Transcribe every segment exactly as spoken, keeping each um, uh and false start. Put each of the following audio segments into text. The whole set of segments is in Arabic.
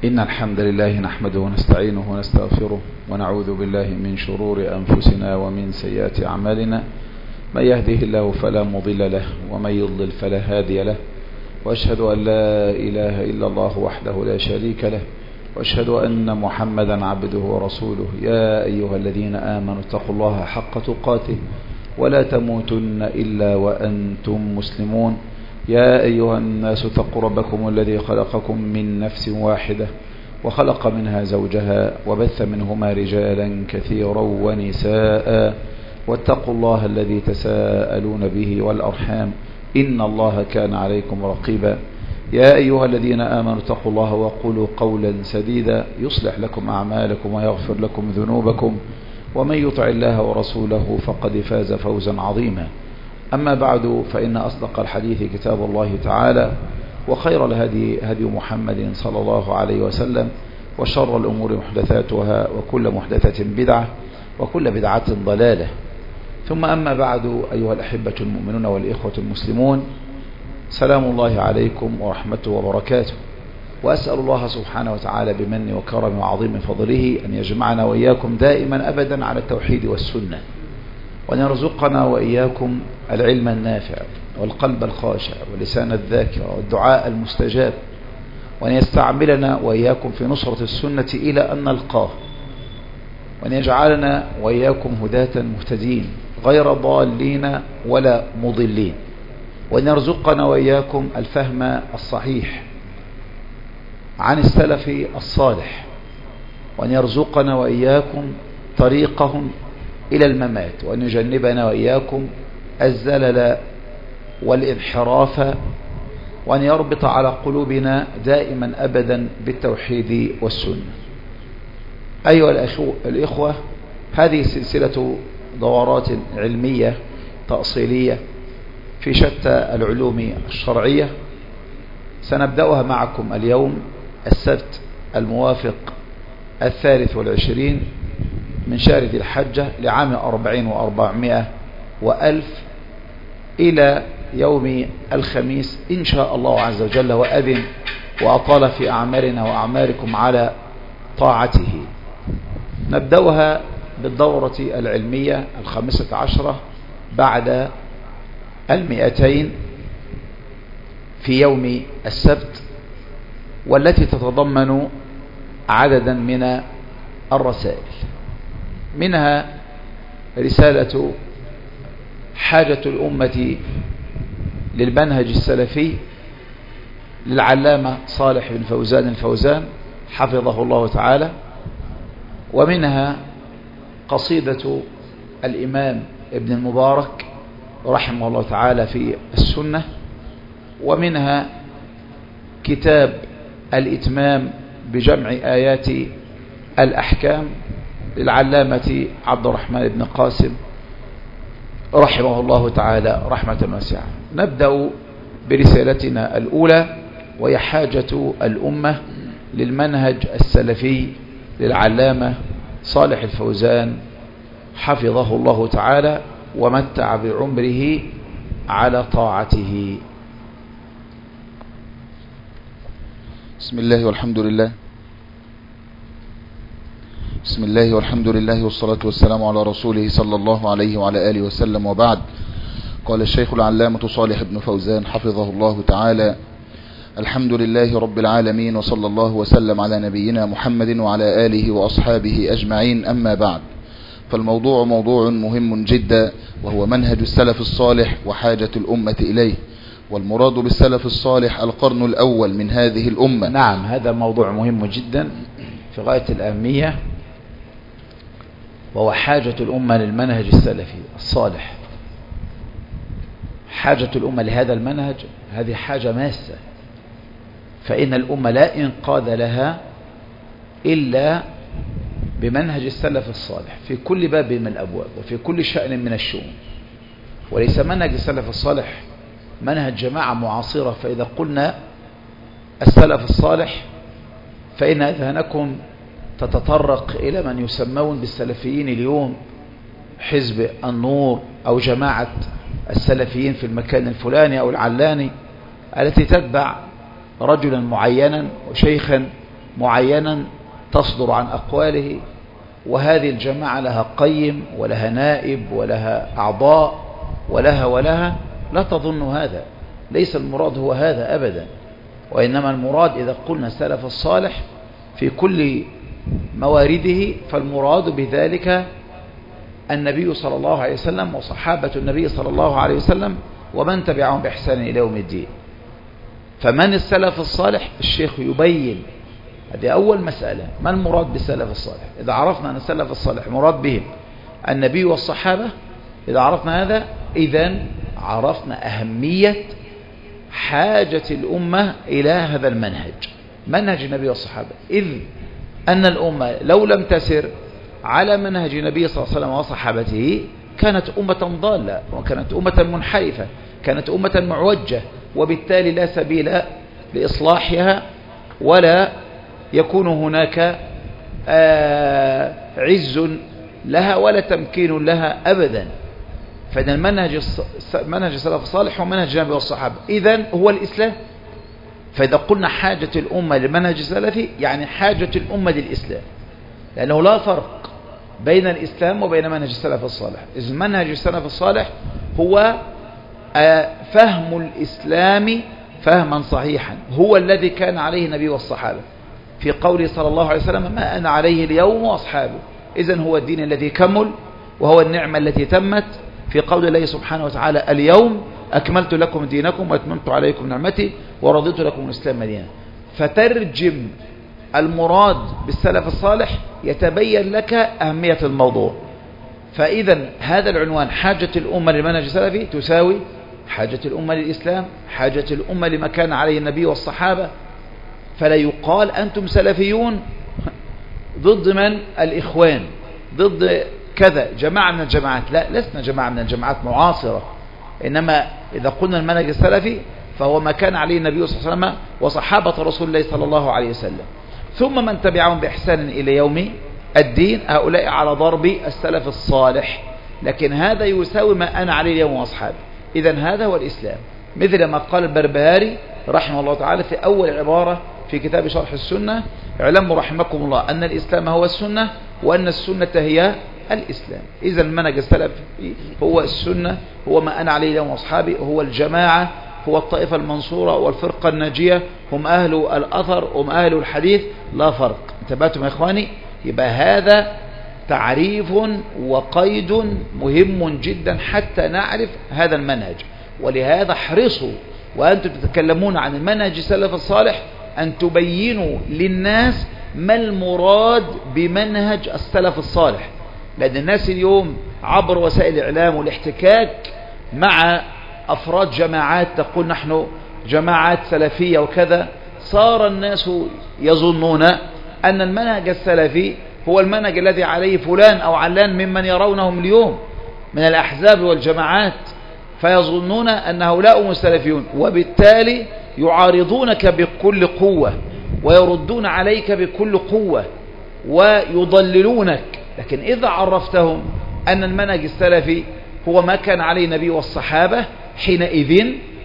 إن الحمد لله نحمده ونستعينه ونستغفره ونعوذ بالله من شرور أنفسنا ومن سيئات أعمالنا. من يهده الله فلا مضل له ومن يضلل فلا هادي له، وأشهد أن لا إله إلا الله وحده لا شريك له، وأشهد أن محمدا عبده ورسوله. يا أيها الذين آمنوا اتقوا الله حق تقاته ولا تموتن إلا وأنتم مسلمون. يا أيها الناس اتقوا ربكم الذي خلقكم من نفس واحدة وخلق منها زوجها وبث منهما رجالا كثيرا ونساء، واتقوا الله الذي تساءلون به والأرحام إن الله كان عليكم رقيبا. يا أيها الذين آمنوا اتقوا الله وقولوا قولا سديدا يصلح لكم أعمالكم ويغفر لكم ذنوبكم، ومن يطع الله ورسوله فقد فاز فوزا عظيما. أما بعد، فإن أصدق الحديث كتاب الله تعالى، وخير الهدي هدي محمد صلى الله عليه وسلم، وشر الأمور محدثاتها، وكل محدثة بدعة، وكل بدعة ضلالة. ثم أما بعد، أيها الأحبة المؤمنون والإخوة المسلمون، سلام الله عليكم ورحمته وبركاته. وأسأل الله سبحانه وتعالى بمن وكرم وعظيم فضله أن يجمعنا وإياكم دائما أبدا على التوحيد والسنة، وأن يرزقنا وإياكم العلم النافع والقلب الخاشع ولسان الذاكر والدعاء المستجاب، وأن يستعملنا وإياكم في نصرة السنة إلى أن نلقاه، وأن يجعلنا وإياكم هداة مهتدين غير ضالين ولا مضلين، وأن يرزقنا وإياكم الفهم الصحيح عن السلف الصالح، وأن يرزقنا وإياكم طريقهم إلى الممات، وأن يجنبنا وإياكم الزلل والانحراف، وأن يربط على قلوبنا دائما أبدا بالتوحيد والسنة. أيها الإخوة، هذه سلسلة دورات علمية تأصيلية في شتى العلوم الشرعية، سنبدأها معكم اليوم السبت الموافق الثالث والعشرين من شهر ذي الحجة لعام أربعين وأربعمائة وألف إلى يوم الخميس إن شاء الله عز وجل وأذن وأطال في أعمارنا وأعماركم على طاعته. نبدأها بالدورة العلمية الخامسة عشرة بعد المئتين في يوم السبت، والتي تتضمن عددا من الرسائل، منها رسالة حاجة الأمة للمنهج السلفي للعلامة صالح بن فوزان الفوزان حفظه الله تعالى، ومنها قصيدة الإمام ابن المبارك رحمه الله تعالى في السنة، ومنها كتاب الإتمام بجمع آيات الأحكام للعلامة عبد الرحمن بن قاسم رحمه الله تعالى رحمة واسعة. نبدأ برسالتنا الأولى، وهي حاجة الأمة للمنهج السلفي للعلامة صالح الفوزان حفظه الله تعالى ومتع بعمره على طاعته. بسم الله والحمد لله بسم الله والحمد لله والصلاة والسلام على رسوله صلى الله عليه وعلى آله وسلم، وبعد. قال الشيخ العلامة صالح بن فوزان حفظه الله تعالى: الحمد لله رب العالمين، وصلى الله وسلم على نبينا محمد وعلى آله وأصحابه أجمعين. أما بعد، فالموضوع موضوع مهم جدا، وهو منهج السلف الصالح وحاجة الأمة إليه. والمراد بالسلف الصالح القرن الأول من هذه الأمة. نعم، هذا موضوع مهم جدا في غاية الأهمية، وهو حاجة الأمة للمنهج السلفي الصالح. حاجة الأمة لهذا المنهج هذه حاجة ماسة، فإن الأمة لا إنقاذ لها إلا بمنهج السلف الصالح في كل باب من الأبواب وفي كل شأن من الشؤون. وليس منهج السلف الصالح منهج جماعة معاصرة، فإذا قلنا السلف الصالح فإن أذهانكم تتطرق إلى من يسمون بالسلفيين اليوم، حزب النور أو جماعة السلفيين في المكان الفلاني أو العلاني، التي تتبع رجلا معينا وشيخا معينا تصدر عن أقواله، وهذه الجماعة لها قيم ولها نائب ولها أعضاء ولها ولها. لا تظن هذا، ليس المراد هو هذا أبدا، وإنما المراد إذا قلنا السلف الصالح في كل موارده فالمراد بذلك النبي صلى الله عليه وسلم وصحابة النبي صلى الله عليه وسلم ومن تبعهم بإحسان إلى يوم الدين. فمن السلف الصالح؟ الشيخ يبين هذه أول مسألة، ما المراد بالسلف الصالح؟ إذا عرفنا أن السلف الصالح مراد بهم النبي والصحابة، إذا عرفنا هذا إذن عرفنا أهمية حاجة الأمة إلى هذا المنهج، منهج النبي والصحابة، إذ أن الأمة لو لم تسر على منهج النبي صلى الله عليه وسلم وصحابته كانت أمة ضالة وكانت أمة منحرفة، كانت أمة معوجة، وبالتالي لا سبيل لإصلاحها ولا يكون هناك عز لها ولا تمكين لها أبدا. فإن المنهج منهج السلف الصالح ومنهج النبي والصحابة إذن هو الإسلام. فإذا قلنا حاجة الأمة للمنهج السلفي يعني حاجة الأمة للإسلام، لأنه لا فرق بين الإسلام وبين منهج السلف الصالح. إذن منهج السلف الصالح هو فهم الإسلام فهما صحيحا، هو الذي كان عليه النبي والصحابة في قوله صلى الله عليه وسلم ما أنا عليه اليوم وأصحابه. إذن هو الدين الذي كمل وهو النعمة التي تمت في قول الله سبحانه وتعالى اليوم أكملت لكم دينكم وأتممت عليكم نعمتي ورضيت لكم الإسلام دينا. فترجم المراد بالسلف الصالح يتبين لك أهمية الموضوع. فإذا هذا العنوان حاجة الأمة للمنهج السلفي تساوي حاجة الأمة للإسلام، حاجة الأمة لما كان عليه النبي والصحابة. فلا يقال أنتم سلفيون ضد من؟ الإخوان، ضد كذا جماعة من الجماعات. لا، لسنا جماعة من الجماعات معاصرة، إنما إذا قلنا المنهج السلفي فهو ما كان عليه النبي صلى الله عليه وسلم وصحابة رسول الله صلى الله عليه وسلم ثم من تبعهم بإحسان إلى يوم الدين، هؤلاء على ضرب السلف الصالح. لكن هذا يساوي ما أنا عليه اليوم وأصحابي. إذن هذا هو الإسلام، مثل ما قال البربهاري رحمه الله تعالى في أول عبارة في كتاب شرح السنة: اعلموا رحمكم الله أن الإسلام هو السنة وأن السنة هي الإسلام. إذن المنهج السلفي هو السنة، هو ما أنا عليه اليوم وأصحابي، هو الجماعة، هو الطائفة المنصورة والفرقة الناجية، هم أهل الأثر، هم أهل الحديث، لا فرق. انتبهتم يا إخواني؟ يبقى هذا تعريف وقيد مهم جدا حتى نعرف هذا المنهج. ولهذا احرصوا وأنتم تتكلمون عن المنهج السلف الصالح أن تبينوا للناس ما المراد بمنهج السلف الصالح، لأن الناس اليوم عبر وسائل الإعلام والاحتكاك مع أفراد جماعات تقول نحن جماعات سلفية وكذا، صار الناس يظنون أن المنهج السلفي هو المنهج الذي عليه فلان أو علان ممن يرونهم اليوم من الأحزاب والجماعات، فيظنون أن هؤلاء هم السلفيون، وبالتالي يعارضونك بكل قوة ويردون عليك بكل قوة ويضللونك. لكن إذا عرفتهم أن المنهج السلفي هو ما كان عليه النبي والصحابة حينئذ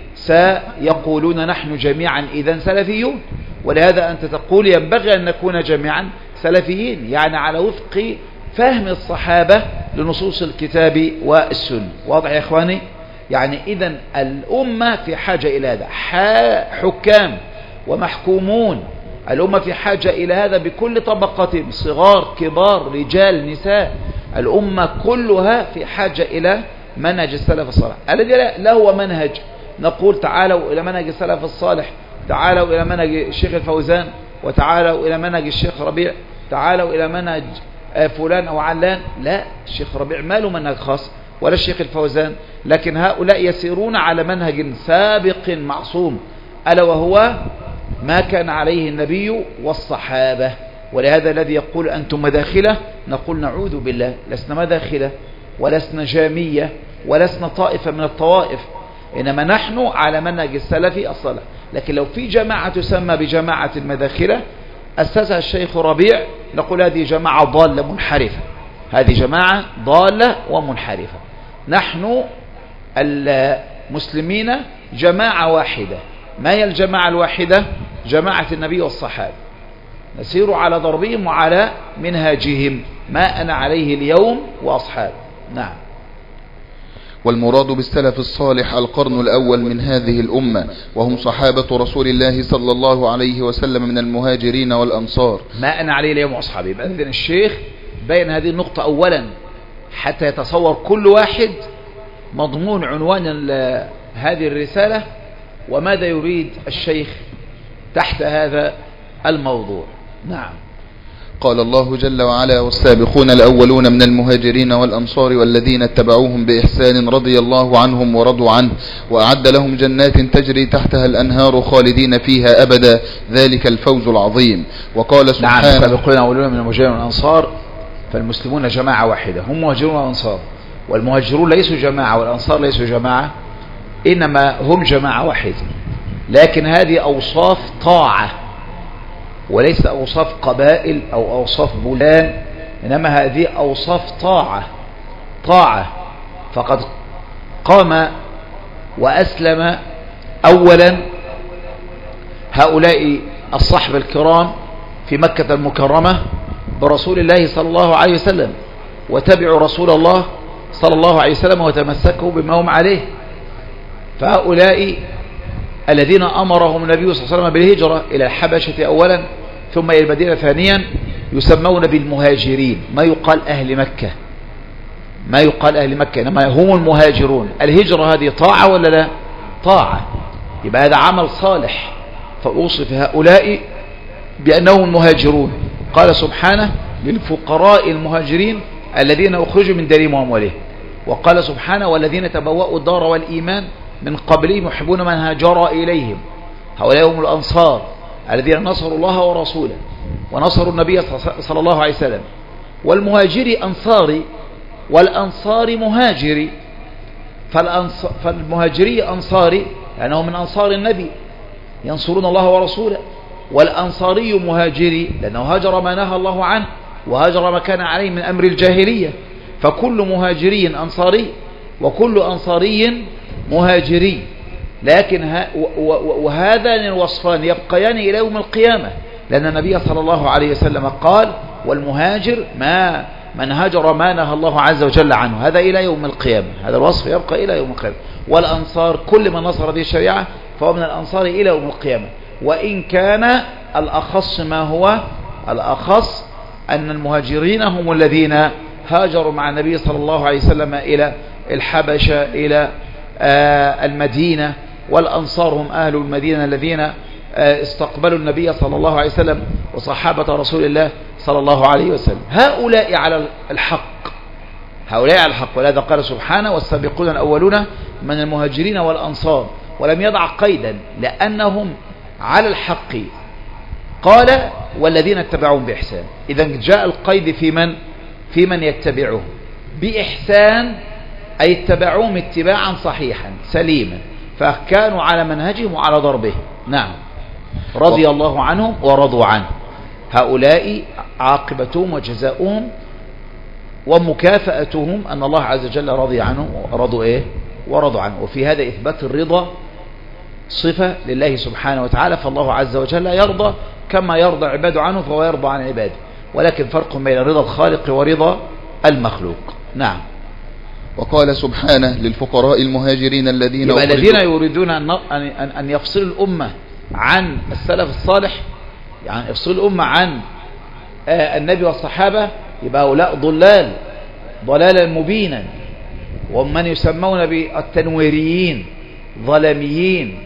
سيقولون نحن جميعا إذن سلفيون. ولهذا أنت تقول ينبغي أن نكون جميعا سلفيين، يعني على وفق فهم الصحابة لنصوص الكتاب والسنة. واضح يا إخواني؟ يعني إذن الأمة في حاجة إلى هذا، حكام ومحكومون، الأمة في حاجة إلى هذا بكل طبقاتهم، صغار كبار رجال نساء، الأمة كلها في حاجة إلى منهج السلف الصالح الذي لا هو منهج نقول تعالوا إلى منهج السلف الصالح، تعالوا إلى منهج الشيخ الفوزان، وتعالوا إلى منهج الشيخ ربيع، تعالوا إلى منهج فلان أو علان. لا، الشيخ ربيع ما له منهج خاص ولا الشيخ الفوزان، لكن هؤلاء يسيرون على منهج سابق معصوم، ألا وهو ما كان عليه النبي والصحابة. ولهذا الذي يقول أنتم مداخلة نقول نعوذ بالله، لسنا مداخلة ولسنا جامية ولسنا طائفة من الطوائف، إنما نحن على منهج السلفي الصالح. لكن لو في جماعة تسمى بجماعة المداخلة أسسها الشيخ ربيع نقول هذه جماعة ضالة منحرفة، هذه جماعة ضالة ومنحرفة. نحن المسلمين جماعة واحدة. ما هي الجماعة الواحدة؟ جماعة النبي والصحابة. نسير على ضربهم وعلى منهاجهم ما أنا عليه اليوم وأصحاب. نعم. والمراد بالسلف الصالح القرن الأول من هذه الأمة، وهم صحابة رسول الله صلى الله عليه وسلم من المهاجرين والأنصار. ما أنا عليه اليوم وأصحابي. يبقى إذن الشيخ بين هذه النقطة أولا حتى يتصور كل واحد مضمون عنوان هذه الرسالة وماذا يريد الشيخ تحت هذا الموضوع. نعم. قال الله جل وعلا: والسابقون الأولون من المهاجرين والأنصار والذين اتبعوهم بإحسان رضي الله عنهم ورضوا عنه وأعد لهم جنات تجري تحتها الأنهار خالدين فيها أبدا ذلك الفوز العظيم. وقال سبحانه: نعم. السابقون الأولون من المهاجرين والأنصار، فالمسلمون جماعة واحدة، هم مهاجرون والأنصار، والمهاجرون ليسوا جماعة والأنصار ليسوا جماعة، إنما هم جماعة واحدة، لكن هذه أوصاف طاعة وليس أوصاف قبائل أو أوصاف بلدان، إنما هذه أوصاف طاعة طاعة فقد قام وأسلم أولا هؤلاء الصحب الكرام في مكة المكرمة برسول الله صلى الله عليه وسلم، وتبعوا رسول الله صلى الله عليه وسلم وتمسكوا بما هم عليه. فهؤلاء الذين أمرهم النبي صلى الله عليه وسلم بالهجرة إلى الحبشة أولا ثم إلى المدينة ثانيا يسمون بالمهاجرين، ما يقال أهل مكة، ما يقال أهل مكة، إنما هم المهاجرون. الهجرة هذه طاعة ولا لا؟ طاعة. يبقى هذا عمل صالح، فأوصف هؤلاء بأنهم المهاجرون. قال سبحانه: للفقراء المهاجرين الذين أخرجوا من ديارهم وأموالهم. وقال سبحانه: والذين تبوأوا الدار والإيمان من قبلهم يحبون من هاجر إليهم. هؤلاء هم الأنصار الذين نصروا الله ورسوله ونصروا النبي صلى الله عليه وسلم. والمهاجري أنصاري والأنصار مهاجري، فالمهاجري أنصاري لأنه من أنصار النبي ينصرون الله ورسوله، والأنصاري مهاجري لأنه هاجر ما نهى الله عنه وهاجر ما كان عليه من أمر الجاهلية. فكل مهاجري أنصاري وكل أنصاري مهاجري، لكن ها وهذان الوصفان يبقيان إلى يوم القيامة، لأن النبي صلى الله عليه وسلم قال: والمهاجر ما من هاجر ما نهى الله عز وجل عنه، هذا إلى يوم القيامة، هذا الوصف يبقى إلى يوم القيامة. والأنصار كل من نصر هذه الشريعة فهو من الأنصار إلى يوم القيامة. وإن كان الأخص ما هو الأخص أن المهاجرين هم الذين هاجروا مع النبي صلى الله عليه وسلم إلى الحبشة إلى المدينة، والأنصار هم أهل المدينة الذين استقبلوا النبي صلى الله عليه وسلم وصحابة رسول الله صلى الله عليه وسلم. هؤلاء على الحق، هؤلاء على الحق. ولهذا قال سبحانه: والسابقون الأولون من المهاجرين والأنصار، ولم يضع قيدا لأنهم على الحق. قال: والذين اتبعوهم بإحسان. إذا جاء القيد في من في من يتبعهم بإحسان، أي اتبعوهم اتباعا صحيحا سليما، فكانوا على منهجهم وعلى ضربه. نعم. رضي الله عنهم ورضوا عنه. هؤلاء عاقبتهم وجزاؤهم ومكافأتهم أن الله عز وجل رضي عنهم ورضوا إيه ورضوا عنه. وفي هذا إثبات الرضا صفة لله سبحانه وتعالى، فالله عز وجل يرضى كما يرضى عباده عنه فهو يرضى عن عباده، ولكن فرق بين رضا الخالق ورضا المخلوق. نعم. وقال سبحانه: للفقراء المهاجرين الذين يبقى الذين يريدون أن يفصلوا الأمة عن السلف الصالح، يعني يفصلوا الأمة عن النبي والصحابة، يبقى هؤلاء ضلال ضلالا مبينا، ومن يسمون بالتنويريين ظلميين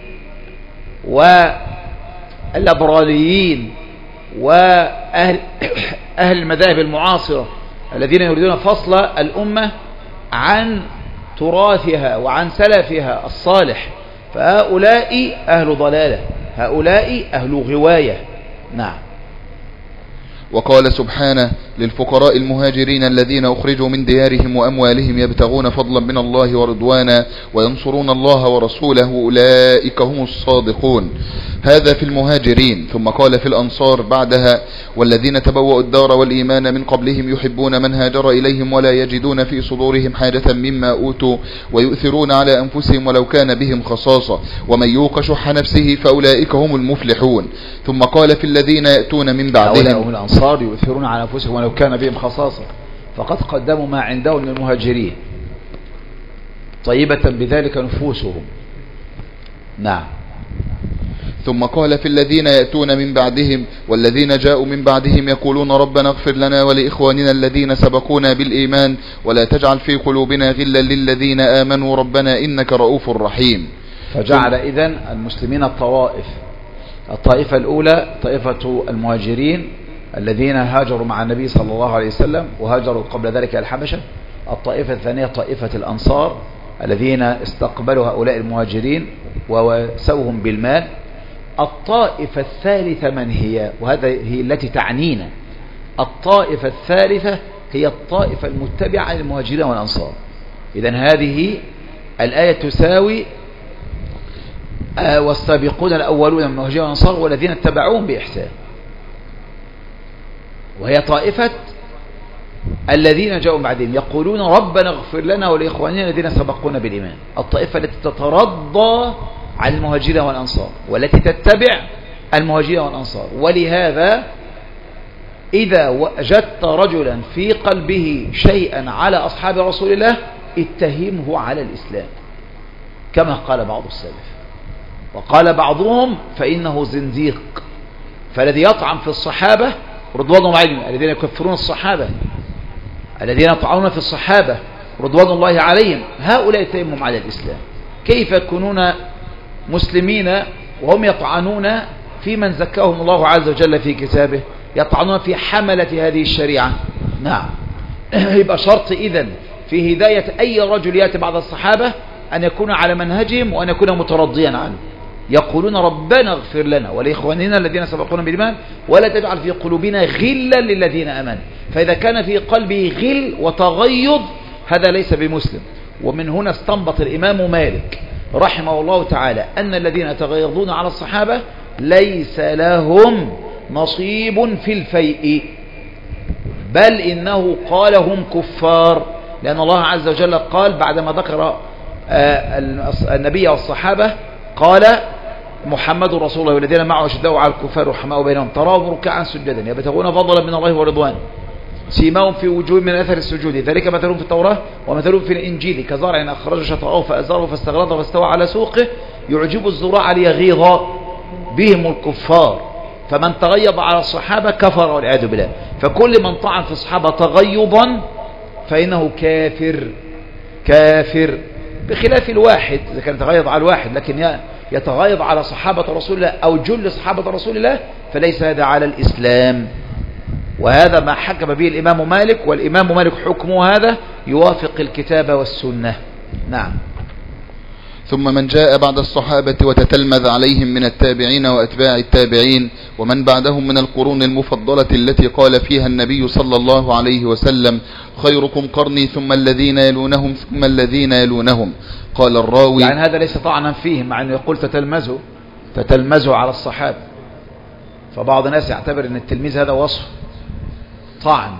والليبراليين وأهل أهل المذاهب المعاصرة الذين يريدون فصل الأمة عن تراثها وعن سلفها الصالح، فهؤلاء أهل ضلالة، هؤلاء أهل غواية. نعم. وقال سبحانه للفقراء المهاجرين الذين أخرجوا من ديارهم وأموالهم يبتغون فضلا من الله ورضوانا وينصرون الله ورسوله أولئك هم الصادقون. هذا في المهاجرين. ثم قال في الأنصار بعدها والذين تبوأوا الدار والإيمان من قبلهم يحبون من هاجر إليهم ولا يجدون في صدورهم حاجة مما أوتوا ويؤثرون على أنفسهم ولو كان بهم خصاصة ومن يوق شح نفسه فأولئك هم المفلحون. ثم قال في الذين يأتون من بعدهم هم الأنصار يؤثرون على أنفسهم ولو كان بهم خصاصة فقد قدموا ما عندهم من المهاجرين طيبة بذلك نفوسهم. نعم. ثم قال في الذين يأتون من بعدهم والذين جاءوا من بعدهم يقولون ربنا اغفر لنا ولإخواننا الذين سبقونا بالإيمان ولا تجعل في قلوبنا غلا للذين آمنوا ربنا إنك رؤوف رحيم. فجعل إذن المسلمين الطوائف. الطائفة الأولى طائفة المهاجرين الذين هاجروا مع النبي صلى الله عليه وسلم وهاجروا قبل ذلك الحبشة. الطائفة الثانية طائفة الأنصار الذين استقبلوا هؤلاء المهاجرين ووسوهم بالمال. الطائفة الثالثة من هي؟ وهذا هي التي تعنينا. الطائفة الثالثة هي الطائفة المتبعة للمهاجرين والأنصار. إذن هذه الآية تساوي آه والسابقون الأولون من المهاجرين والأنصار والذين اتبعوهم بإحسان. وهي طائفة الذين جاءوا بعدهم يقولون ربنا اغفر لنا ولإخواننا الذين سبقونا بالإيمان. الطائفة التي تترضى عن المهاجرين والأنصار والتي تتبع المهاجرين والأنصار. ولهذا إذا وجدت رجلا في قلبه شيئا على أصحاب رسول الله اتهمه على الإسلام كما قال بعض السلف. وقال بعضهم فإنه زنديق. فالذي يطعن في الصحابة رضوان الله عليهم الذين يكفرون الصحابة الذين يطعنون في الصحابة رضوان الله عليهم هؤلاء يتهمهم على الإسلام. كيف يكونون مسلمين وهم يطعنون في من زكاهم الله عز وجل في كتابه يطعنون في حملة هذه الشريعة؟ نعم. يبقى شرط إذن في هداية أي رجل يأتي بعد الصحابة أن يكون على منهجهم وأن يكون مترضيا عنه. يقولون ربنا اغفر لنا ولإخواننا الذين سبقونا بالإيمان ولا تجعل في قلوبنا غلا للذين آمنوا. فإذا كان في قلبه غل وتغيظ هذا ليس بمسلم. ومن هنا استنبط الإمام مالك رحمه الله تعالى أن الذين يتغيظون على الصحابة ليس لهم نصيب في الفيء بل إنه قال هم كفار. لأن الله عز وجل قال بعدما ذكر النبي والصحابة قال محمد رسول الله والذين معه أشداء على الكفار رحماء بينهم تراهم ركعا سجدا يبتغون فضلا من الله ورضوان سيماهم في وجوه من أثر السجود ذلك مثلهم في التوراة ومثلهم في الإنجيل كزرع أخرج شطأه فأزاره فاستغلظ فاستوى على سوقه يعجب الزراع ليغيظ بهم الكفار. فمن تغيظ على الصحابة كفر والعياذ بالله. فكل من طعن في الصحابة تغيظا فإنه كافر كافر بخلاف الواحد إذا كان يتغيظ على الواحد لكن يتغيظ على صحابة رسول الله أو جل صحابة رسول الله فليس هذا على الإسلام. وهذا ما حكم به الإمام مالك. والإمام مالك حكمه هذا يوافق الكتاب والسنة. نعم. ثم من جاء بعد الصحابة وتتلمذ عليهم من التابعين وأتباع التابعين ومن بعدهم من القرون المفضلة التي قال فيها النبي صلى الله عليه وسلم خيركم قرني ثم الذين يلونهم ثم الذين يلونهم. قال الراوي يعني هذا ليس طعنا فيهم مع أنه يقول تتلمذوا تتلمذوا على الصحابة. فبعض الناس يعتبر أن التلميذ هذا وصف طعن.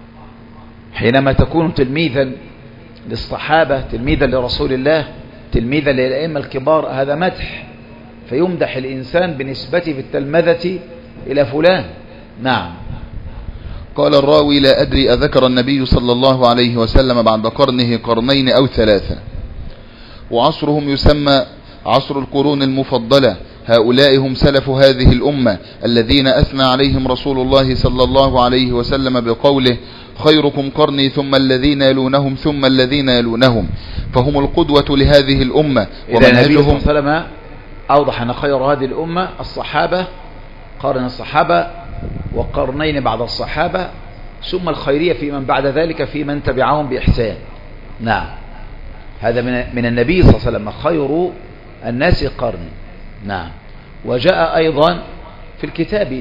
حينما تكون تلميذا للصحابة تلميذا لرسول الله تلميذا للأئمة الكبار هذا مدح فيمدح الإنسان بنسبته في التلمذة إلى فلان. نعم. قال الراوي لا أدري أذكر النبي صلى الله عليه وسلم بعد قرنه قرنين أو ثلاثة. وعصرهم يسمى عصر القرون المفضلة. هؤلاء هم سلف هذه الأمة الذين أثنى عليهم رسول الله صلى الله عليه وسلم بقوله خيركم قرني ثم الذين يلونهم ثم الذين يلونهم. فهم القدوة لهذه الأمة. إذا النبي صلى الله عليه وسلم أوضح أن خير هذه الأمة الصحابة قرن الصحابة وقرنين بعد الصحابة ثم الخيرية في من بعد ذلك في من تبعهم بإحسان. نعم. هذا من من النبي صلى الله عليه وسلم خير الناس قرن. نعم. وجاء أيضا في الكتاب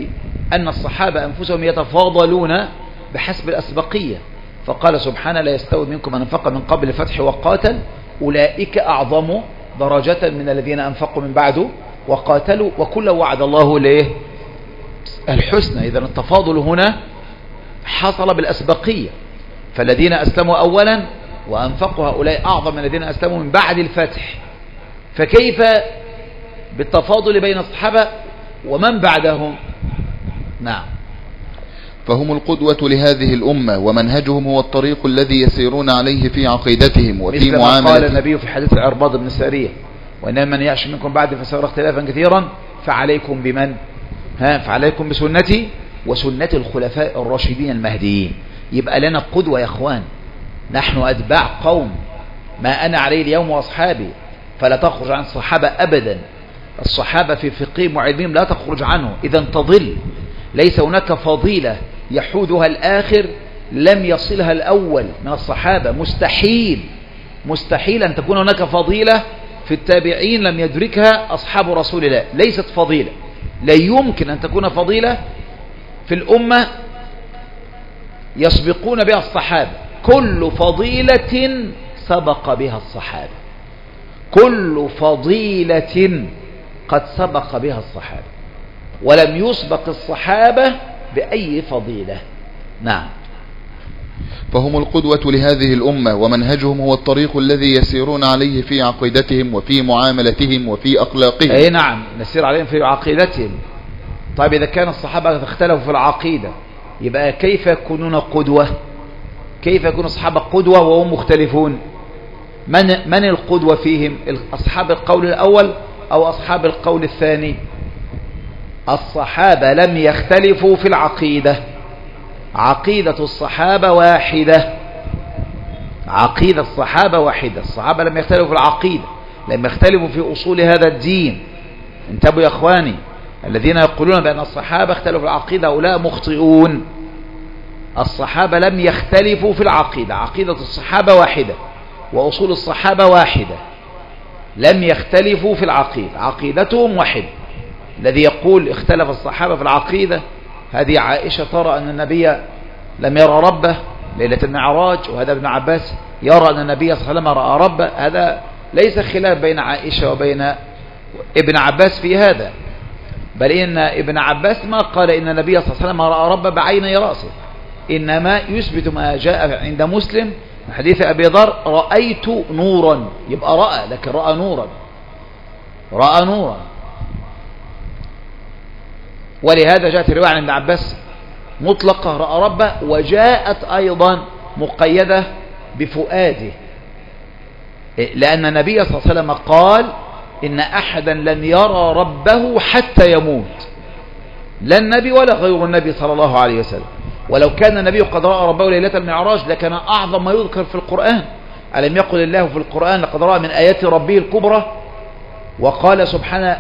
أن الصحابة أنفسهم يتفاضلون بحسب الأسبقية، فقال سبحانه لا يستوي منكم من أنفق من قبل الفتح وقاتل أولئك أعظم درجة من الذين أنفقوا من بعده وقاتلوا وكل وعد الله ليه الحسنى. إذن التفاضل هنا حصل بالأسبقية، فالذين أسلموا أولا وأنفقوا هؤلاء أعظم من الذين أسلموا من بعد الفتح، فكيف بالتفاضل بين الصحابة ومن بعدهم؟ نعم. فهم القدوة لهذه الأمة ومنهجهم هو الطريق الذي يسيرون عليه في عقيدتهم وفي معاملتهم، مثل ما قال النبي في حديث العرباض بن سارية وإن من يعش منكم بعد فسيرى اختلافا كثيرا فعليكم بمن ها فعليكم بسنتي وسنة الخلفاء الراشدين المهديين. يبقى لنا قدوة يا اخوان، نحن أتباع قوم ما أنا عليه اليوم وأصحابي، فلا تخرج عن الصحابة أبدا. الصحابة في فقههم وعلمهم لا تخرج عنه، إذا تضل. ليس هناك فضيلة يحودها الآخر لم يصلها الأول من الصحابة، مستحيل مستحيل أن تكون هناك فضيلة في التابعين لم يدركها أصحاب رسول الله، ليست فضيلة. لا يمكن أن تكون فضيلة في الأمة يسبقون بها الصحابة. كل فضيلة سبق بها الصحابة، كل فضيلة قد سبق بها الصحابة، ولم يسبق الصحابة بأي فضيلة. نعم. فهم القدوة لهذه الأمة ومنهجهم هو الطريق الذي يسيرون عليه في عقيدتهم وفي معاملتهم وفي أخلاقهم. أي نعم، نسير عليهم في عقيدتهم. طيب إذا كان الصحابة اختلفوا في العقيدة يبقى كيف يكونون قدوة؟ كيف يكون الصحابة قدوة وهم مختلفون؟ من, من القدوة فيهم؟ أصحاب القول الأول أو أصحاب القول الثاني؟ الصحابة لم يختلفوا في العقيدة، عقيدة الصحابة واحدة، عقيدة الصحابة واحدة. الصحابة لم يختلفوا في العقيدة، لم يختلفوا في أصول هذا الدين. انتبهوا يا أخواني، الذين يقولون بأن الصحابة اختلفوا في العقيدة هؤلاء مخطئون. الصحابة لم يختلفوا في العقيدة، عقيدة الصحابة واحدة وأصول الصحابة واحدة، لم يختلفوا في العقيدة، عقيدتهم واحدة. الذي يقول اختلف الصحابة في العقيدة، هذه عائشة ترى أن النبي لم يرى ربه ليلة المعراج، وهذا ابن عباس يرى أن النبي صلى الله عليه وسلم رأى ربه. هذا ليس خلاف بين عائشة وبين ابن عباس في هذا، بل إن ابن عباس ما قال إن النبي صلى الله عليه وسلم رأى ربه بعيني رأسه، إنما يثبت ما جاء عند مسلم من حديث أبي ذر رأيت نورا. يبقى رأى، لكن رأى نورا، رأى نورا. ولهذا جاءت الرواية عن ابن عباس مطلقة رأى ربه، وجاءت أيضا مقيدة بفؤاده، لأن النبي صلى الله عليه وسلم قال إن أحدا لن يرى ربه حتى يموت، لا النبي ولا غير النبي صلى الله عليه وسلم. ولو كان النبي قد رأى ربه ليلة المعراج لكان أعظم ما يذكر في القرآن. ألم يقل الله في القرآن لقد رأى من آيات ربه الكبرى؟ وقال سبحانه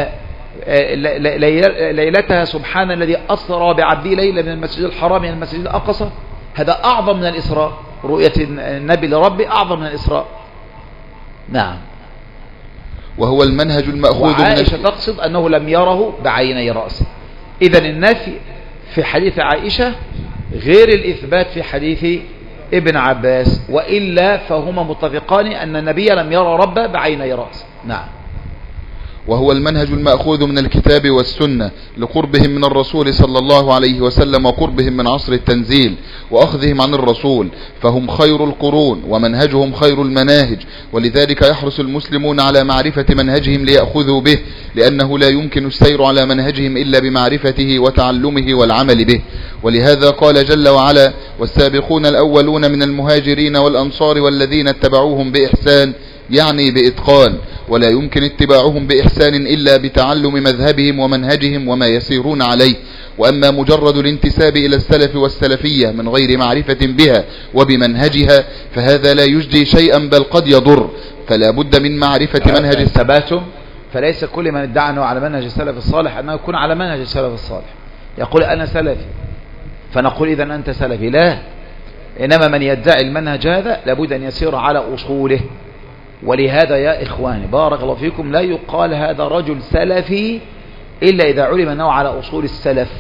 ليلتها سبحان الذي أسرى بعبده ليلة من المسجد الحرام إلى المسجد الأقصى. هذا أعظم من الإسراء، رؤية النبي لربه أعظم من الإسراء. نعم. وهو المنهج المأخوذ من عائشة تقصد أنه لم يره بعيني رأسه. إذن النفي في حديث عائشة غير الإثبات في حديث ابن عباس، وإلا فهما متفقان أن النبي لم يرى ربه بعيني رأسه. نعم. وهو المنهج المأخوذ من الكتاب والسنة لقربهم من الرسول صلى الله عليه وسلم وقربهم من عصر التنزيل وأخذهم عن الرسول، فهم خير القرون ومنهجهم خير المناهج، ولذلك يحرص المسلمون على معرفة منهجهم ليأخذوا به، لأنه لا يمكن السير على منهجهم إلا بمعرفته وتعلمه والعمل به. ولهذا قال جل وعلا: والسابقون الأولون من المهاجرين والأنصار والذين اتبعوهم بإحسان، يعني بإتقان، ولا يمكن اتباعهم بإحسان إلا بتعلم مذهبهم ومنهجهم وما يسيرون عليه. وأما مجرد الانتساب إلى السلف والسلفية من غير معرفة بها وبمنهجها فهذا لا يجدي شيئا بل قد يضر، فلا بد من معرفة منهج الثبات. فليس كل من ادعى أنه على منهج السلف الصالح أنه يكون على منهج السلف الصالح. يقول أنا سلفي فنقول إذا أنت سلفي، لا. إنما من يدعي المنهج هذا لابد أن يسير على أصوله. ولهذا يا إخواني بارك الله فيكم لا يقال هذا رجل سلفي إلا إذا علم أنه على أصول السلف.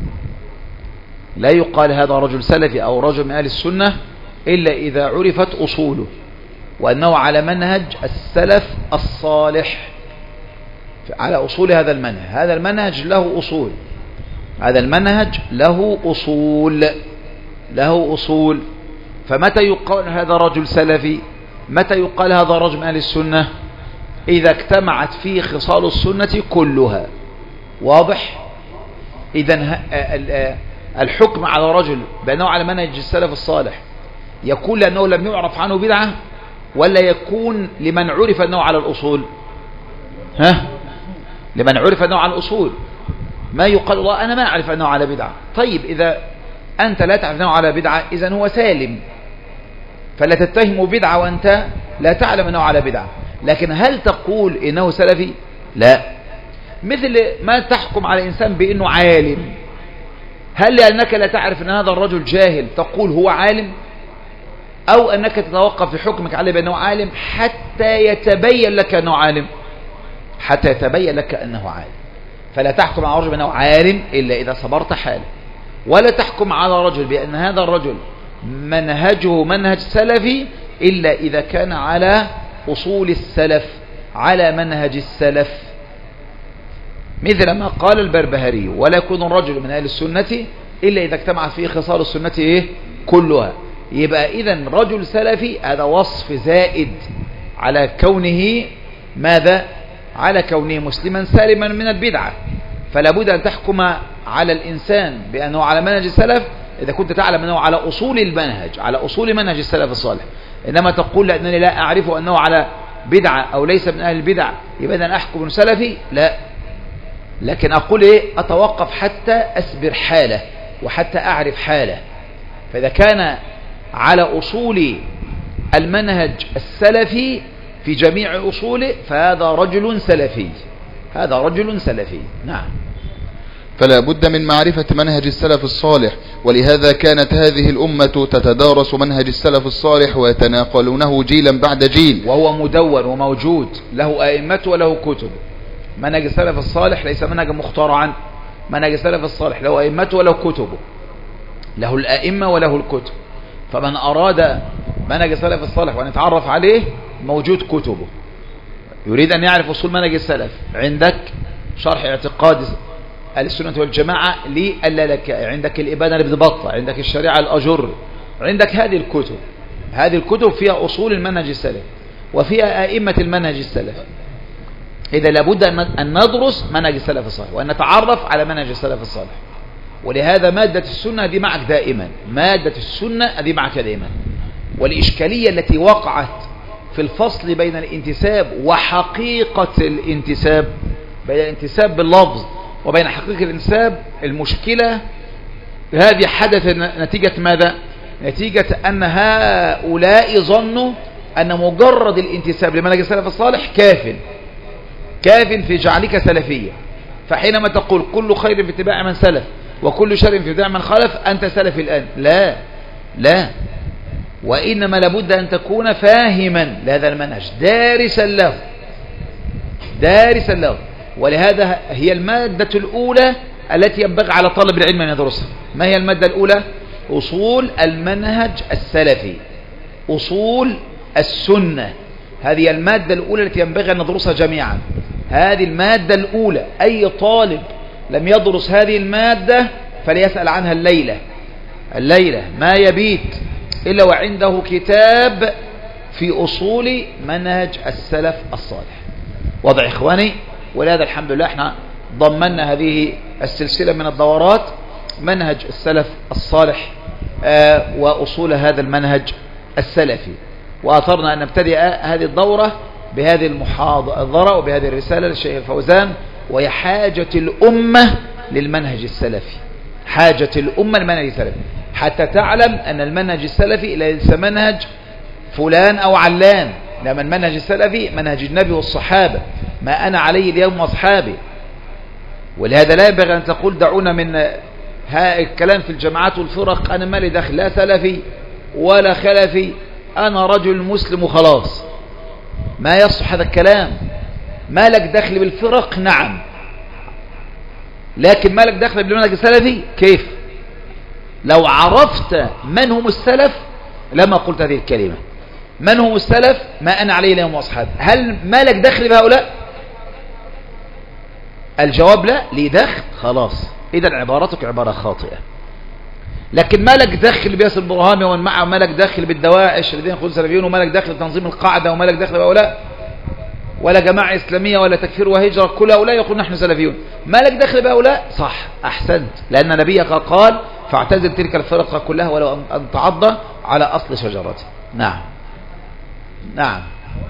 لا يقال هذا رجل سلفي أو رجل من أهل السنة إلا إذا عرفت أصوله وأنه على منهج السلف الصالح، على أصول هذا المنهج. هذا المنهج له أصول، هذا المنهج له أصول له أصول فمتى يقال هذا رجل سلفي؟ متى يقال هذا رجل من أهل السنة؟ إذا اجتمعت فيه خصال السنة كلها. واضح؟ إذن الحكم على رجل بأنه على منهج السلف الصالح يكون لأنه لم يعرف عنه بدعة، ولا يكون لمن عرف أنه على الأصول؟ ها؟ لمن عرف أنه على الأصول. ما يقال الله أنا ما أعرف أنه على بدعة. طيب إذا أنت لا تعرف أنه على بدعة إذن هو سالم، فلا تتهم بدعة وأنت لا تعلم أنه على بدعة. لكن هل تقول إنه سلفي؟ لا. مثل ما تحكم على إنسان بأنه عالم، هل لأنك لا تعرف أن هذا الرجل جاهل تقول هو عالم، أو أنك تتوقف في حكمك عليه بأنه عالم حتى يتبين لك أنه عالم؟ حتى يتبين لك أنه عالم. فلا تحكم على رجل بأنه عالم إلا إذا صبرت حاله، ولا تحكم على رجل بأن هذا الرجل منهجه منهج سلفي إلا إذا كان على أصول السلف، على منهج السلف. مثل ما قال البربهاري: ولا يكون الرجل من أهل السنة إلا إذا اجتمعت فيه خصال السنة إيه؟ كلها. يبقى إذن رجل سلفي هذا وصف زائد على كونه ماذا؟ على كونه مسلما سالما من البدعة. فلا بد أن تحكم على الإنسان بأنه على منهج السلف إذا كنت تعلم أنه على أصول المنهج، على أصول منهج السلف الصالح. إنما تقول لأنني لا أعرف أنه على بدعة أو ليس من أهل البدع يبقى أن أحكم سلفي، لا. لكن أقول إيه؟ أتوقف حتى أسبر حاله وحتى أعرف حاله. فإذا كان على أصول المنهج السلفي في جميع أصوله فهذا رجل سلفي، هذا رجل سلفي. نعم. فلا بد من معرفة منهج السلف الصالح، ولهذا كانت هذه الأمة تتدارس منهج السلف الصالح ويتناقلونه جيلا بعد جيل، وهو مدون وموجود، له أئمة وله كتب. منهج السلف الصالح ليس منهج مخترعا، منهج السلف الصالح له أئمة وله كتب، له الأئمة وله الكتب. فمن أراد منهج السلف الصالح وأن يتعرف عليه موجود كتبه. يريد أن يعرف أصول منهج السلف، عندك شرح اعتقاد السنة والجماعة للالكائي، عندك الإبانة لابن بطة، عندك الشريعة الأجر، عندك هذه الكتب. هذه الكتب فيها أصول المنهج السلف وفيها أئمة المنهج السلف. إذا لابد أن ندرس منهج السلف الصالح وأن نتعرف على منهج السلف الصالح. ولهذا مادة السنة دي معك دائما، مادة السنة دي معك دائما. والإشكالية التي وقعت في الفصل بين الانتساب وحقيقة الانتساب، بين الانتساب باللفظ وبين حقيقة الانتساب، المشكلة هذه حدث نتيجة ماذا؟ نتيجة أن هؤلاء ظنوا أن مجرد الانتساب لمنهج السلف الصالح كاف كاف في جعلك سلفية. فحينما تقول كل خير في اتباع من سلف وكل شر في اتباع من خلف أنت سلفي الآن، لا لا، وإنما لابد أن تكون فاهما لهذا المنهج، دارسا له دارسا له. ولهذا هي المادة الأولى التي ينبغي على طالب العلم أن يدرسها. ما هي المادة الأولى؟ أصول المنهج السلفي، أصول السنة. هذه المادة الأولى التي ينبغي أن ندرسها جميعا. هذه المادة الأولى، أي طالب لم يدرس هذه المادة فليسأل عنها الليلة الليلة ما يبيت إلا وعنده كتاب في أصول منهج السلف الصالح. وضع إخواني. ولهذا الحمد لله احنا ضمننا هذه السلسلة من الدورات منهج السلف الصالح آه وأصول هذا المنهج السلفي. وأثرنا أن نبتدئ هذه الدورة بهذه المحاضرة وبهذه الرسالة للشيخ الفوزان، وهي حاجة الأمة للمنهج السلفي، حاجة الأمة للمنهج السلفي، حتى تعلم أن المنهج السلفي ليس منهج فلان أو علان، لما المنهج السلفي منهج النبي والصحابة، ما أنا عليه اليوم وأصحابي. ولهذا لا ينبغي أن تقول دعونا من ها الكلام في الجماعات والفرق، أنا مالي دخل، لا سلفي ولا خلفي، أنا رجل مسلم وخلاص. ما يصح هذا الكلام. ما لك دخل بالفرق؟ نعم، لكن ما لك دخل بالمنهج السلفي. كيف؟ لو عرفت من هم السلف لما قلت هذه الكلمة. من هم السلف؟ ما أنا عليه اليوم وأصحابي. هل ما لك دخل بهؤلاء؟ الجواب لا، لي دخل. خلاص، إذا عبارتك عبارة خاطئة. لكن ما لك دخل بياسر البرهامي ومن معه، وما لك دخل بالدواعش الذين يقولون سلفيون، وما لك دخل بتنظيم القاعدة، وما لك دخل بهؤلاء، ولا جماعة إسلامية، ولا تكفير وهجرة، كل هؤلاء يقول نحن سلفيون. ما لك دخل بهؤلاء؟ صح، أحسنت، لأن نبيك قال فاعتزل تلك الفرقة كلها ولو أن تعض على أصل شجرته. نعم نعم.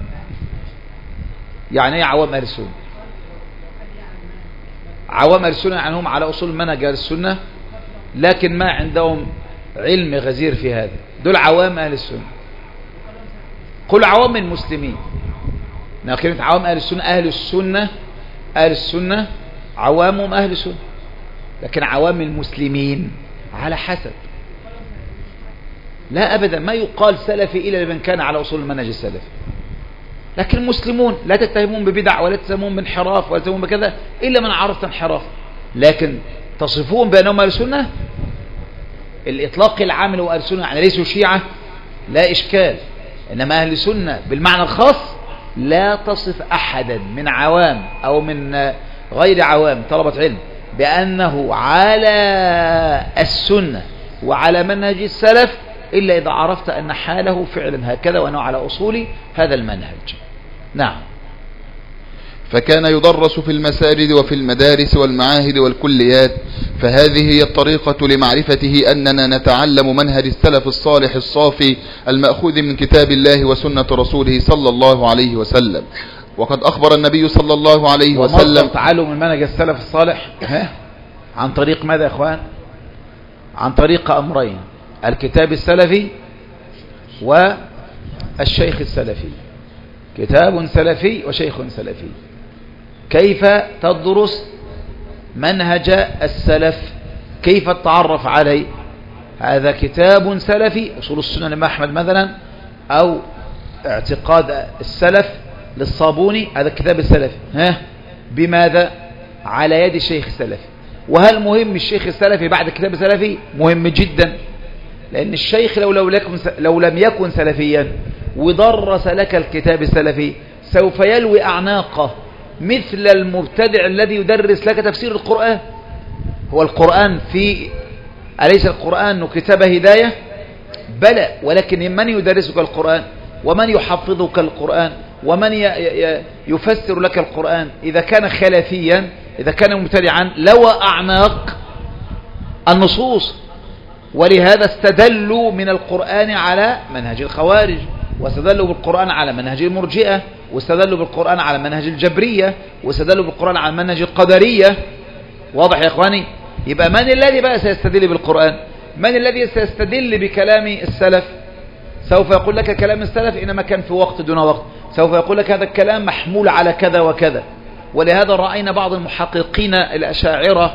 يعني ايه عوام أهل السنة؟ عوام أهل السنة يعني هم على أصول منهج أهل السنة، لكن ما عندهم علم غزير في هذا. دول عوام أهل السنة. كل عوام المسلمين. كلمة عوام أهل السنة، أهل السنة أهل السنة عوامهم أهل السنة، لكن عوام المسلمين على حسب. لا أبدا، ما يقال سلفي إلا لمن كان على أصول المنهج السلفي. لكن المسلمون لا تتهمون ببدع ولا تتهمون بانحراف ولا تتهمون بكذا إلا من عرفت انحراف، لكن تصفون بأنهم أهل السنة. الإطلاق العام هو أهل السنة يعني ليسوا شيعة، لا إشكال. إنما أهل السنة بالمعنى الخاص لا تصف أحدا من عوام أو من غير عوام طلبة علم بأنه على السنة وعلى منهج السلف إلا إذا عرفت أن حاله فعلا هكذا وأنه على أصول هذا المنهج. نعم. فكان يدرس في المساجد وفي المدارس والمعاهد والكليات، فهذه هي الطريقة لمعرفته أننا نتعلم منهج السلف الصالح الصافي المأخوذ من كتاب الله وسنة رسوله صلى الله عليه وسلم. وقد أخبر النبي صلى الله عليه وسلم تعلم من منهج السلف الصالح عن طريق ماذا يا أخوان؟ عن طريق أمرين: الكتاب السلفي والشيخ السلفي. كتاب سلفي وشيخ سلفي. كيف تدرس منهج السلف؟ كيف تتعرف عليه؟ هذا كتاب سلفي، أصول السنة لما أحمد مثلا، أو اعتقاد السلف للصابوني، هذا الكتاب السلفي. ها بماذا؟ على يد الشيخ السلفي. وهل مهم الشيخ السلفي بعد الكتاب السلفي؟ مهم جدا، لأن الشيخ لو, لو, لو لم يكن سلفيا ودرس لك الكتاب السلفي سوف يلوي أعناقه مثل المبتدع الذي يدرس لك تفسير القرآن. هو القرآن في أليس القرآن كتاب هداية؟ بلى، ولكن من يدرسك القرآن ومن يحفظك القرآن ومن يفسر لك القرآن إذا كان خلافيا، إذا كان مبتدعا لوى أعناق النصوص. ولهذا استدلوا من القرآن على منهج الخوارج، واستدلوا بالقرآن على منهج المرجئة، واستدلوا بالقرآن على منهج الجبرية، واستدلوا بالقرآن على منهج القدرية. واضح يا إخواني؟ يبقى من الذي بقى سيستدل بالقرآن؟ من الذي سيستدل بكلام السلف؟ سوف يقول لك كلام السلف إنما كان في وقت دون وقت، سوف يقول لك هذا الكلام محمول على كذا وكذا. ولهذا رأينا بعض المحققين الأشاعرة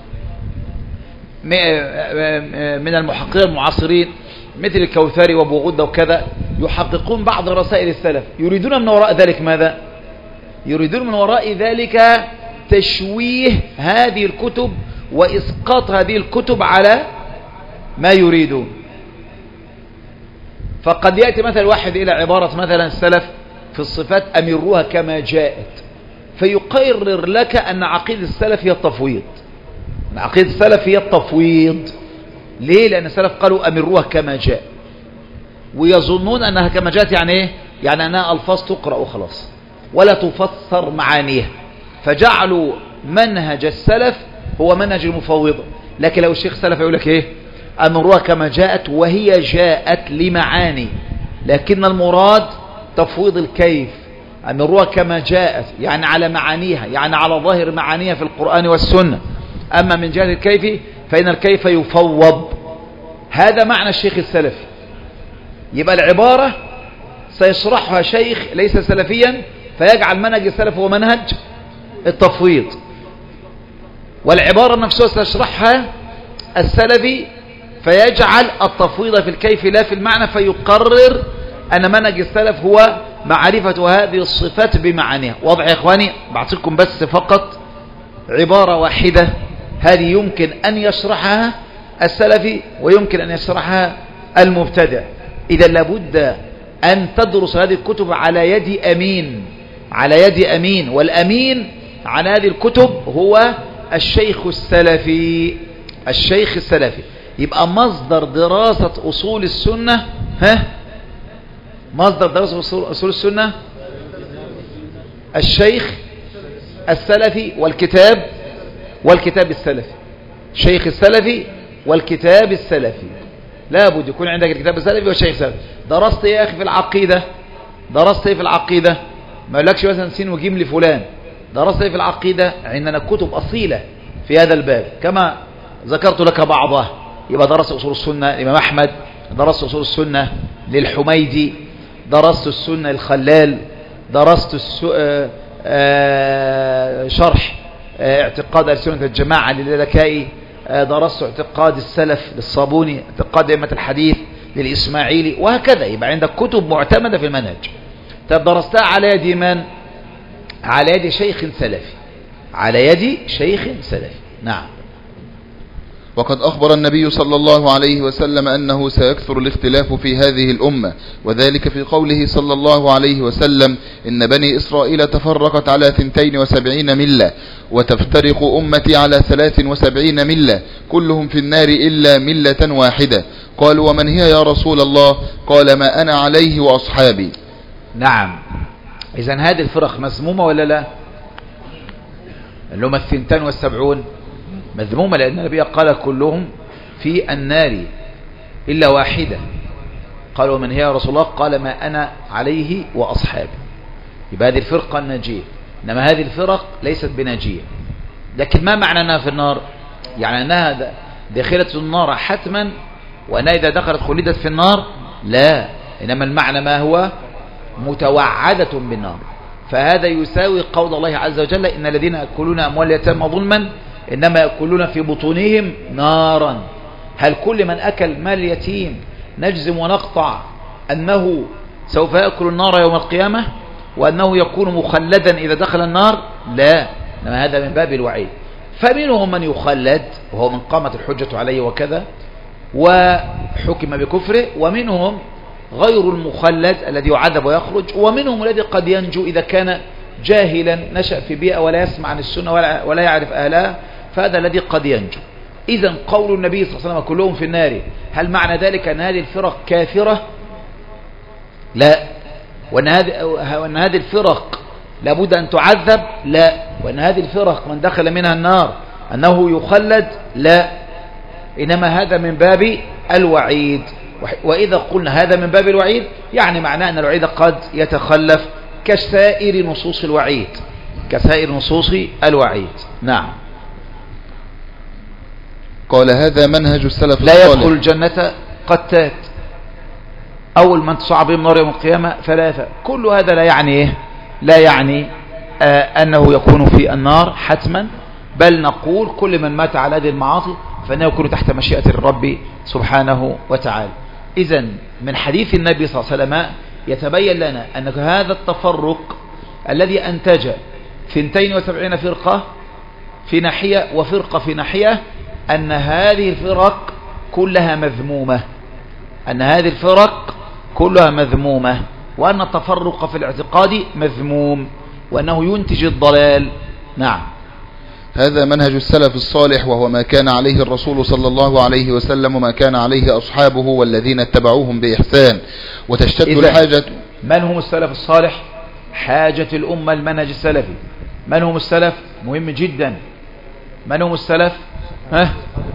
من المحققين المعاصرين مثل الكوثري وابو غدة وكذا يحققون بعض رسائل السلف، يريدون من وراء ذلك ماذا؟ يريدون من وراء ذلك تشويه هذه الكتب وإسقاط هذه الكتب على ما يريدون. فقد يأتي مثلا واحد إلى عبارة مثلا السلف في الصفات أمروها كما جاءت، فيقرر لك أن عقيدة السلف هي التفويض. عقيدة السلف هي التفويض. ليه؟ لأن السلف قالوا أمروها كما جاء، ويظنون أنها كما جاءت يعني إيه؟ يعني أنها ألفاظ تقرأ وخلاص ولا تفسر معانيها، فجعلوا منهج السلف هو منهج المفوضة. لكن لو الشيخ السلف يقول لك إيه؟ أمروها كما جاءت، وهي جاءت لمعاني، لكن المراد تفويض الكيف. أمروها كما جاءت يعني على معانيها، يعني على ظاهر معانيها في القرآن والسنة. أما من جهة الكيف فإن الكيف يفوض. هذا معنى الشيخ السلفي. يبقى العبارة سيشرحها شيخ ليس سلفيا فيجعل منهج السلف هو منهج التفويض، والعبارة نفسها سيشرحها السلفي فيجعل التفويض في الكيف لا في المعنى، فيقرر أن منهج السلف هو معرفة هذه الصفات بمعانيها. واضح يا إخواني؟ بعطيكم بس فقط عبارة واحدة هذه يمكن أن يشرحها السلفي ويمكن أن يشرحها المبتدع. إذا لابد أن تدرس هذه الكتب على يد أمين، على يد أمين، والأمين عن هذه الكتب هو الشيخ السلفي. الشيخ السلفي يبقى مصدر دراسة أصول السنة، ها مصدر دراسة أصول السنة الشيخ السلفي والكتاب والكتاب السلفي. شيخ السلفي والكتاب السلفي، لا بد يكون عندك الكتاب السلفي والشيخ السلفي. درست ايه يا اخي في العقيدة؟ درست ايه في العقيدة؟ ما لكش مثلا سين وجيم لفلان. درست ايه في العقيدة؟ عندنا كتب أصيلة في هذا الباب كما ذكرت لك بعضها. يبقى درست أصول السنة الإمام أحمد، درست أصول السنة للحميدي، درست السنة الخلال، درست السو... آآ آآ شرح آآ اعتقاد السنة الجماعة للذكائي، درست اعتقاد السلف للصابوني، اعتقاد أئمة الحديث للإسماعيلي، وهكذا. يبقى عندك كتب معتمدة في المنهج. طب درستها على يد من؟ على يد شيخ سلفي، على يد شيخ سلفي. نعم. وقد أخبر النبي صلى الله عليه وسلم أنه سيكثر الاختلاف في هذه الأمة، وذلك في قوله صلى الله عليه وسلم: إن بني إسرائيل تفرقت على ثنتين وسبعين ملة، وتفترق أمتي على ثلاث وسبعين ملة، كلهم في النار إلا ملة واحدة. قالوا: ومن هي يا رسول الله؟ قال: ما أنا عليه وأصحابي. نعم. إذن هذه الفرق مذمومة ولا لا؟ اللي هم الثنتان والسبعون مذمومة، لأن النبي قال: كلهم في النار إلا واحدة. قالوا: ومن هي يا رسول الله؟ قال: ما أنا عليه وأصحابي. يبقى هذه الفرقة الناجية، إنما هذه الفرق ليست بناجية. لكن ما معنى أنها في النار؟ يعني أنها داخلة النار حتما، وأنها إذا دخلت خلدت في النار؟ لا، إنما المعنى ما هو متوعدة بالنار. فهذا يساوي قول الله عز وجل: إن الذين يأكلون أموال اليتامى ظلما إنما يأكلون في بطونهم نارا. هل كل من أكل مال اليتيم نجزم ونقطع أنه سوف يأكل النار يوم القيامة وأنه يكون مخلدا إذا دخل النار؟ لا، إنما هذا من باب الوعيد. فمنهم من يخلد وهو من قامت الحجة عليه وكذا وحكم بكفره، ومنهم غير المخلد الذي يعذب ويخرج، ومنهم الذي قد ينجو إذا كان جاهلا نشأ في بيئة ولا يسمع عن السنة ولا, ولا يعرف أهلها، فهذا الذي قد ينجو. إذن قول النبي صلى الله عليه وسلم: كلهم في النار، هل معنى ذلك أن هذه الفرق كافرة؟ لا. وأن هذه, وأن هذه الفرق لابد أن تعذب؟ لا. وأن هذه الفرق من دخل منها النار أنه يخلد؟ لا. إنما هذا من باب الوعيد. وإذا قلنا هذا من باب الوعيد يعني معناه أن الوعيد قد يتخلف كسائر نصوص الوعيد، كسائر نصوص الوعيد. نعم. قال: هذا منهج السلف لا الصالح. يدخل الجنة قتات، أول من تصعب بهم نار يوم القيامة ثلاثة. كل هذا لا يعني إيه؟ لا يعني آه أنه يكون في النار حتما، بل نقول كل من مات على هذه المعاصي فإنه يكون تحت مشيئة الرب سبحانه وتعالى. إذن من حديث النبي صلى الله عليه وسلم يتبين لنا أن هذا التفرق الذي أنتج ثنتين وسبعين فرقة في ناحية وفرقة في ناحية، أن هذه الفرق كلها مذمومة، أن هذه الفرق كلها مذمومة، وأن التفرق في الاعتقاد مذموم، وأنه ينتج الضلال. نعم. هذا منهج السلف الصالح، وهو ما كان عليه الرسول صلى الله عليه وسلم وما كان عليه أصحابه والذين اتبعوهم بإحسان. وتشتد الحاجة. من هم السلف الصالح؟ حاجة الأمة المنهج السلفي. من هم السلف؟ مهم جدا. من هم السلف؟ ها؟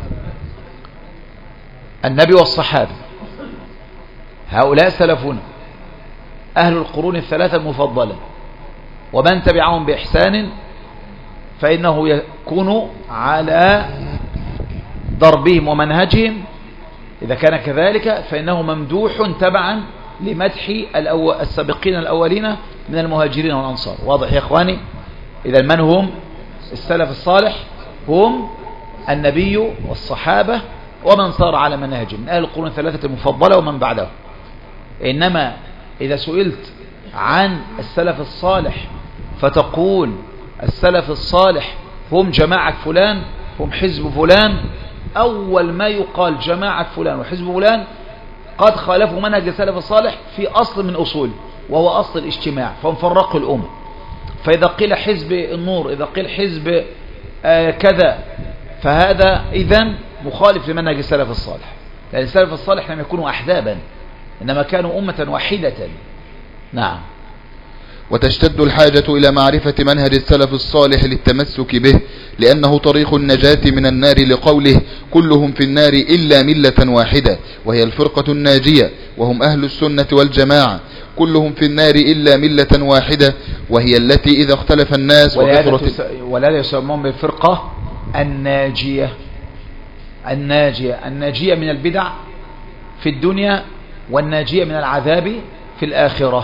النبي والصحابة، هؤلاء سلفنا، أهل القرون الثلاثة المفضلة، ومن تبعهم بإحسان فإنه يكون على ضربهم ومنهجهم. إذا كان كذلك فإنه ممدوح تبعا لمدح الأو... السابقين الأولين من المهاجرين والأنصار. واضح يا إخواني؟ إذا من هم السلف الصالح؟ هم النبي والصحابة ومن صار على منهجهم من أهل القرون الثلاثة المفضلة ومن بعده. إنما إذا سئلت عن السلف الصالح فتقول السلف الصالح هم جماعة فلان، هم حزب فلان، أول ما يقال جماعة فلان وحزب فلان قد خالفوا منهج السلف الصالح في أصل من أصوله، وهو أصل الاجتماع، فهم فرقوا الأمة. فإذا قيل حزب النور، إذا قيل حزب آه كذا، فهذا إذن مخالف لمنهج السلف الصالح، لأن السلف الصالح لم يكونوا أحزابا، إنما كانوا أمة واحدة. نعم. وتشتد الحاجة إلى معرفة منهج السلف الصالح للتمسك به، لأنه طريق النجاة من النار، لقوله كلهم في النار إلا ملة واحدة وهي الفرقة الناجية، وهم أهل السنة والجماعة. كلهم في النار إلا ملة واحدة وهي التي إذا اختلف الناس وكثرت، ولا يسمون بالفرقة الناجية. الناجية الناجية من البدع في الدنيا، والناجية من العذاب في الآخرة.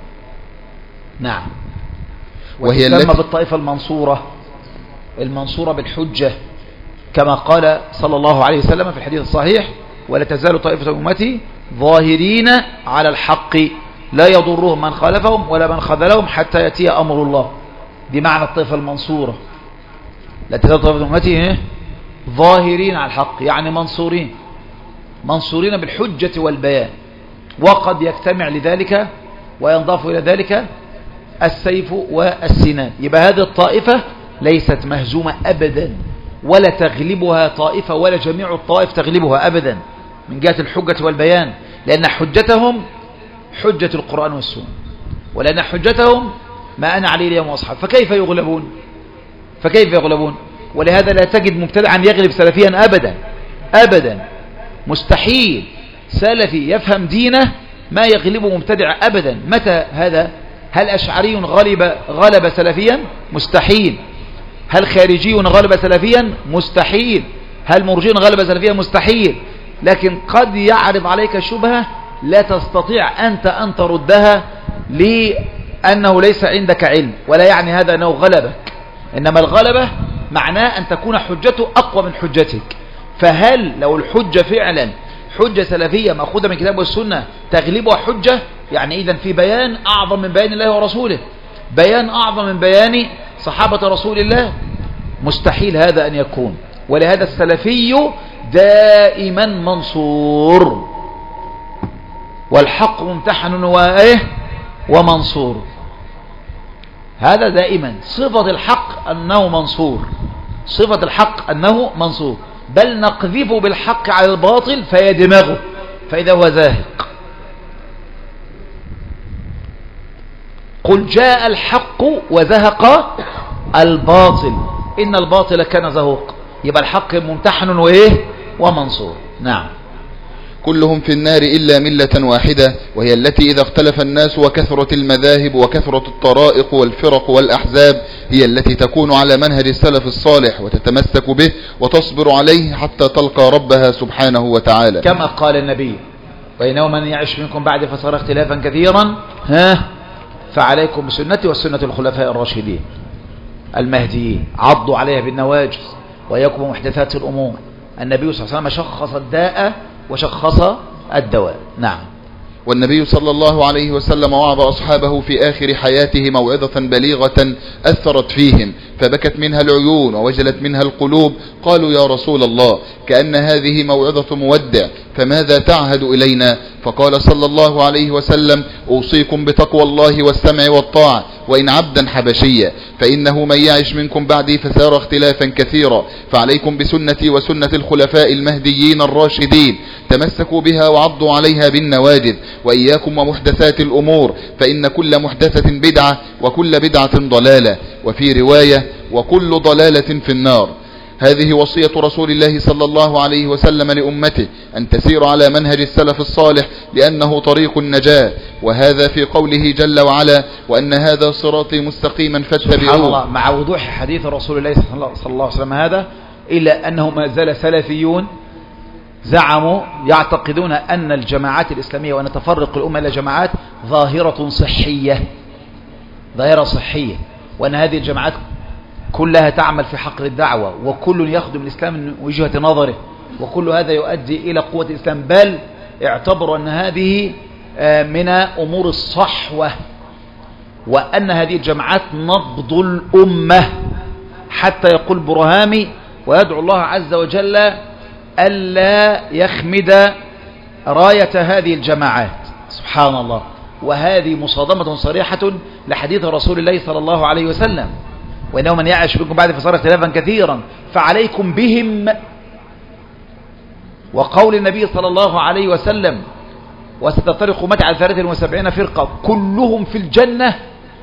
نعم. وهي التي بالطائفة المنصورة، المنصورة بالحجة، كما قال صلى الله عليه وسلم في الحديث الصحيح: ولا تزال طائفة أمتي ظاهرين على الحق لا يضرهم من خالفهم ولا من خذلهم حتى يأتي أمر الله. دي معنى الطائفة المنصورة. لا تزال طائفة أمتي ظاهرين على الحق، يعني منصورين، منصورين بالحجة والبيان. وقد يجتمع لذلك وينضاف إلى ذلك السيف والسنان. يبقى هذه الطائفة ليست مهزومة أبدا، ولا تغلبها طائفة، ولا جميع الطائف تغلبها أبدا من جهة الحجة والبيان، لأن حجتهم حجة القرآن والسنة، ولأن حجتهم ما أنا عليه اليوم وأصحاب. فكيف يغلبون؟ فكيف يغلبون؟ ولهذا لا تجد مبتدعا يغلب سلفيا أبدا أبدا، مستحيل سلفي يفهم دينه ما يغلبه مبتدع أبدا. متى هذا؟ هل أشعري غلب غلب سلفيا؟ مستحيل. هل خارجي غلب سلفيا؟ مستحيل. هل مرجي غلب سلفيا؟ مستحيل. لكن قد يعرض عليك شبهة لا تستطيع أنت أن تردها لأنه ليس عندك علم، ولا يعني هذا أنه غلبك، إنما الغلبة معناه أن تكون حجته أقوى من حجتك. فهل لو الحجة فعلا حجة سلفية مأخوذة من كتاب والسنة تغلبها حجة، يعني إذن في بيان أعظم من بيان الله ورسوله، بيان أعظم من بيان صحابة رسول الله؟ مستحيل هذا أن يكون. ولهذا السلفي دائما منصور، والحق ممتحن وإيه ومنصور. هذا دائما صفة الحق أنه منصور، صفة الحق أنه منصور، بل نقذف بالحق على الباطل فيدمغه فإذا هو زاهق. قل جاء الحق وزهق الباطل إن الباطل كان زهوق. يبقى الحق ممتحن وإيه ومنصور. نعم. كلهم في النار إلا ملة واحدة وهي التي إذا اختلف الناس وكثرت المذاهب وكثرت الطرائق والفرق والأحزاب هي التي تكون على منهج السلف الصالح وتتمسك به وتصبر عليه حتى تلقى ربها سبحانه وتعالى، كما قال النبي: وإنه من يعش منكم بعد فصار اختلافا كثيرا ها فعليكم بسنتي وسنة الخلفاء الراشدين المهديين عضوا عليها بالنواجذ وإياكم ومحدثات الأمور. النبي صلى الله عليه وسلم شخص الداء وشخص الدواء. نعم. والنبي صلى الله عليه وسلم وعظ أصحابه في آخر حياته موعظة بليغة أثرت فيهم فبكت منها العيون ووجلت منها القلوب. قالوا: يا رسول الله، كأن هذه موعظة مودع، فماذا تعهد إلينا؟ فقال صلى الله عليه وسلم: أوصيكم بتقوى الله والسمع والطاعة وإن عبدا حبشيا، فإنه من يعش منكم بعدي فسار اختلافا كثيرا، فعليكم بسنتي وسنة الخلفاء المهديين الراشدين، تمسكوا بها وعضوا عليها بالنواجذ، وإياكم ومحدثات الأمور، فإن كل محدثة بدعة وكل بدعة ضلالة، وفي رواية: وكل ضلالة في النار. هذه وصية رسول الله صلى الله عليه وسلم لأمته أن تسير على منهج السلف الصالح لأنه طريق النجاة، وهذا في قوله جل وعلا: وأن هذا صراطي مستقيما فاتبعوه. مع وضوح حديث رسول الله صلى الله عليه وسلم هذا، إلا أنه ما زال سلفيون زعموا يعتقدون أن الجماعات الإسلامية وأن تفرق الأمة إلى جماعات ظاهرة صحية، ظاهرة صحية، وأن هذه الجماعات كلها تعمل في حقل الدعوة، وكل يخدم الإسلام من وجهة نظره، وكل هذا يؤدي إلى قوة الإسلام، بل اعتبروا أن هذه من أمور الصحوة، وأن هذه الجماعات نبض الأمة، حتى يقول برهامي: ويدعو الله عز وجل ألا يخمد راية هذه الجماعات. سبحان الله. وهذه مصادمة صريحة لحديث رسول الله صلى الله عليه وسلم: وإنه من يعش منكم بعد فصار اختلافا كثيرا فعليكم بهم. وقول النبي صلى الله عليه وسلم: وستفترق أمتي على ثلاث وسبعين فرقة كلهم في الجنة.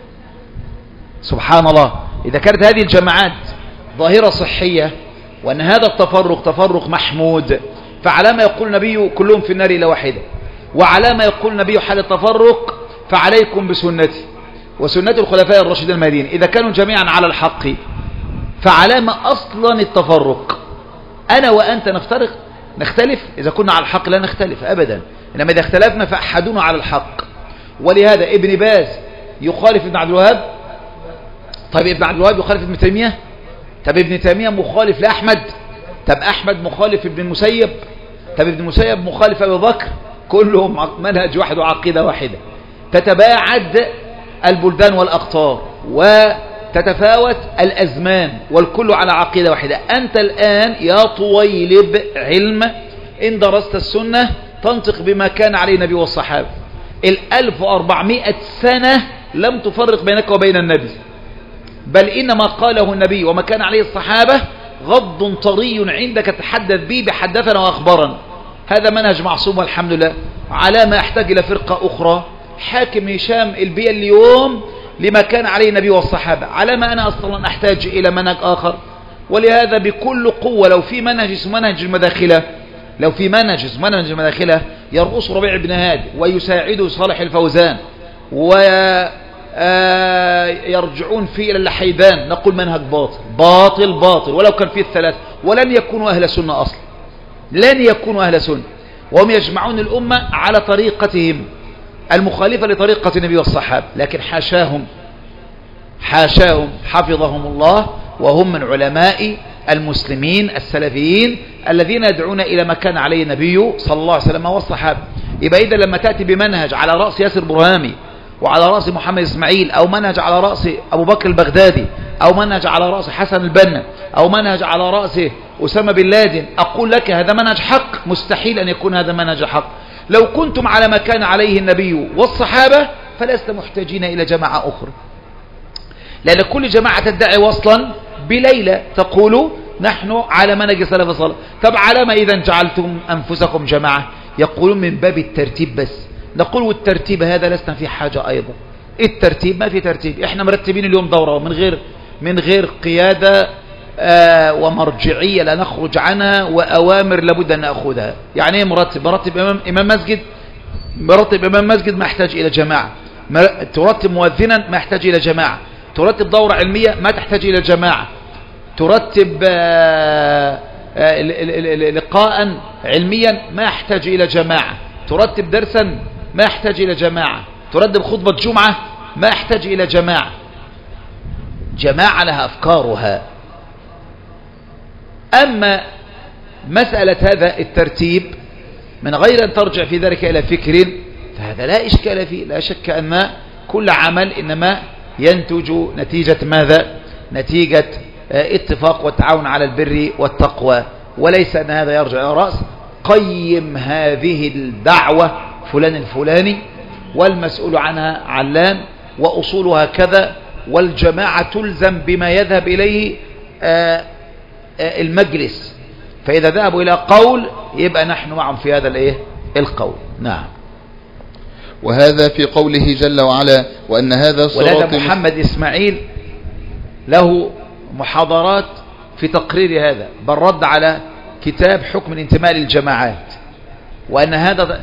سبحان الله. إذا كانت هذه الجماعات ظاهرة صحية وأن هذا التفرق تفرق محمود، فعلى ما يقول النبي كلهم في النار إلا واحدة، وعلى ما يقول النبي حال التفرق فعليكم بسنتي وسنة الخلفاء الراشدين المهديين. إذا كانوا جميعا على الحق فعلى ما أصلا التفرق؟ أنا وأنت نفترق نختلف؟ إذا كنا على الحق لا نختلف أبدا، إنما إذا اختلفنا فأحدنا على الحق. ولهذا ابن باز يخالف ابن عبد الوهاب. طيب ابن عبد الوهاب يخالف ابن تيمية؟ طب ابن تيمية مخالف لأحمد؟ طب أحمد مخالف ابن المسيب؟ طب ابن المسيب مخالف أبي بكر؟ كلهم منهج واحد وعقيدة واحدة. تتباعد البلدان والأقطار وتتفاوت الأزمان والكل على عقيدة واحدة. أنت الآن يا طويلب علم إن درست السنة تنطق بما كان عليه النبي والصحابة. الألف وأربعمائة سنة لم تفرق بينك وبين النبي، بل إنما قاله النبي وما كان عليه الصحابة غض طري عندك تحدث به بحدثنا وأخبرنا. هذا منهج معصوم والحمد لله. على ما يحتاج إلى فرقة أخرى حاكم هشام البيئة اليوم لما كان عليه النبي والصحابة، على ما أنا أصلا أحتاج إلى منهج آخر. ولهذا بكل قوة لو في منهج اسمه منهج المداخلة، لو في منهج اسمه منهج المداخلة يرقص ربيع بن هادي ويساعده صالح الفوزان ويرجعون فيه إلى اللحيدان، نقول منهج باطل باطل باطل ولو كان فيه الثلاث، ولن يكونوا أهل سنة أصلا، لن يكونوا أهل سنة، وهم يجمعون الأمة على طريقتهم المخالفة لطريقة النبي والصحابة. لكن حاشاهم حاشاهم حفظهم الله، وهم من علماء المسلمين السلفيين الذين يدعون إلى ما كان عليه النبي صلى الله عليه وسلم والصحابة. يبقى إذا لما تأتي بمنهج على رأس ياسر برهامي وعلى رأس محمد إسماعيل، أو منهج على رأس أبو بكر البغدادي، أو منهج على رأس حسن البنا، أو منهج على رأس أسامة بن لادن، أقول لك هذا منهج حق؟ مستحيل أن يكون هذا منهج حق. لو كنتم على ما كان عليه النبي والصحابة فلست محتاجين إلى جماعة أخرى، لأن كل جماعة تدعي وصلا بليلة تقول نحن على منهج سلف الصالح. طب على ما إذا جعلتم أنفسكم جماعة؟ يقولون من باب الترتيب بس. نقول والترتيب هذا لسنا في حاجة أيضا. الترتيب ما في ترتيب، احنا مرتبين اليوم دورة من غير من غير قيادة آه ومرجعية لا نخرج عنها، وأوامر لابد أن نأخذها. يعني ايه مرتب؟ مرتب إمام, إمام مسجد، مرتب إمام مسجد ما يحتاج إلى جماعة. ترتب مؤذنا ما يحتاج إلى جماعة. ترتب دورة علمية ما تحتاج إلى جماعة. ترتب آه آه لقاء علميا ما يحتاج إلى جماعة. ترتب درسا ما يحتاج إلى جماعة. ترتب خطبة جمعة ما يحتاج إلى جماعة. جماعة لها أفكارها. أما مسألة هذا الترتيب من غير أن ترجع في ذلك إلى فكر فهذا لا إشكال فيه. لا شك أن كل عمل إنما ينتج نتيجة ماذا؟ نتيجة اتفاق والتعاون على البر والتقوى، وليس أن هذا يرجع إلى رأس قيم هذه الدعوة فلان الفلاني والمسؤول عنها علان وأصولها كذا، والجماعة تلزم بما يذهب إليه المجلس، فإذا ذهبوا إلى قول يبقى نحن معهم في هذا الإيه؟ القول. نعم. وهذا في قوله جل وعلا وأن هذا صراط. ولهذا محمد إسماعيل له محاضرات في تقرير هذا، بل رد على كتاب حكم الانتماء للجماعات، وأن هذا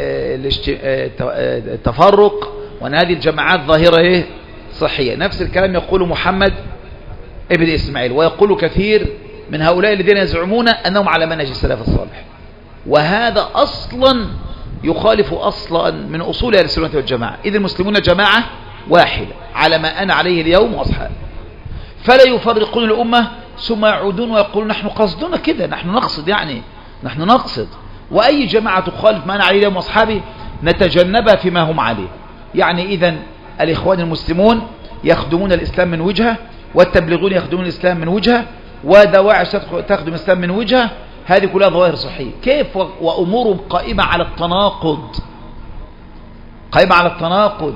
التفرق وأن هذه الجماعات ظاهرة إيه؟ صحية. نفس الكلام يقول محمد ابن إسماعيل، ويقول كثير من هؤلاء الذين يزعمون أنهم على منهج السلف الصالح، وهذا أصلا يخالف أصلا من أصول أهل السنة والجماعة. إذ المسلمون جماعة واحدة على ما أنا عليه اليوم وأصحابي، فلا يفرقون الأمة ثم يعودون ويقولون نحن قصدنا كده، نحن نقصد، يعني نحن نقصد، وأي جماعة تخالف ما أنا عليه اليوم وأصحابي نتجنبها فيما هم عليه. يعني إذن الإخوان المسلمون يخدمون الإسلام من وجهة، والتبلغون يخدمون الإسلام من وجهة، ودواعي تخدم الإسلام من وجهه، هذه كلها ظواهر صحية. كيف وأمور قائمة على التناقض، قائمة على التناقض،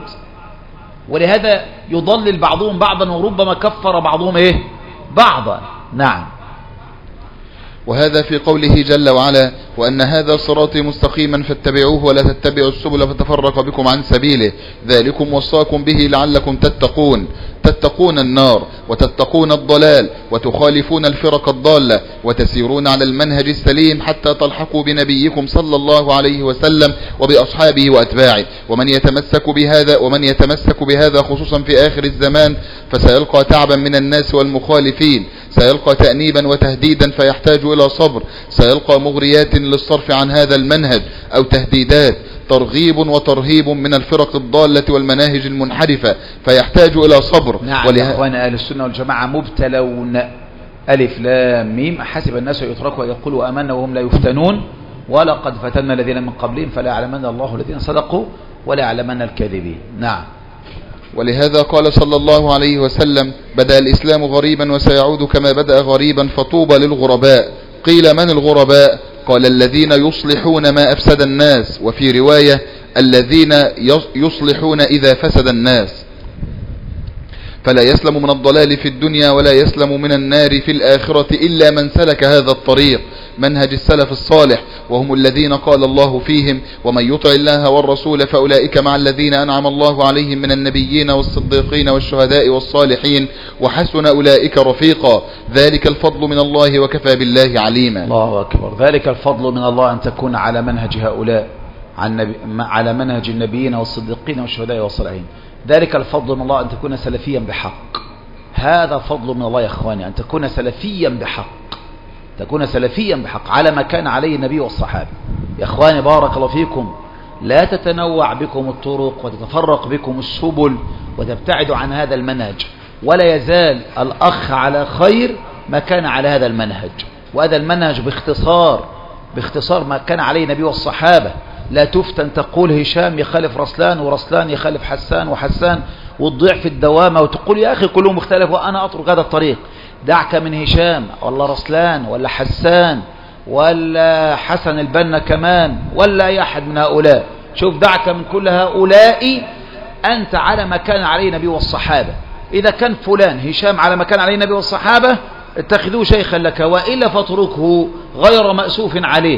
ولهذا يضلل بعضهم بعضا وربما كفر بعضهم إيه بعضا. نعم. وهذا في قوله جل وعلا: وأن هذا صراطي مستقيما فاتبعوه ولا تتبعوا السبل فتفرق بكم عن سبيله ذلكم وصاكم به لعلكم تتقون. تتقون النار وتتقون الضلال وتخالفون الفرق الضالة وتسيرون على المنهج السليم حتى تلحقوا بنبيكم صلى الله عليه وسلم وبأصحابه وأتباعه. ومن يتمسك بهذا ومن يتمسك بهذا خصوصا في آخر الزمان فسيلقى تعبا من الناس والمخالفين، سيلقى تأنيبا وتهديدا فيحتاج إلى صبر، سيلقى مغريات للصرف عن هذا المنهج أو تهديدات، ترغيب وترهيب من الفرق الضالة والمناهج المنحرفة فيحتاج إلى صبر. نعم وله... أخوان أهل السنة والجماعة مبتلون ألف لام ميم حسب الناس يتركوا ويقولوا آمنا وهم لا يفتنون ولقد فتنا الذين من قبلهم فلا يعلمن الله الذين صدقوا ولا يعلمن الكاذبين. نعم. ولهذا قال صلى الله عليه وسلم: بدأ الإسلام غريبا وسيعود كما بدأ غريبا فطوبى للغرباء. قيل: من الغرباء؟ قال: الذين يصلحون ما أفسد الناس، وفي رواية: الذين يصلحون إذا فسد الناس. فلا يسلم من الضلال في الدنيا ولا يسلم من النار في الآخرة إلا من سلك هذا الطريق، منهج السلف الصالح، وهم الذين قال الله فيهم: ومن يطع الله والرسول فأولئك مع الذين أنعم الله عليهم من النبيين والصديقين والشهداء والصالحين وحسن أولئك رفيقا، ذلك الفضل من الله وكفى بالله عليما. الله أكبر. ذلك الفضل من الله أن تكون على منهج هؤلاء، على منهج النبيين والصديقين والشهداء والصالحين. ذلك الفضل من الله أن تكون سلفيا بحق. هذا فضل من الله يا أخواني، أن تكون سلفيا بحق، تكون سلفيا بحق على ما كان عليه النبي والصحابة. يا أخواني بارك الله فيكم، لا تتنوع بكم الطرق وتتفرق بكم السبل وتبتعدوا عن هذا المنهج، ولا يزال الأخ على خير ما كان على هذا المنهج. وهذا المنهج باختصار باختصار ما كان عليه النبي والصحابة. لا تفتن تقول هشام يخالف رسلان ورسلان يخالف حسان وحسان وتضيع في الدوامة وتقول يا أخي كلهم مختلف وأنا أترك هذا الطريق. دعك من هشام ولا رسلان ولا حسان ولا حسن البنا كمان ولا أي أحد من هؤلاء. شوف، دعك من كل هؤلاء، أنت على ما كان عليه النبي والصحابة. إذا كان فلان هشام على ما كان عليه النبي والصحابة اتخذوه شيخا لك، وإلا فاتركه غير مأسوف عليه.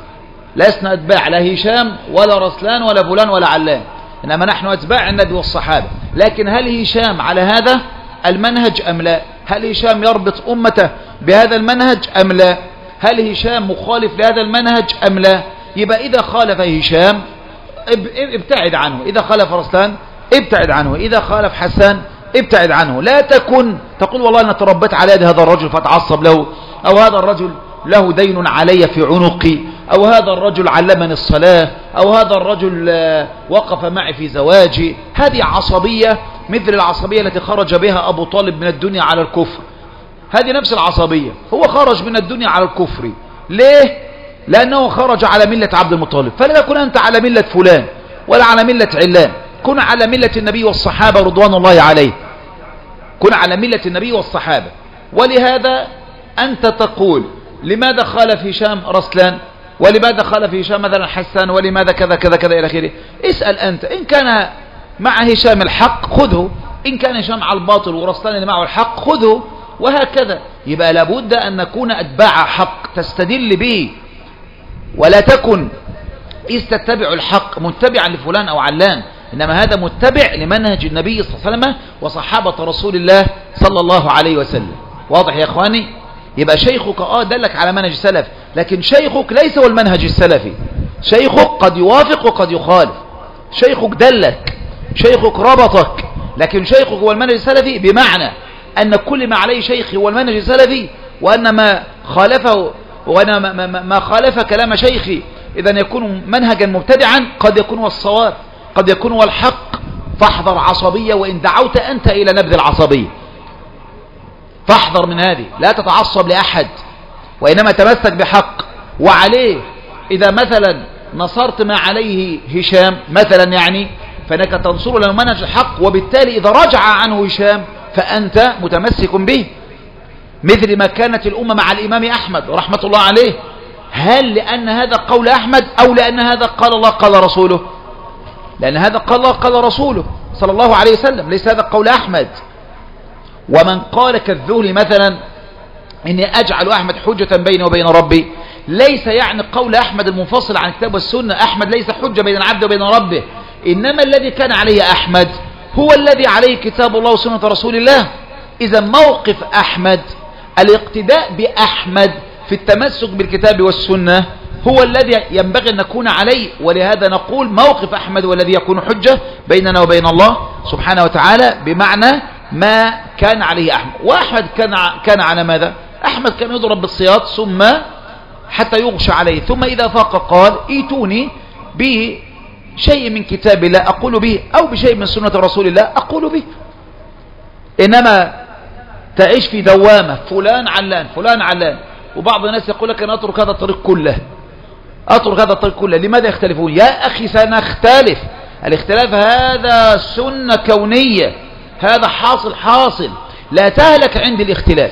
لسنا أتباع لا هشام ولا رسلان ولا فلان ولا علان، إنما نحن أتباع النبي والصحابة. لكن هل هشام على هذا المنهج أم لا؟ هل هشام يربط أمته بهذا المنهج أم لا؟ هل هشام مخالف لهذا المنهج أم لا؟ يبقى إذا خالف هشام ابتعد عنه، إذا خالف رسلان ابتعد عنه، إذا خالف حسان ابتعد عنه. لا تكن تقول والله أنا تربيت على يد هذا الرجل فتعصب له، أو هذا الرجل له دين علي في عنقي، أو هذا الرجل علمني الصلاة، أو هذا الرجل وقف معي في زواجي. هذه عصبية مثل العصبية التي خرج بها أبو طالب من الدنيا على الكفر. هذه نفس العصبية، هو خرج من الدنيا على الكفر. ليه؟ لأنه خرج على ملة عبد المطلب. فلا تكن أنت على ملة فلان ولا على ملة علان، كن على ملة النبي والصحابة رضوان الله عليه، كن على ملة النبي والصحابة. ولهذا أنت تقول لماذا خالف هشام رسلان، ولماذا خالف هشام مثلا حسان، ولماذا كذا كذا كذا إلى آخره. اسأل أنت، إن كان مع هشام الحق خذه، إن كان هشام على الباطل ورسلان اللي معه الحق خذه، وهكذا. يبقى لابد أن نكون أتباع حق تستدل به، ولا تكن إذ تتبع الحق متبعا لفلان أو علان، إنما هذا متبع لمنهج النبي صلى الله عليه وسلم وصحابة رسول الله صلى الله عليه وسلم. واضح يا إخواني؟ يبقى شيخك آه دلك على منهج السلف، لكن شيخك ليس هو المنهج السلفي. شيخك قد يوافق وقد يخالف، شيخك دلك، شيخك ربطك، لكن شيخك هو المنهج السلفي، بمعنى أن كل ما عليه شيخي هو المنهج السلفي، وأن ما خالفه وأنا ما, ما, ما خالف كلام شيخي إذن يكون منهجا مبتدعا، قد يكون هو الصواب، قد يكون هو الحق. فاحذر عصبية، وإن دعوت أنت إلى نبذ العصبية فاحذر من هذه، لا تتعصب لأحد، وإنما تمسك بحق. وعليه إذا مثلا نصرت ما عليه هشام مثلا، يعني فإنك تنصر له منهج الحق، وبالتالي إذا رجع عنه هشام فأنت متمسك به. مثل ما كانت الأمة مع الإمام أحمد رحمة الله عليه. هل لأن هذا قول أحمد أو لأن هذا قال الله قال رسوله؟ لأن هذا قال الله قال رسوله صلى الله عليه وسلم، ليس هذا قول أحمد. ومن قال كالذهلي مثلا إني أجعل أحمد حجة بيني وبين ربي، ليس يعني قول أحمد المنفصل عن الكتاب والسنة. أحمد ليس حجة بين العبد وبين ربه، إنما الذي كان عليه أحمد هو الذي عليه كتاب الله وسنة رسول الله. إذا موقف أحمد الاقتداء بأحمد في التمسك بالكتاب والسنة هو الذي ينبغي أن نكون عليه. ولهذا نقول موقف أحمد هو الذي يكون حجة بيننا وبين الله سبحانه وتعالى، بمعنى ما كان عليه أحمد. وأحمد كان كان على ماذا؟ أحمد كان يضرب بالصياط ثم حتى يغشى عليه، ثم إذا فاق قال ائتوني بشيء من كتاب الله أقول به، أو بشيء من سنة رسول الله أقول به. إنما تعيش في دوامة فلان علان فلان علان. وبعض الناس يقول لك أنا أترك هذا الطريق كله، أترك هذا الطريق كله. لماذا يختلفون؟ يا أخي سنختلف. الاختلاف هذا سنة كونية، هذا حاصل حاصل. لا تهلك عند الاختلاف،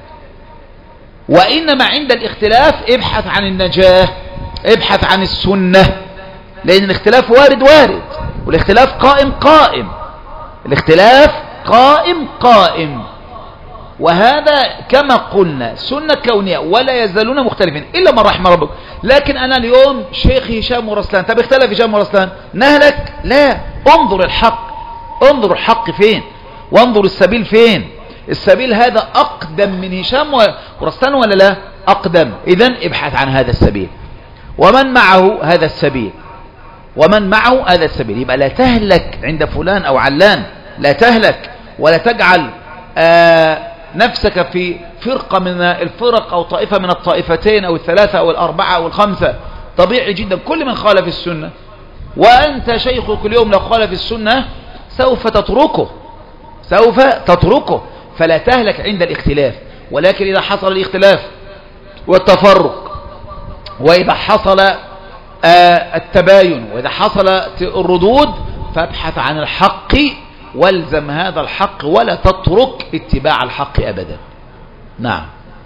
وإنما عند الاختلاف ابحث عن النجاة، ابحث عن السنة، لأن الاختلاف وارد وارد، والاختلاف قائم قائم، الاختلاف قائم قائم. وهذا كما قلنا سنة كونية، ولا يزالون مختلفين إلا من رحم ربك. لكن أنا اليوم شيخ هشام ورسلان، طب اختلف هشام ورسلان نهلك؟ لا، انظر الحق، انظر الحق فين، وانظر السبيل فين. السبيل هذا أقدم من هشام ورسلان ولا لا؟ أقدم. إذن ابحث عن هذا السبيل ومن معه هذا السبيل، ومن معه هذا السبيل. يبقى لا تهلك عند فلان أو علان، لا تهلك، ولا تجعل آه نفسك في فرقة من الفرق أو طائفة من الطائفتين أو الثلاثة أو الأربعة أو الخمسة. طبيعي جدا كل من خالف السنة، وأنت شيخك اليوم لو خالف السنة سوف تتركه، سوف تتركه. فلا تهلك عند الاختلاف. ولكن إذا حصل الاختلاف والتفرق، وإذا حصل آه التباين، وإذا حصل الردود، فابحث عن الحق والزم هذا الحق، ولا تترك اتباع الحق أبدا. نعم.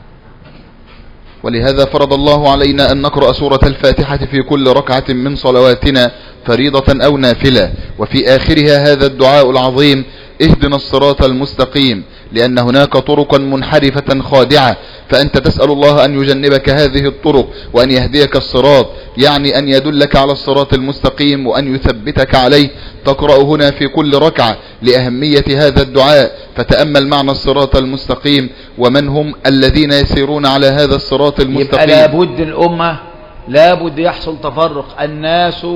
ولهذا فرض الله علينا أن نقرأ سورة الفاتحة في كل ركعة من صلواتنا فريضة أو نافلة، وفي آخرها هذا الدعاء العظيم: اهدنا الصراط المستقيم، لأن هناك طرقا منحرفة خادعة، فأنت تسأل الله أن يجنبك هذه الطرق وأن يهديك الصراط، يعني أن يدلك على الصراط المستقيم وأن يثبتك عليه. تقرأ هنا في كل ركعة لأهمية هذا الدعاء، فتأمل معنى الصراط المستقيم ومن هم الذين يسيرون على هذا الصراط المستقيم. يبقى لابد الأمة لابد يحصل تفرق، الناس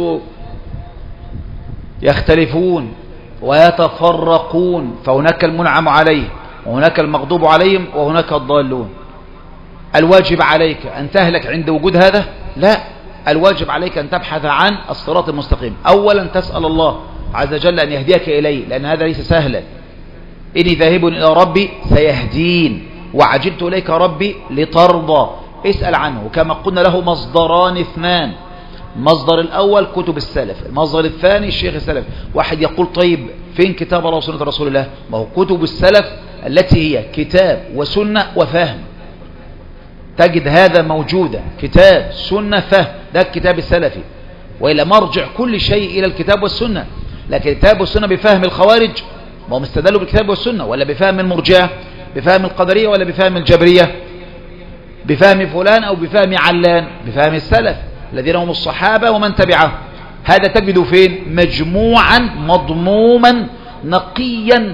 يختلفون ويتفرقون، فهناك المنعم عليه وهناك المغضوب عليهم وهناك الضالون. الواجب عليك أن تهلك عند وجود هذا؟ لا، الواجب عليك أن تبحث عن الصراط المستقيم. أولا تسأل الله عز وجل أن يهديك إليه، لأن هذا ليس سهلا. إني ذاهب إلى ربي سيهدين وعجلت إليك ربي لترضى. اسأل عنه. كما قلنا له مصدران اثنان، المصدر الأول كتب السلف، المصدر الثاني الشيخ السلف. واحد يقول طيب فين كتاب الله وسنة رسول الله؟ ما هو كتب السلف التي هي كتاب وسنة وفهم، تجد هذا موجودة، كتاب سنة فهم، ده الكتاب السلفي. وإلى مرجع كل شيء إلى الكتاب والسنة. لكن الكتاب والسنة بفهم الخوارج، ما هم استدلوا بالكتاب والسنة، ولا بفهم المرجعة، بفهم القدرية، ولا بفهم الجبرية، بفهم فلان أو بفهم علان، بفهم السلف الذين هم الصحابة ومن تبعهم. هذا تجده فين؟ مجموعا مضموما نقيا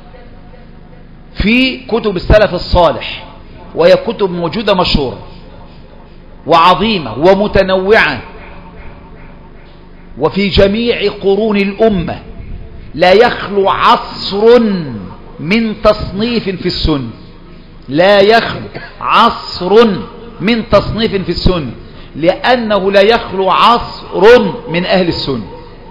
في كتب السلف الصالح، وهي كتب موجودة مشهورة وعظيمة ومتنوعة، وفي جميع قرون الأمة. لا يخلو عصر من تصنيف في السنة، لا يخلو عصر من تصنيف في السنة، لأنه لا يخلو عصر من أهل السنة،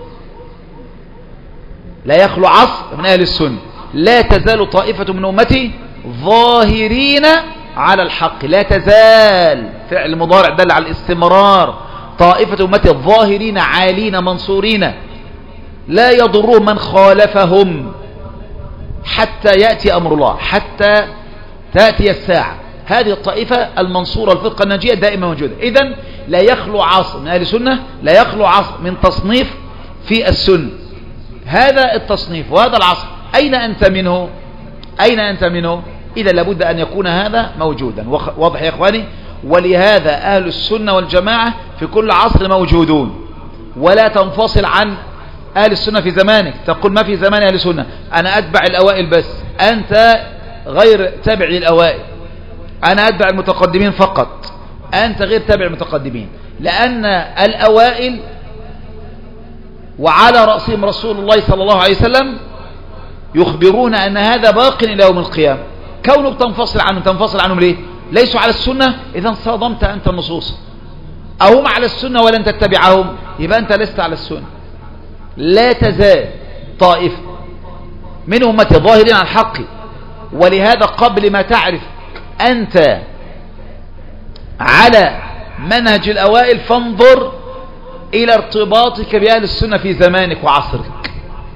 لا يخلو عصر من أهل السنة. لا تزال طائفة من أمتي ظاهرين على الحق، لا تزال فعل مضارع دل على الاستمرار. طائفة أمتي الظاهرين عالين منصورين، لا يضرهم من خالفهم حتى يأتي أمر الله، حتى تأتي الساعة هذه الطائفة المنصورة الفرقة الناجية دائما موجودة. إذن لا يخلو عصر من أهل السنة، لا يخلو عصر من تصنيف في السنة. هذا التصنيف وهذا العصر أين أنت منه؟ أين أنت منه؟ إذا لابد أن يكون هذا موجودا. واضح يا إخواني؟ ولهذا أهل السنة والجماعة في كل عصر موجودون، ولا تنفصل عن أهل السنة في زمانك. تقول ما في زمان أهل السنة، أنا أتبع الأوائل بس، أنت غير تابع للأوائل، أنا أتبع المتقدمين فقط، أنت غير تابع المتقدمين. لأن الأوائل وعلى رأسهم رسول الله صلى الله عليه وسلم يخبرون أن هذا باق إلى يوم القيامة. كونك تنفصل عنهم، تنفصل عنهم ليه؟ ليسوا على السنة، إذا صادمت أنت النصوص. أو هم على السنة ولن تتبعهم، يبقى أنت لست على السنة. لا تزال طائفة من أمتي ظاهرين على الحق. ولهذا قبل ما تعرف أنت على منهج الأوائل فانظر إلى ارتباطك بأهل السنة في زمانك وعصرك.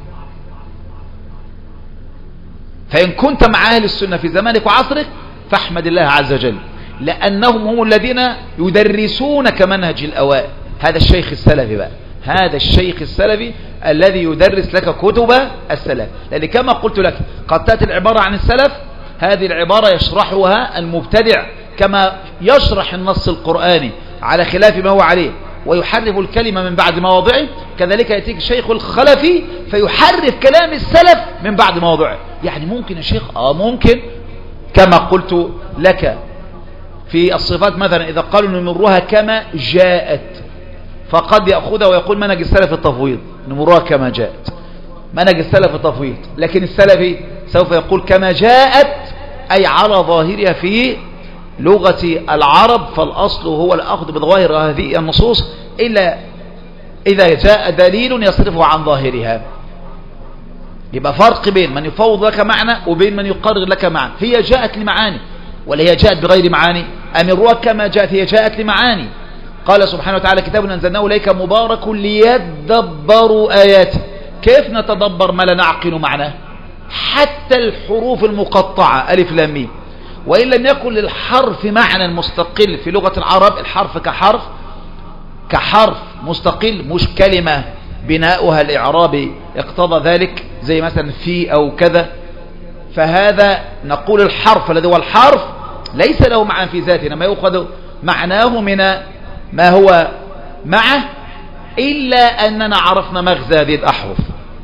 فإن كنت مع أهل السنة في زمانك وعصرك فاحمد الله عز وجل، لأنهم هم الذين يدرسونك منهج الأوائل. هذا الشيخ السلفي بقى، هذا الشيخ السلفي الذي يدرس لك كتب السلف. لأن كما قلت لك قد تأتي العبارة عن السلف، هذه العبارة يشرحها المبتدع كما يشرح النص القرآني على خلاف ما هو عليه ويحرف الكلمة من بعد مواضعه، كذلك يأتيك الشيخ الخلفي فيحرف كلام السلف من بعد مواضعه. يعني ممكن يا شيخ آه ممكن، كما قلت لك في الصفات مثلا إذا قالوا نمرها كما جاءت، فقد يأخذها ويقول منهج السلف التفويض، نمرها كما جاءت، منهج السلف التفويض. لكن السلفي سوف يقول كما جاءت أي على ظاهرها في لغة العرب، فالأصل هو الأخذ بظواهر هذه النصوص إلا إذا جاء دليل يصرفه عن ظاهرها. يبقى فرق بين من يفوض لك معنى وبين من يقرر لك معنى. هي جاءت لمعاني ولا هي جاءت بغير معاني؟ أمرها كما جاءت، هي جاءت لمعاني. قال سبحانه وتعالى كتاب أنزلناه إليك مبارك ليدبروا آياته. كيف نتدبر ما لا نعقل معناه؟ حتى الحروف المقطعة ألف لام ميم، وإن لم يكن للحرف معنى مستقل في لغة العرب، الحرف كحرف كحرف مستقل مش كلمة بناؤها الإعرابي اقتضى ذلك زي مثلا في أو كذا، فهذا نقول الحرف الذي هو الحرف ليس له معنى في ذاته، إنما يأخذ معناه من ما هو معه، إلا أننا عرفنا مغزى هذه الأحرف.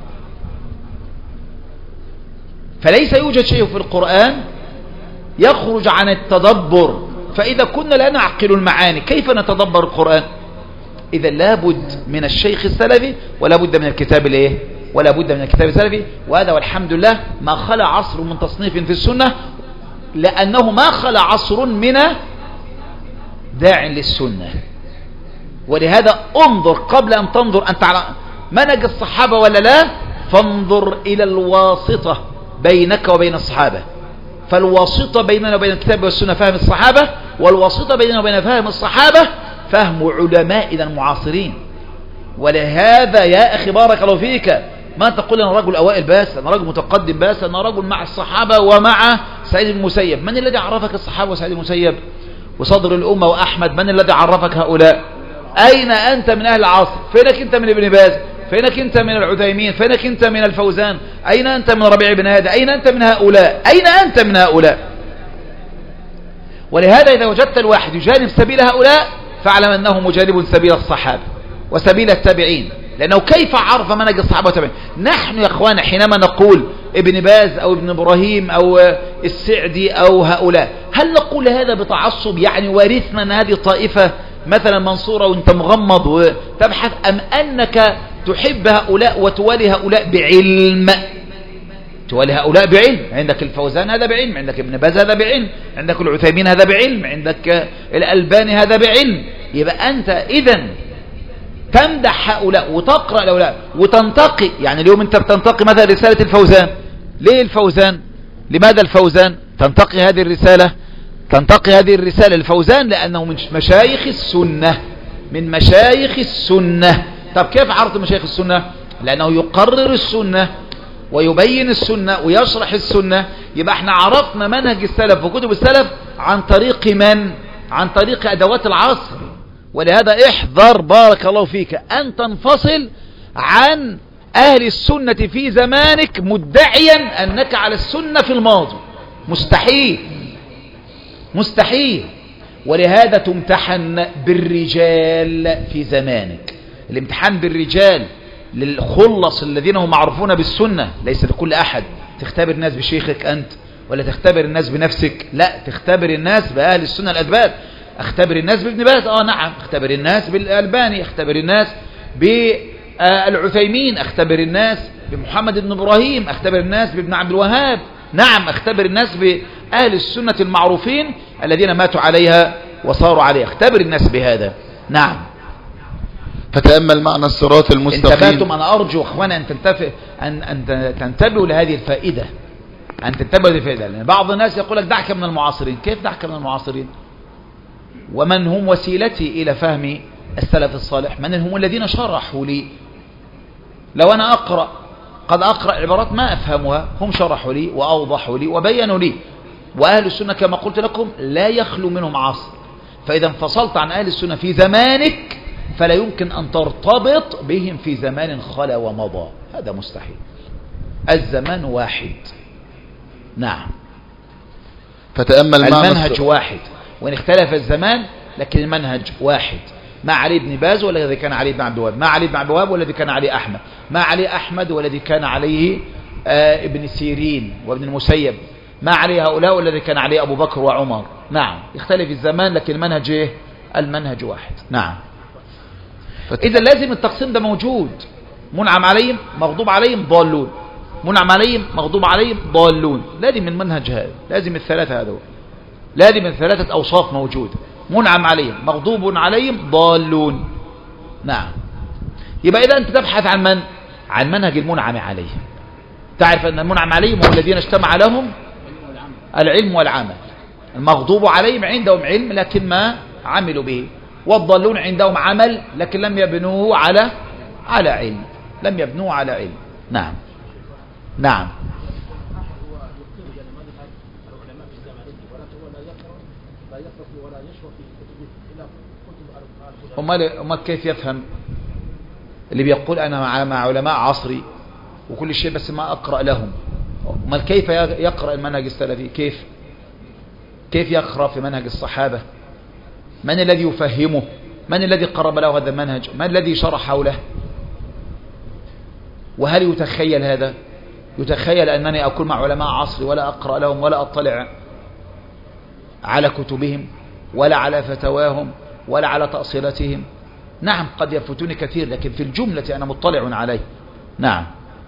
فليس يوجد شيء في القرآن يخرج عن التدبر. فإذا كنا لا نعقل المعاني كيف نتدبر القرآن؟ إذا لابد من الشيخ السلفي ولا بد من الكتاب الايه ولا بد من الكتاب السلفي. وهذا والحمد لله ما خلى عصر من تصنيف في السنة، لأنه ما خلى عصر من داع للسنة. ولهذا انظر قبل أن تنظر أنت على منهج الصحابة ولا لا، فانظر إلى الواسطة بينك وبين الصحابة. فالواسطة بيننا وبين الكتاب والسنة فهم الصحابة، والواسطة بيننا وبين فهم الصحابة فهم علمائنا المعاصرين. ولهذا يا أخي بارك الله فيك ما تقول أنا رجل أوائل بس، أنا رجل متقدم بس، أنا رجل مع الصحابة ومع سعيد المسيب. من الذي عرفك الصحابة وسعيد المسيب وصدر الأمة وأحمد؟ من الذي عرفك هؤلاء؟ أين أنت من أهل العصر؟ فينك أنت من ابن باز؟ فينك أنت من العثيمين؟ فينك أنت من الفوزان؟ أين أنت من ربيع بن هادي؟ أين أنت من هؤلاء؟ أين أنت من هؤلاء؟ ولهذا إذا وجدت الواحد يجانب سبيل هؤلاء فاعلم أنه مجانب سبيل الصحابة وسبيل التابعين. لأنه كيف عرف منهج الصحابة والتابعين؟ نحن يا أخوانا حينما نقول ابن باز أو ابن إبراهيم أو السعدي أو هؤلاء، هل نقول هذا بتعصب يعني وارثنا أن هذه الطائفة مثلا منصورة وانت مغمض وتبحث، أم أنك تحب هؤلاء وتوالي هؤلاء بعلم؟ توالي هؤلاء بعلم، عندك الفوزان هذا بعلم، عندك ابن باز هذا بعلم، عندك العثيمين هذا بعلم، عندك الألباني هذا بعلم. يبقى أنت إذن تمدح هؤلاء وتقرأ هؤلاء وتنتقي. يعني اليوم أنت بتنتقي مثلا رسالة الفوزان، ليه الفوزان؟ لماذا الفوزان تنتقي هذه الرسالة؟ تنتقي هذه الرسالة الفوزان لأنه من مشايخ السنة، من مشايخ السنة. طب كيف عرفت مشايخ السنة؟ لأنه يقرر السنة ويبين السنة ويشرح السنة، يبقى احنا عرفنا منهج السلف وكتب السلف عن طريق من؟ عن طريق أدوات العصر. ولهذا احذر بارك الله فيك أن تنفصل عن أهل السنة في زمانك مدعيا أنك على السنة في الماضي. مستحيل مستحيل. ولهذا تمتحن بالرجال في زمانك. الامتحان بالرجال للخلص الذين هم معروفون بالسنة، ليس لكل أحد. تختبر الناس بشيخك أنت ولا تختبر الناس بنفسك؟ لا، تختبر الناس بأهل السنة الأثبات. اختبر الناس بابن باز، اه نعم. اختبر الناس بالألباني، اختبر الناس بالعثيمين، اختبر الناس بمحمد بن إبراهيم، اختبر الناس بابن عبد الوهاب، نعم. اختبر الناس بأهل السنة المعروفين الذين ماتوا عليها وصاروا عليها. اختبر الناس بهذا، نعم. فتأمل معنى الصراط المستقيم. انتبهتم؟ أنا أرجو أخوانا أن تنتبه أن أن تنتبهوا لهذه الفائدة، أن تنتبهوا لهذه الفائدة. لأن بعض الناس يقول لك دعك من المعاصرين. كيف دعك من المعاصرين؟ ومن هم وسيلتي إلى فهم السلف الصالح؟ من هم الذين شرحوا لي؟ لو أنا أقرأ قد أقرأ عبارات ما أفهمها، هم شرحوا لي وأوضحوا لي وبينوا لي. وأهل السنة كما قلت لكم لا يخلو منهم عصر. فإذا انفصلت عن أهل السنة في زمانك فلا يمكن أن ترتبط بهم في زمان خلا ومضى، هذا مستحيل. الزمان واحد، نعم. فتأمل المنهج واحد، وإن اختلف الزمان لكن المنهج واحد. ما علي بن باز والذي كان علي بن عبد الوهاب، ما علي بن عبد الوهاب والذي كان علي أحمد، ما علي أحمد والذي كان عليه آه ابن سيرين وابن المسيب، ما علي هؤلاء والذي كان عليه أبو بكر وعمر. نعم، يختلف الزمان لكن المنهج إيه؟ المنهج واحد، نعم. إذا لازم التقسيم ده موجود. منعم عليهم مغضوب عليهم ضالون، منعم عليهم مغضوب عليهم ضالون. لازم المنهج هذا، لازم الثلاثة هذول، لازم الثلاثة أوصاف موجودة. منعم عليهم مغضوب عليهم ضالون، نعم. يبقى إذا أنت تبحث عن من؟ عن منهج المنعم عليهم. تعرف أن المنعم عليهم هم الذين اجتمع لهم العلم والعمل. المغضوب عليهم عندهم علم لكن ما عملوا به، والضالون عندهم عمل لكن لم يبنوه على على علم، لم يبنوه على علم، نعم نعم. أمال كيف يفهم اللي بيقول أنا مع, مع علماء عصري وكل شيء بس ما أقرأ لهم؟ أمال كيف يقرأ المنهج السلفي؟ كيف كيف يقرأ في منهج الصحابة؟ من الذي يفهمه؟ من الذي قرب له هذا المنهج؟ من الذي شرح له؟ وهل يتخيل هذا؟ يتخيل أنني أكون مع علماء عصري ولا أقرأ لهم ولا أطلع على كتبهم ولا على فتواهم ولا على تأصيلاتهم؟ نعم، قد يفوتني كثير لكن في الجملة أنا مطلع عليه، نعم.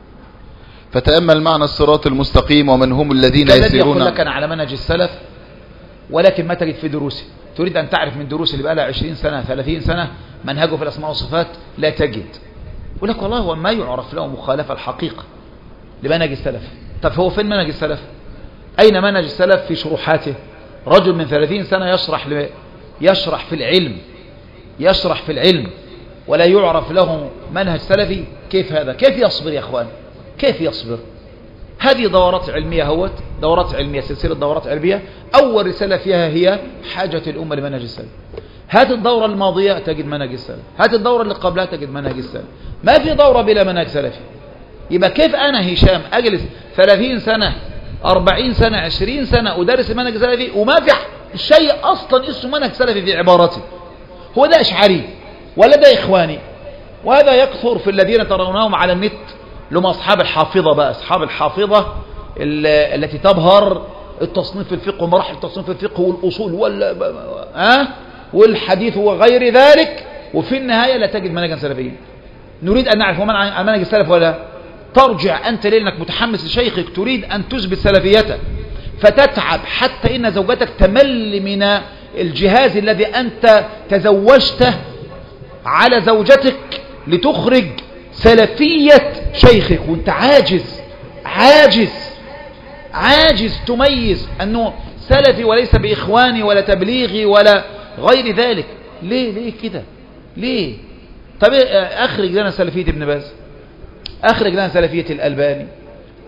فتأمل معنى الصراط المستقيم ومن هم الذين يسيرون. يقول لك أنا على منهج السلف ولكن ما تجد في دروسي. تريد أن تعرف من دروس اللي بقى لها عشرين سنة ثلاثين سنة منهجه في الأسماء والصفات، لا تجد. يقول لك والله هو ما يعرف له مخالفة الحقيقة لمنهج السلف. طب هو فين منهج السلف؟ أين منهج السلف في شروحاته؟ رجل من ثلاثين سنة يشرح ل... يشرح في العلم يشرح في العلم ولا يعرف له منهج سلفي. كيف هذا؟ كيف يصبر يا أخوان؟ كيف يصبر؟ هذه دورات علمية، هوت دورات علمية، سلسلة دورات علمية. أول رسالة فيها هي حاجة الأمة لمنهج السلف. هات الدورة الماضية تجد منهج السلف، هات الدورة اللي قبلها تجد منهج السلف. ما في دورة بلا منهج سلفي. يبقى كيف أنا هشام أجلس ثلاثين سنة أربعين سنة عشرين سنة أدرس منهج سلفي وما في شيء أصلا اسمه منهج سلفي في عبارتي؟ هو ده أشعري ولا ده إخواني؟ وهذا يكثر في الذين ترونهم على النت، لهم أصحاب الحافظة بقى، أصحاب الحافظة التي تبهر التصنيف في الفقه ومراحل التصنيف في الفقه والأصول وال... أه؟ والحديث وغير ذلك، وفي النهاية لا تجد منهجا سلفيا. نريد أن نعرف عن منهج السلف ولا ترجع أنت لأنك متحمس لشيخك تريد أن تثبت سلفيته، فتتعب حتى إن زوجتك تمل من الجهاز الذي أنت تزوجته على زوجتك لتخرج سلفية شيخك، وانت عاجز عاجز عاجز تميز أنه سلفي وليس بإخواني ولا تبليغي ولا غير ذلك. ليه ليه كده ليه؟ طب أخرج لنا سلفية ابن باز، أخرج لنا سلفية الألباني،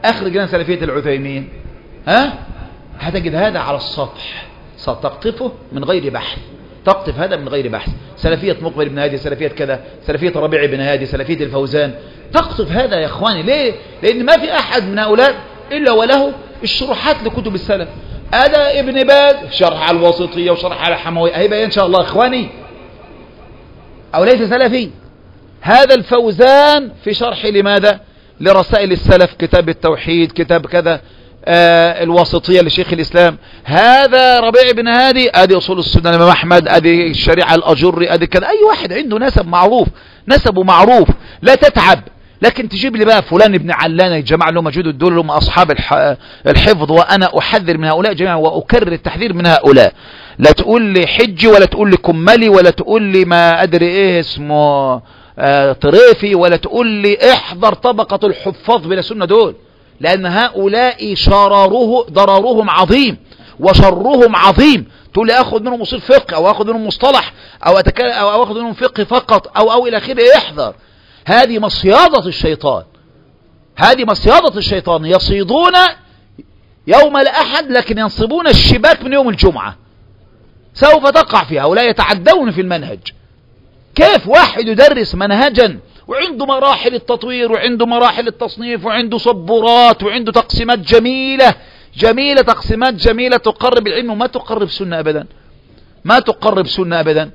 أخرج لنا سلفية العثيمين، ها هتجد هذا على السطح، ستقطفه من غير بحث، تقطف هذا من غير بحث. سلفية مقبل بن هادي، سلفية كذا، سلفية ربيع بن هادي، سلفية الفوزان، تقطف هذا يا إخواني. ليه؟ لأن ما في أحد من هؤلاء إلا وله الشروحات لكتب السلف. هذا ابن باز شرح على الواسطية وشرح على الحموية، هيبقى إن شاء الله إخواني أو ليس سلفي. هذا الفوزان في شرح لماذا؟ لرسائل السلف، كتاب التوحيد، كتاب كذا، آه الواسطية لشيخ الإسلام. هذا ربيع بن هادي أدي أصول السنة الإمام أحمد، أدي الشريعة الأجري، أدي كذا. أي واحد عنده نسب معروف، نسبه معروف، لا تتعب. لكن تجيب لي بقى فلان ابن علان، الجماعة اللي هم موجودوا دول اللي هم أصحاب الحفظ، وأنا أحذر من هؤلاء جميعا وأكرر التحذير من هؤلاء. لا تقول لي حجي، ولا تقول لي كملي، ولا تقول لي ما أدري إيه اسمه آه طريفي، ولا تقول لي احضر طبقة الحفاظ بلا سنة دول، لأن هؤلاء شراره ضررهم عظيم وشرهم عظيم. تقول لي أخذ منهم أصول فقه، أو أخذ منهم مصطلح، أو أتكلم أو أخذ منهم فقه فقط، أو أو إلى آخره. احذر، هذه مصيادة الشيطان، هذه مصيادة الشيطان. يصيدون يوم الأحد لكن ينصبون الشباك من يوم الجمعة. سوف تقع فيها، ولا يتعدون في المنهج. كيف واحد يدرس منهجا وعنده مراحل التطوير، وعنده مراحل التصنيف، وعنده صبورات، وعنده تقسيمات جميلة جميلة تقسيمات جميلة تقرب العلم، وما تقرب سنة أبدا، ما تقرب سنة أبدا.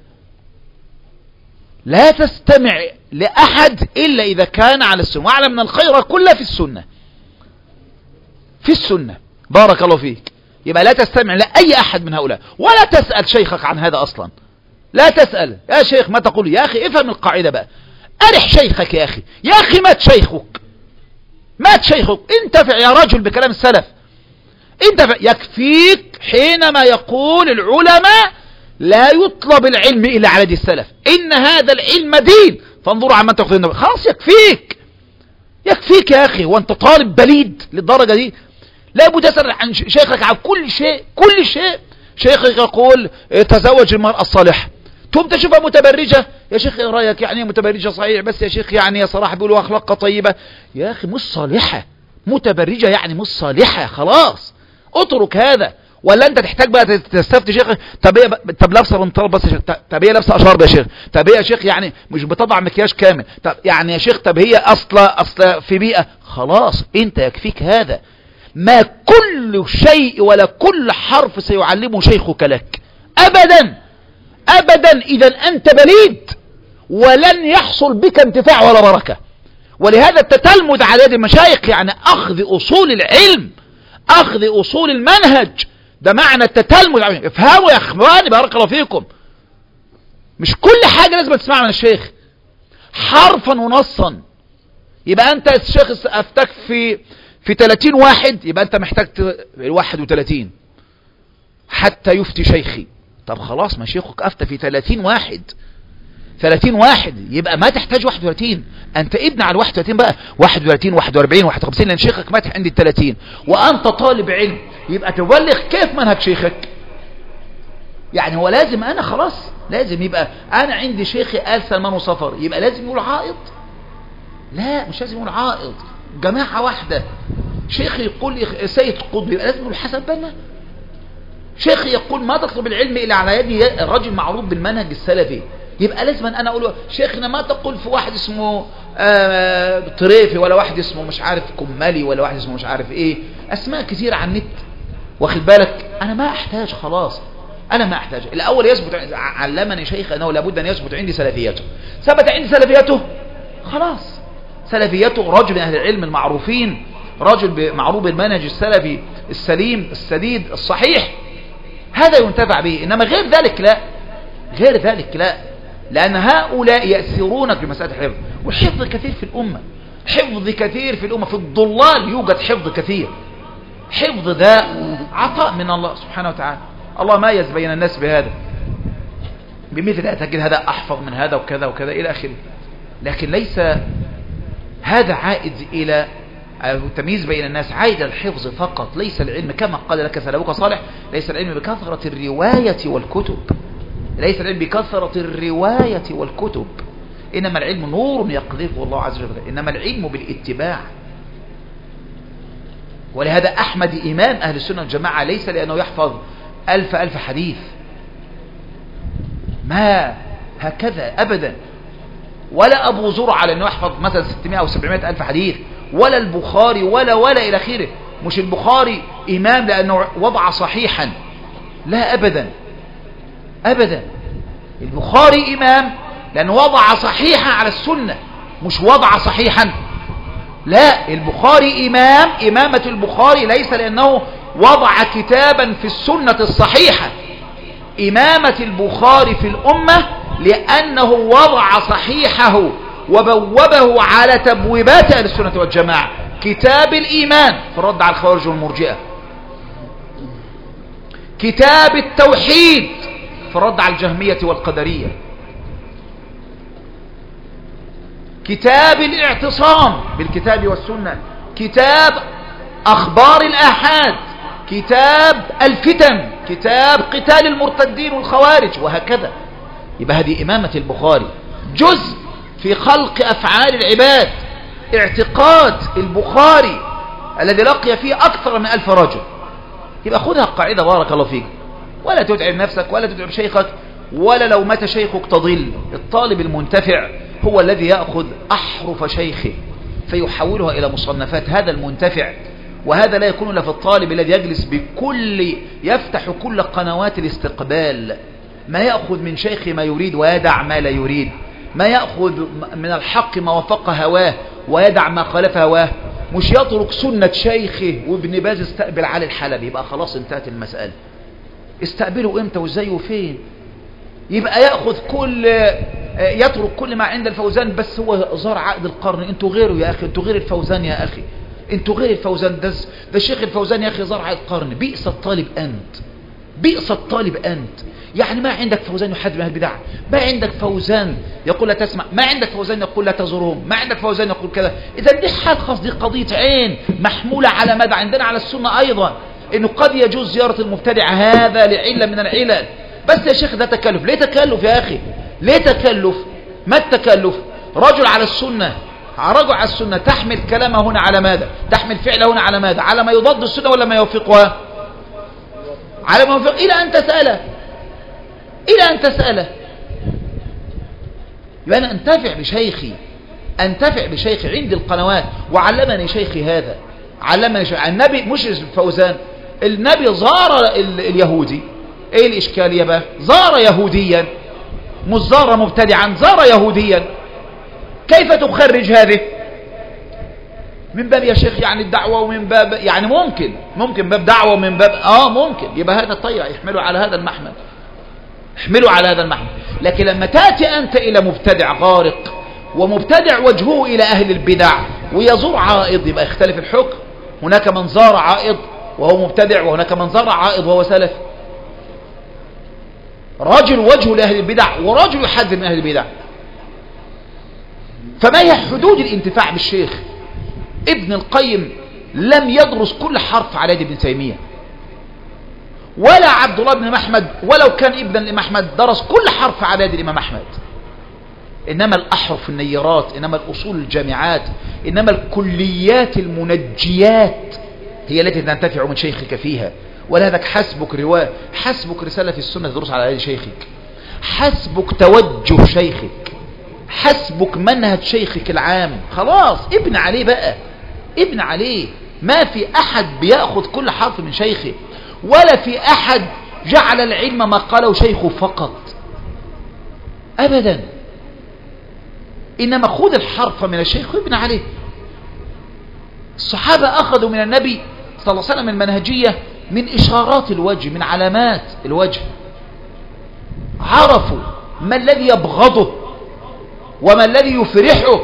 لا تستمع لأحد إلا إذا كان على السنة، واعلم أن الخير كله في السنة، في السنة. بارك الله فيك. يبقى لا تستمع لأي أحد من هؤلاء، ولا تسأل شيخك عن هذا أصلا. لا تسأل يا شيخ ما تقول. يا أخي افهم القاعدة بقى، أرح شيخك يا أخي. يا أخي مات شيخك، مات شيخك، انتفع يا رجل بكلام السلف، انتفع. يكفيك حينما يقول العلماء لا يطلب العلم إلا على يد السلف، إن هذا العلم دين فانظروا عما تأخذون. خلاص يكفيك، يكفيك يا أخي. وأنت طالب بليد للدرجة دي؟ لا بد تسأل عن شيخك عن كل شيء، كل شيء. شيخك يقول تزوج المرأة الصالحة، تقوم تشوفها متبرجة، يا شيخ ايه رأيك؟ يعني متبرجة صحيح، بس يا شيخ يعني صراحة بيقولوا أخلاقها طيبة. يا أخي مش صالحة، متبرجة يعني مش صالحة، خلاص اترك هذا. ولا انت تحتاج بقى تستفتي شيخ؟ طب هي طب لابسه بنطلون بس يا شيخ، طب هي لابسه اشارب يا شيخ، طب هي يا شيخ يعني مش بتضع مكياج كامل، طب يعني يا شيخ طب هي اصلا اصلا في بيئه. خلاص انت يكفيك هذا. ما كل شيء ولا كل حرف سيعلمه شيخك لك ابدا ابدا، اذا انت بليد ولن يحصل بك انتفاع ولا بركه. ولهذا التتلمذ على يد المشايخ يعني اخذ اصول العلم، اخذ اصول المنهج، ده معنى التتلمذ. افهموا يا اخواني بارك الله فيكم. مش كل حاجة لازم تسمعها من الشيخ حرفا ونصا. يبقى انت الشيخ افتك في في ثلاثين واحد، يبقى انت محتاج واحد وثلاثين حتى يفتي شيخي. طب خلاص ما شيخك افتى في ثلاثين واحد، ثلاثين واحد، يبقى ما تحتاج واحد وثلاثين. انت ابن على واحد وثلاثين بقى، واحد وثلاثين واحد وأربعين واحد وخمسين، لان شيخك مات عند الثلاثين وانت طالب علم، يبقى تبلغ كيف منهج شيخك. يعني هو لازم انا خلاص لازم يبقى انا عندي شيخي آل سلمان وصفر، يبقى لازم يقول عائض؟ لا مش لازم يقول عائض، جماعة واحدة. شيخي يقول سيد قطب، يبقى لازم يقول حسن بنا. شيخي يقول ما تطلب العلم إلا على يد رجل معروف بالمنهج السلفي، يبقى لازم أنا أقول شيخنا ما تقول في واحد اسمه آه طريفي، ولا واحد اسمه مش عارف كمالي، ولا واحد اسمه مش عارف إيه، أسماء كثيرة على النت. واخد بالك؟ أنا ما أحتاج، خلاص أنا ما أحتاج. الأول يثبت، علمني شيخ أنه لابد أن يثبت عندي سلفيته. ثبت عندي سلفيته، خلاص سلفيته رجل من أهل العلم المعروفين، رجل معروف بالمنهج السلفي السليم السديد الصحيح، هذا ينتفع به. إنما غير ذلك لا، غير ذلك لا، لأن هؤلاء يأسرونك بمسألة الحفظ. والحفظ كثير في الأمة، حفظ كثير في الأمة، في الضلال يوجد حفظ كثير. حفظ ذا عطاء من الله سبحانه وتعالى، الله ميز بين الناس بهذا، بمثل هذا تجد هذا أحفظ من هذا وكذا وكذا إلى آخره. لكن ليس هذا عائد إلى التمييز بين الناس، عائد الحفظ فقط. ليس العلم كما قال لك سلفك صالح، ليس العلم بكثرة الرواية والكتب، ليس العلم بكثرة الرواية والكتب، إنما العلم نور يقذفه الله عز وجل، إنما العلم بالاتباع. ولهذا أحمد إمام أهل السنة والجماعة ليس لأنه يحفظ ألف ألف حديث، ما هكذا أبدا، ولا أبو زرعة لأنه يحفظ مثلا ستمائة أو سبعمائة ألف حديث، ولا البخاري ولا ولا إلى آخره. مش البخاري إمام لأنه وضع صحيحا، لا أبدا أبدا. البخاري إمام لأنه وضع صحيحا على السنة، مش وضع صحيحا. لا، البخاري إمام، إمامة البخاري ليس لأنه وضع كتابا في السنة الصحيحة. إمامة البخاري في الأمة لأنه وضع صحيحه وبوبه على تبويبات أهل السنة والجماعة، كتاب الإيمان في الرد على الخوارج والمرجئة، كتاب التوحيد في الرد على الجهمية والقدرية، كتاب الاعتصام بالكتاب والسنة، كتاب أخبار الآحاد، كتاب الفتن، كتاب قتال المرتدين والخوارج، وهكذا. يبقى هذه إمامة البخاري. جزء في خلق أفعال العباد، اعتقاد البخاري الذي لقي فيه أكثر من ألف رجل. يبقى خذها قاعدة بارك الله فيك، ولا تتعب نفسك ولا تتعب شيخك، ولا لو مات شيخك تضل. الطالب المنتفع هو الذي يأخذ أحرف شيخه فيحولها إلى مصنفات، هذا المنتفع. وهذا لا يكون إلا في الطالب الذي يجلس بكل يفتح كل قنوات الاستقبال، ما يأخذ من شيخه ما يريد ويدع ما لا يريد، ما يأخذ من الحق ما وفق هواه ويدع ما خالف هواه. مش يترك سنة شيخه وابن باز استقبل علي الحلبي، يبقى خلاص انتهت المسألة. استقبله امتى وازاي وفين؟ يبقى يأخذ كل يترك كل ما عند الفوزان، بس هو زار عقد القرن. انتوا غيره يا أخي، انتوا غير الفوزان يا أخي، انتوا غير الفوزان. ده, ده الشيخ الفوزان يا أخي زار عقد القرن. بئس الطالب أنت، بئس الطالب أنت. يعني ما عندك فوزان يحد من البدع، ما عندك فوزان يقول لا تسمع، ما عندك فوزان يقول لا تزورهم، ما عندك فوزان يقول كذا. إذا دي حال خاص، دي قضية عين محمولة على ماذا؟ عندنا على السنة أيضا إنه قد يجوز زيارة المبتدع، هذا لعلة من العلل. بس يا شيخ ده تكلف. ليه تكلف يا أخي؟ ليه تكلف؟ ما التكلف؟ رجل على السنة، رجل على السنة تحمل كلامه هنا على ماذا؟ تحمل فعله هنا على ماذا؟ على ما يضاد السنة ولا ما يوافقها؟ على ما يوافق. إلى أن تسأله، إلى أن تسأله. يبقى أنا أنتفع بشيخي، أنتفع بشيخي. عندي القنوات وعلمني شيخي هذا، علمني شيخي. النبي مش الفوزان، النبي زار اليهودي. إيه الإشكالية بقى؟ زار يهوديا، مش زار مبتدعا، زار يهوديا. كيف تخرج هذه؟ من باب يا شيخ يعني الدعوة، ومن باب يعني ممكن ممكن باب دعوة، ومن باب آه ممكن. يبقى هذا طيب، يحملوا على هذا المحمل، احملوا على هذا المحمل. لكن لما تأتي أنت إلى مبتدع غارق، ومبتدع وجهه إلى أهل البدع، ويزور عائض، يبقى يختلف الحكم. هناك من زار عائض وهو مبتدع، وهناك من زار عائض وهو سلف. رجل وجهه لأهل البدع، ورجل يحذر من أهل البدع. فما هي حدود الانتفاع بالشيخ؟ ابن القيم لم يدرس كل حرف على يد ابن تيمية، ولا عبد الله بن محمد ولو كان ابنا لإمام أحمد درس كل حرف على يد الإمام أحمد. إنما الأحرف النيرات، إنما الأصول الجامعات، إنما الكليات المنجيات هي التي تنتفع من شيخك فيها. ولهذا حسبك رواية، حسبك رسالة في السنة تدرس على يد شيخك، حسبك توجه شيخك، حسبك منهج شيخك العام. خلاص ابن عليه بقى، ابن عليه. ما في أحد بيأخذ كل حرف من شيخه، ولا في أحد جعل العلم ما قاله شيخه فقط أبدا. إنما خذ الحرف من الشيخ وابن عليه. الصحابة أخذوا من النبي صلى الله عليه وسلم المنهجية من إشارات الوجه، من علامات الوجه. عرفوا ما الذي يبغضه وما الذي يفرحه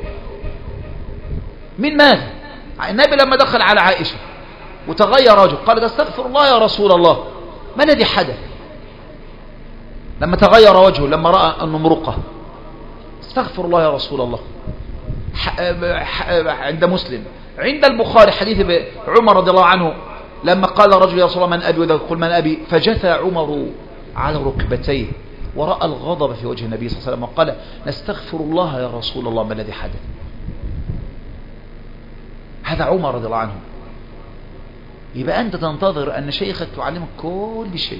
من ماذا. النبي لما دخل على عائشة وتغير رجل قال استغفر الله يا رسول الله، ما الذي حدث؟ لما تغير وجهه، لما رأى أنه مرقة، استغفر الله يا رسول الله. عند مسلم، عند البخاري حديث عمر رضي الله عنه لما قال رجل يا رسول الله من أبي؟ ويقول من أبي؟ فجثى عمر على ركبتيه ورأى الغضب في وجه النبي صلى الله عليه وسلم وقال نستغفر الله يا رسول الله، ما الذي حدث؟ هذا عمر رضي الله عنه. يبقى أنت تنتظر أن شيخك يعلمك كل شيء،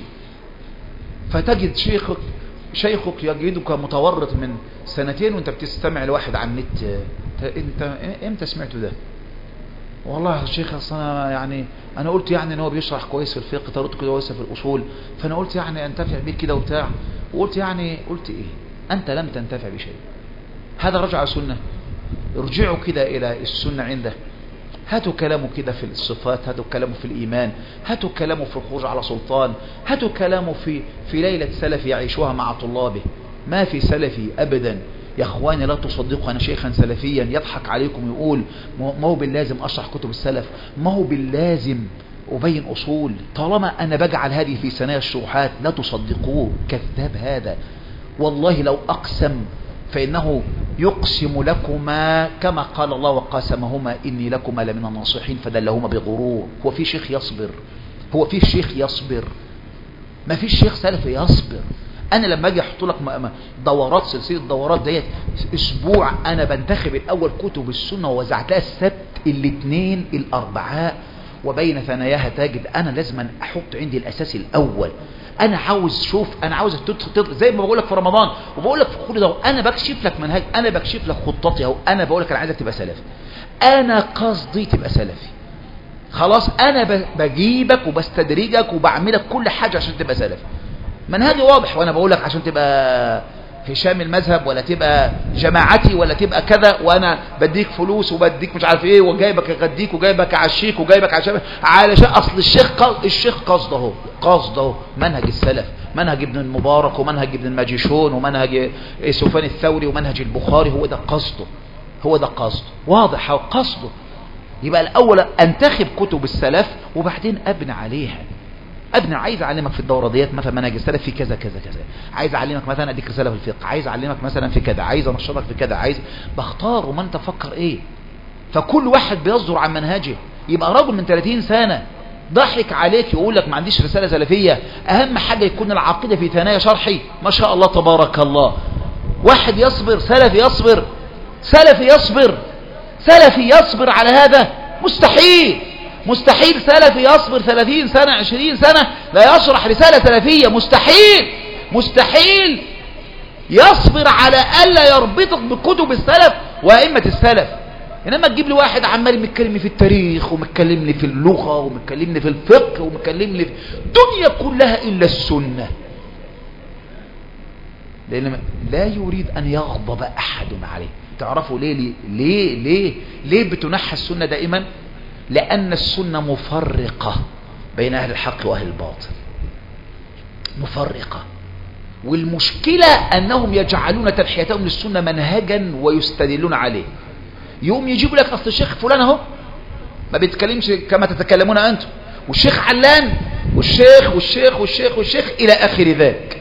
فتجد شيخك شيخك يجدك متورط من سنتين وانت بتستمع لواحد على النت. انت امتى سمعته ده؟ والله يا شيخ اصل انا يعني انا قلت يعني ان هو بيشرح كويس في الفقه، طريقته كويسه في الاصول، فانا قلت يعني انتفع بيه كده وبتاع، وقلت يعني قلت ايه؟ انت لم تنتفع بشيء. هذا رجع على سنه. ارجعوا كده الى السنه عنده، هاتوا كلامه كده في الصفات، هاتوا كلامه في الإيمان، هاتوا كلامه في الخروج على سلطان، هاتوا كلامه في في ليلة سلف يعيشوها مع طلابه. ما في سلفي أبدا يا أخواني، لا تصدقوا أنا شيخا سلفيا يضحك عليكم يقول ما هو باللازم أشرح كتب السلف، ما هو باللازم أبين أصول، طالما أنا بجعل هذه في ثنايا الشروحات لا تصدقوه، كذاب هذا. والله لو أقسم فإنه يقسم لكما كما قال الله وقاسمهما إني لكما لمن الناصحين فدلهما بغرور. هو في شيخ يصبر؟ هو في شيخ يصبر؟ ما في شيخ سلفي يصبر. أنا لما أجي أحط لك دورات، سلسلة دورات ديت أسبوع، أنا بنتخب الأول كتب السنة ووزعتها السبت الاثنين الأربعاء، وبين ثناياها تجد أنا لازم أحط عندي الأساس الأول. انا عاوز شوف انا عاوز تدخل زي ما بقول لك في رمضان وبقول لك في كل ده، انا بكشف لك منهج، انا بكشف لك خطتي اهو، انا بقول لك انا عايزك تبقى سلفي، انا قصدي تبقى سلفي خلاص، انا بجيبك وبستدرجك وبعملك كل حاجه عشان تبقى سلفي. منهجي واضح، وانا بقول لك عشان تبقى هشام المذهب ولا تبقى جماعتي ولا تبقى كذا، وانا بديك فلوس وبديك مش عارف ايه وجايبك اغديك وجايبك عشيك وجايبك عشان علشان اصل الشيخ قصد الشيخ قصده اهو قصده اهو منهج السلف، منهج ابن المبارك ومنهج ابن الماجشون ومنهج سفيان الثوري ومنهج البخاري، هو ده قصده، هو ده قصده واضح هو قصده. يبقى الاول انتخب كتب السلف وبعدين ابني عليها. ابني عايز اعلمك في الدوره ديت مثلا منهج السلف في كذا كذا كذا، عايز اعلمك مثلا اديك رساله في الفقه، عايز اعلمك مثلا في كذا، عايز انشطك في كذا، عايز بختار وما انت فكر ايه. فكل واحد بيصدر عن منهجه. يبقى رجل من ثلاثين سنه ضحك عليك يقول لك ما عنديش رساله سلفيه، اهم حاجه يكون العقيده في ثنايا شرحي، ما شاء الله تبارك الله. واحد يصبر سلفي يصبر سلفي يصبر سلفي يصبر على هذا؟ مستحيل مستحيل سلفي يصبر ثلاثين سنة عشرين سنة لا يشرح رسالة سلفية، مستحيل مستحيل يصبر على ألا يربطك بكتب السلف وأئمة السلف. إنما تجيب لي واحد عمال متكلمني في التاريخ ومتكلمني في اللغة ومتكلمني في الفقه ومتكلمني في الدنيا كلها إلا السنة، لأن لا يريد أن يغضب أحد عليه. تعرفوا ليه ليه ليه ليه, ليه بتنحى السنة دائما؟ لأن السنة مفرقة بين أهل الحق وأهل الباطل، مفرقة. والمشكلة أنهم يجعلون تنحيتهم للسنة منهجا ويستدلون عليه. يوم يجيبوا لك أصل الشيخ فلان اهو ما بيتكلمش كما تتكلمون أنتم، والشيخ علان والشيخ والشيخ والشيخ والشيخ إلى آخر ذاك،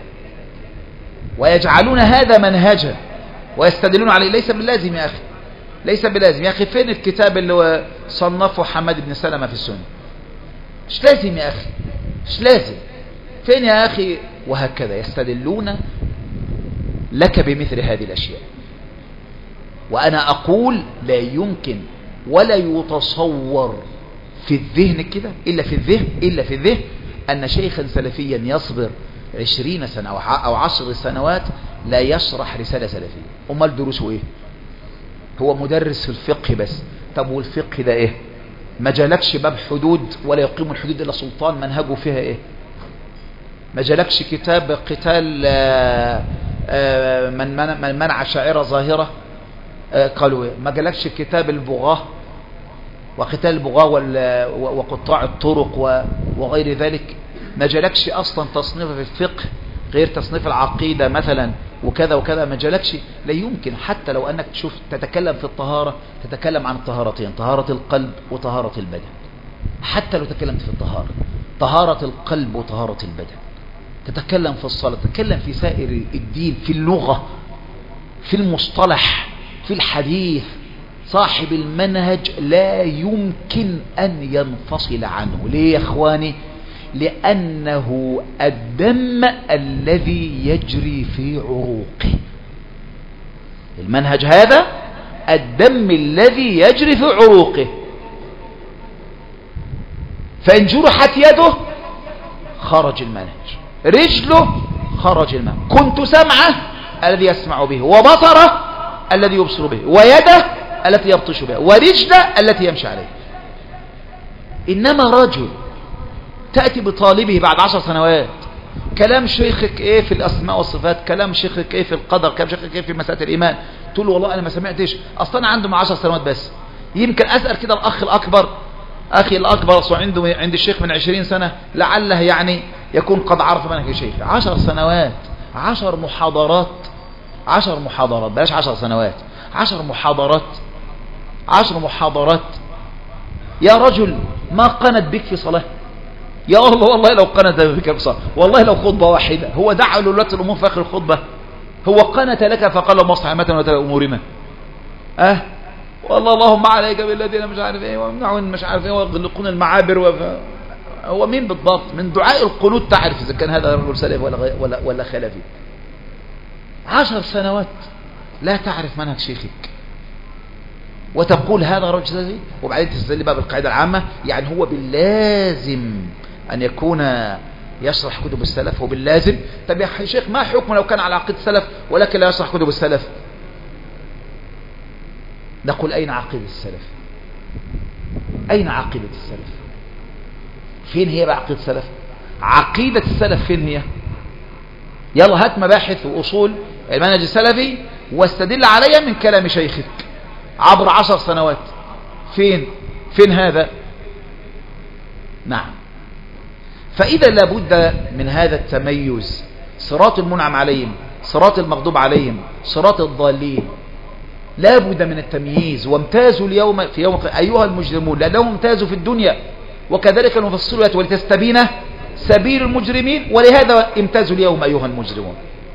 ويجعلون هذا منهجا ويستدلون عليه. ليس باللازم يا أخي، ليس بلازم يا أخي. فين الكتاب اللي صنفه حماد بن سلمة في السنة؟ مش لازم يا أخي، مش لازم. فين يا أخي؟ وهكذا يستدلون لك بمثل هذه الأشياء. وأنا أقول لا يمكن ولا يتصور في الذهن كده إلا في الذهن إلا في الذهن أن شيخا سلفيا يصبر عشرين سنة أو عشر سنوات لا يشرح رسالة سلفية. أمال دروسه إيه؟ هو مدرس في الفقه بس. طب والفقه ده ايه؟ ما جالكش باب حدود ولا يقيم الحدود الا سلطان، منهجه فيها ايه؟ ما جالكش كتاب قتال آآ آآ من من منع شاعرة ظاهرة، قالوا ايه؟ ما جالكش كتاب البغاة وقتال البغاة وقطاع الطرق وغير ذلك؟ ما جالكش اصلا تصنيف في الفقه غير تصنيف العقيدة مثلا وكذا وكذا؟ ما جالكش. لا يمكن. حتى لو أنك تشوف تتكلم في الطهارة تتكلم عن الطهارتين، طهارة القلب وطهارة البدن. حتى لو تكلمت في الطهارة، طهارة القلب وطهارة البدن، تتكلم في الصلاة، تتكلم في سائر الدين، في اللغة، في المصطلح، في الحديث. صاحب المنهج لا يمكن أن ينفصل عنه. ليه يا أخواني؟ لأنه الدم الذي يجري في عروقه. المنهج هذا الدم الذي يجري في عروقه. فإن جرحت يده خرج المنهج، رجله خرج المنهج. كنت سمعه الذي يسمع به، وبصره الذي يبصر به، ويده التي يبطش بها، ورجله التي يمشي عليها. إنما رجل تأتي بطالبه بعد عشر سنوات، كلام شيخك ايه في الأسماء والصفات، كلام شيخك ايه في القدر، كلام شيخك ايه في مسألة الإيمان، تقول له والله أنا ما سمعتش، أصلا أنا عنده مع عشر سنوات بس. يمكن أسأل كده الأخ الأكبر، أخي الأكبر عنده عند الشيخ من عشرين سنة، لعله يعني يكون قد عرف منهج الشيخ. عشر سنوات، عشر محاضرات، عشر محاضرات، بلاش عشر سنوات، عشر محاضرات، عشر محاضرات. يا رجل ما قنت بك في صلاة؟ يا الله والله لو قنت بك في صلاة، والله لو خطبة واحدة. هو دعا لولاة الأمور في آخر الخطبة؟ هو قنت لك فقال مصحمة وتبع أمورنا؟ أه والله اللهم عليك بالذين مش عارف ايه ومنعون مش عارف ايه ويغلقون المعابر وف... هو مين بالضبط؟ من دعاء القنوت تعرف إذا كان هذا رجل سلفي ولا, غ... ولا, ولا خلفي. عشر سنوات لا تعرف منهج شيخك وتقول هذا رجل سلفي، وبعدين تستدل بقى بالقاعدة العامة، يعني هو باللازم أن يكون يشرح كتب السلف، وباللازم. طب يا شيخ ما حكم لو كان على عقيدة السلف ولكن لا يشرح كتب السلف؟ نقول أين عقيدة السلف؟ أين عقيدة السلف؟ فين هي بقى عقيدة السلف؟ عقيدة السلف فين هي؟ يلا هات مباحث وأصول المنهج السلفي واستدل عليها من كلام شيخك عبر عشر سنوات. فين فين هذا؟ نعم. فإذا لابد من هذا التميز، صراط المنعم عليهم، صراط المغضوب عليهم، صراط الضالين، لابد من التمييز. وامتازوا اليوم في يوم أيها المجرمون، لأنهم امتازوا في الدنيا، وكذلك المفصلات ولتستبين سبيل المجرمين، ولهذا امتازوا اليوم أيها المجرمون.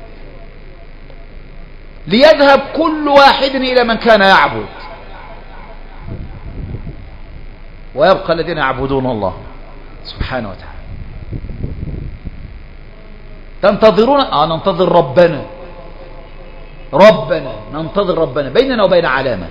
ليذهب كل واحد إلى من كان يعبد، ويبقى الذين يعبدون الله سبحانه وتعالى. تنتظرون؟ آه ننتظر ربنا، ربنا ننتظر ربنا، بيننا وبين علامة،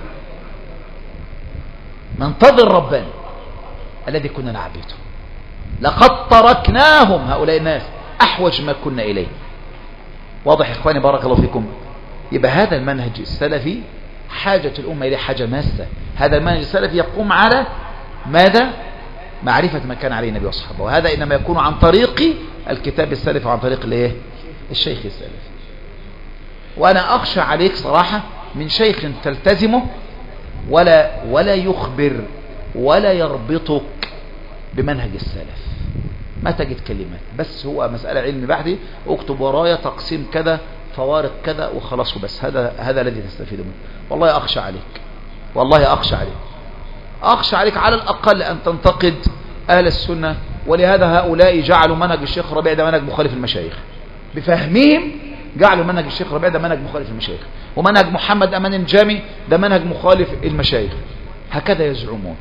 ننتظر ربنا الذي كنا نعبده. لقد تركناهم هؤلاء الناس أحوج ما كنا إليه. واضح يا إخواني بارك الله فيكم؟ يبقى هذا المنهج السلفي حاجة الأمة إليه حاجة ماسة. هذا المنهج السلفي يقوم على ماذا؟ معرفة ما كان عليه النبي وصحبه، وهذا إنما يكون عن طريق الكتاب السلفي وعن طريق الايه؟ الشيخ السلفي. وأنا أخشى عليك صراحة من شيخ تلتزمه ولا ولا يخبر ولا يربطك بمنهج السلف. ما تجد كلمات، بس هو مسألة علم بحثي، اكتب ورايا تقسيم كذا فوارق كذا وخلاص وبس. هذا هذا الذي تستفيد منه. والله أخشى عليك، والله أخشى عليك، أخشى عليك على الأقل أن تنتقد أهل السنة. ولهذا هؤلاء جعلوا منهج الشيخ ربيع ده منهج مخالف المشايخ، بفهمهم جعلوا منهج الشيخ ربيع ده منهج مخالف المشايخ، ومنهج محمد أمان الجامي ده منهج مخالف المشايخ، هكذا يزعمون.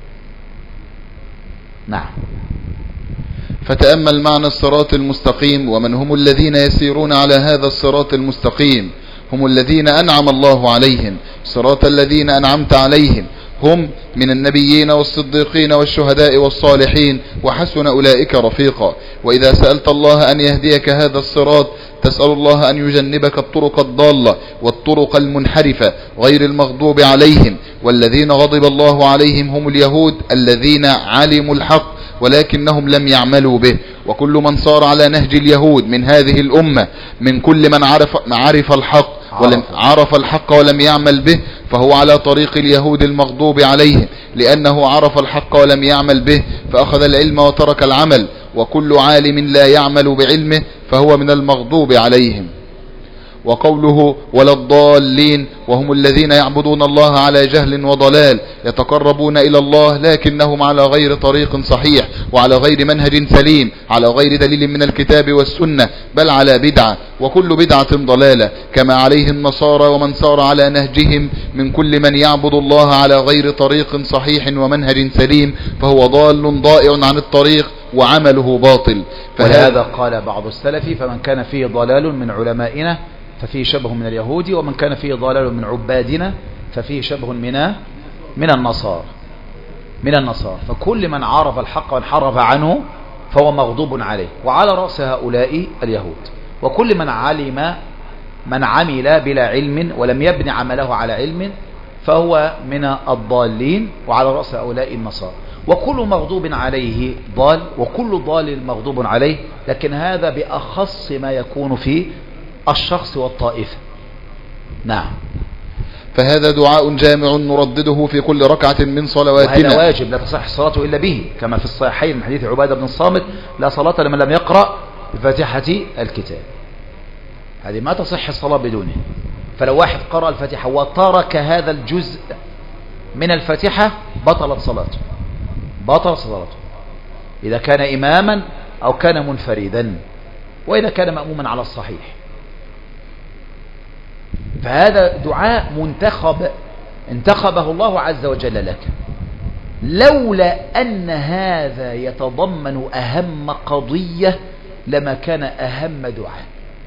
نعم. فتأمل معنى الصراط المستقيم، ومن هم الذين يسيرون على هذا الصراط المستقيم؟ هم الذين أنعم الله عليهم. صراط الذين أنعمت عليهم هم من النبيين والصديقين والشهداء والصالحين، وحسن أولئك رفيقا. وإذا سألت الله أن يهديك هذا الصراط تسأل الله أن يجنبك الطرق الضالة والطرق المنحرفة غير المغضوب عليهم. والذين غضب الله عليهم هم اليهود الذين علموا الحق ولكنهم لم يعملوا به. وكل من صار على نهج اليهود من هذه الأمة من كل من عرف, عرف الحق ولم عرف الحق ولم يعمل به فهو على طريق اليهود المغضوب عليهم، لأنه عرف الحق ولم يعمل به فأخذ العلم وترك العمل. وكل عالم لا يعمل بعلمه فهو من المغضوب عليهم. وقوله ولا الضالين وهم الذين يعبدون الله على جهل وضلال يتقربون إلى الله لكنهم على غير طريق صحيح وعلى غير منهج سليم، على غير دليل من الكتاب والسنة، بل على بدعة، وكل بدعة ضلالة، كما عليه النصارى ومن سار على نهجهم من كل من يعبد الله على غير طريق صحيح ومنهج سليم فهو ضال ضائع عن الطريق وعمله باطل. ولهذا قال بعض السلف فمن كان فيه ضلال من علمائنا ففيه شبه من اليهود، ومن كان فيه ضلال من عبادنا ففيه شبه من من النصارى. من النصارى. فكل من عرف الحق وانحرف عنه فهو مغضوب عليه، وعلى رأس هؤلاء اليهود. وكل من علم من عمل بلا علم ولم يبني عمله على علم فهو من الضالين، وعلى رأس هؤلاء النصارى. وكل مغضوب عليه ضال، وكل ضال مغضوب عليه، لكن هذا بأخص ما يكون في الشخص والطائفة. نعم. فهذا دعاء جامع نردده في كل ركعة من صلواتنا، وهذا واجب لا تصح الصلاة إلا به، كما في الصحيحين من حديث عبادة بن الصامت: لا صلاة لمن لم يقرأ بفاتحة الكتاب. هذه ما تصح الصلاة بدونه. فلو واحد قرأ الفاتحة وترك هذا الجزء من الفاتحة بطلت صلاته، بطل صلاته إذا كان إماما أو كان منفردا، وإذا كان مأموما على الصحيح. فهذا دعاء منتخب انتخبه الله عز وجل لك، لولا أن هذا يتضمن أهم قضية لما كان أهم دعاء.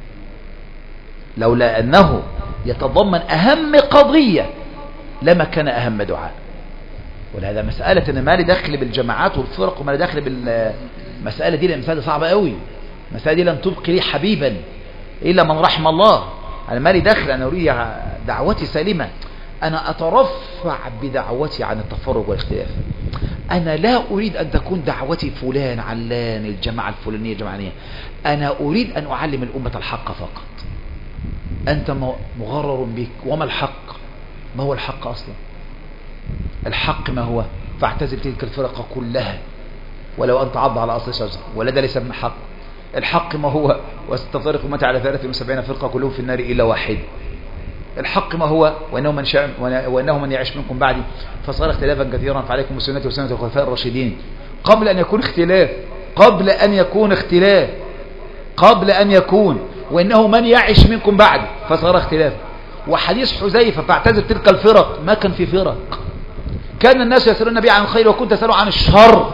لولا أنه يتضمن أهم قضية لما كان أهم دعاء. ولهذا مسألة أن ما لي دخل بالجماعات والفرق وما لي دخل بالمسألة دي، المسألة صعبة قوي. المسألة دي لن تبقي لي حبيبا إلا من رحم الله. أنا ما لي دخل، أنا أريد دعوتي سالمة، أنا أترفع بدعوتي عن التفرق والاختلاف. أنا لا أريد أن تكون دعوتي فلان علان الجماعة الفلانية الجماعية، أنا أريد أن أعلم الأمة الحق فقط. أنت مغرر بك. وما الحق؟ ما هو الحق أصلا؟ الحق ما هو؟ فاعتزل تلك الفرق كلها ولو أن تعض على أصل شجر، ولا ده ليس من حق. الحق ما هو؟ وستفترق أمتي على ثلاثة وسبعين فرقة كلهم في النار إلا واحد. الحق ما هو؟ وأنه من, شاء وأنه من يعيش منكم بعدي فصار اختلافا كثيرا فعليكم سنتي وسنة الخلفاء الراشدين. قبل أن يكون اختلاف، قبل أن يكون اختلاف قبل أن يكون وإنه من يعيش منكم بعدي فصار اختلاف. وحديث حذيفة فاعتزل تلك الفرق، ما كان في فرق، كان الناس يسألون النبي عن الخير وكنت تسألوا عن الشر.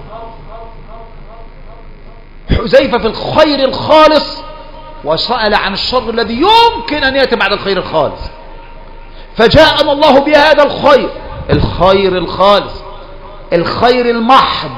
حذيفة في الخير الخالص وسأل عن الشر الذي يمكن أن يأتي بعد الخير الخالص، فجاءنا الله بهذا الخير، الخير الخالص، الخير المحض.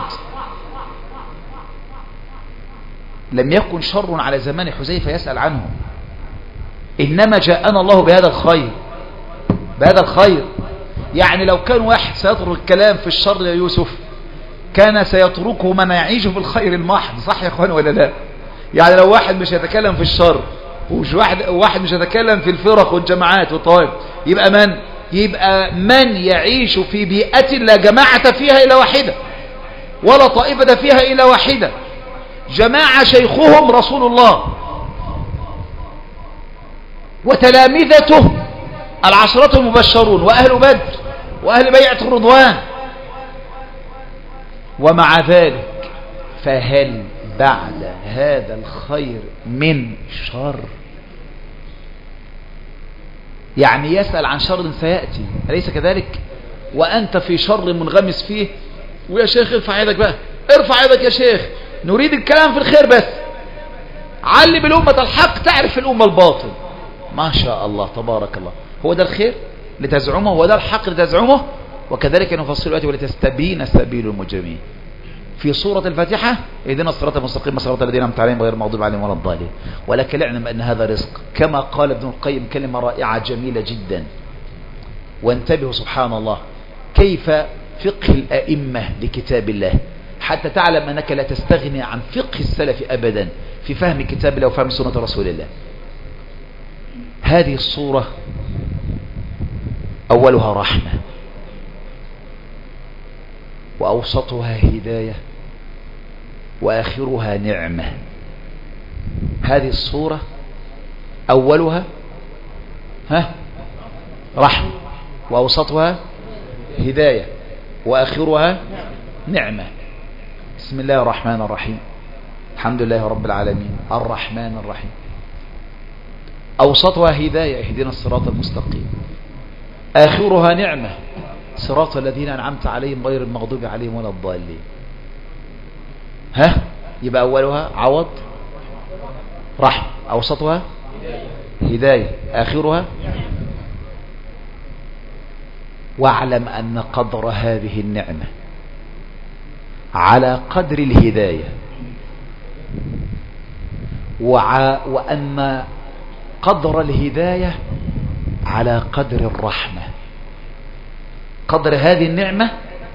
لم يكن شر على زمان حذيفة يسأل عنه، إنما جاءنا الله بهذا الخير، بهذا الخير. يعني لو كان واحد سيترك الكلام في الشر يا يوسف كان سيتركه من يعيش في الخير المحض. صح يا اخوان ولا لا؟ يعني لو واحد مش يتكلم في الشر ومش واحد واحد مش يتكلم في الفرق والجماعات والطوائف، يبقى من يبقى من يعيش في بيئة لا جماعة فيها إلا واحدة ولا طائفة فيها إلا واحدة، جماعة شيخهم رسول الله وتلامذته العشرة المبشرون وأهل بدر وأهل بيعة الرضوان. ومع ذلك فهل بعد هذا الخير من شر؟ يعني يسأل عن شر سيأتي، أليس كذلك؟ وأنت في شر منغمس فيه، ويا شيخ ارفع يدك بقى، ارفع يدك يا شيخ، نريد الكلام في الخير بس، علم الأمة الحق تعرف الأمة الباطل. ما شاء الله تبارك الله. هو ده الخير لتزعمه؟ هو ده الحق لتزعمه؟ وكذلك نفصل الآيات ولتستبين سبيل المجرمين. في سورة الفاتحة اهدنا الصراط المستقيم صراط الذين أنعمت عليهم غير المغضوب عليهم ولا الضالين. ولكن اعلم أن هذا رزق، كما قال ابن القيم كلمة رائعة جميلة جدا. وانتبهوا سبحان الله كيف فقه الأئمة لكتاب الله، حتى تعلم أنك لا تستغني عن فقه السلف أبدا في فهم كتاب الله وفهم سنة رسول الله. هذه الصورة أولها رحمة وأوسطها هداية وآخرها نعمة. هذه الصورة أولها ها رحمة وأوسطها هداية وآخرها نعمة. بسم الله الرحمن الرحيم، الحمد لله رب العالمين الرحمن الرحيم. أوسطها هداية اهدنا الصراط المستقيم، آخرها نعمة صراط الذين أنعمت عليهم غير المغضوب عليهم ولا الضالين. ها يبقى أولها عوض رحمة، أوسطها هداية، آخرها. واعلم أن قدر هذه النعمة على قدر الهداية، وع... وأن قدر الهداية على قدر الرحمة. قدر هذه النعمة،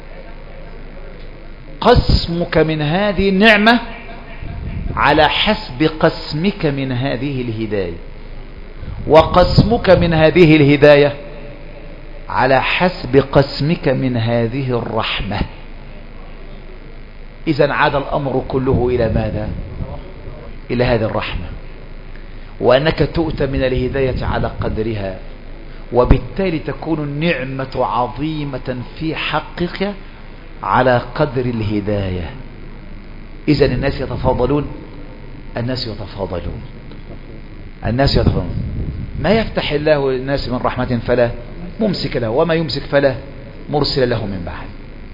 قسمك من هذه النعمة على حسب قسمك من هذه الهداية، وقسمك من هذه الهداية على حسب قسمك من هذه الرحمة. إذن عاد الأمر كله إلى ماذا؟ إلى هذه الرحمة، وأنك تؤتى من الهداية على قدرها، وبالتالي تكون النعمة عظيمة في حقك على قدر الهداية. إذن الناس يتفاضلون، الناس يتفاضلون الناس يتفاضلون ما يفتح الله للناس من رحمة فلا ممسك له، وما يمسك فلا مرسل له من بعد.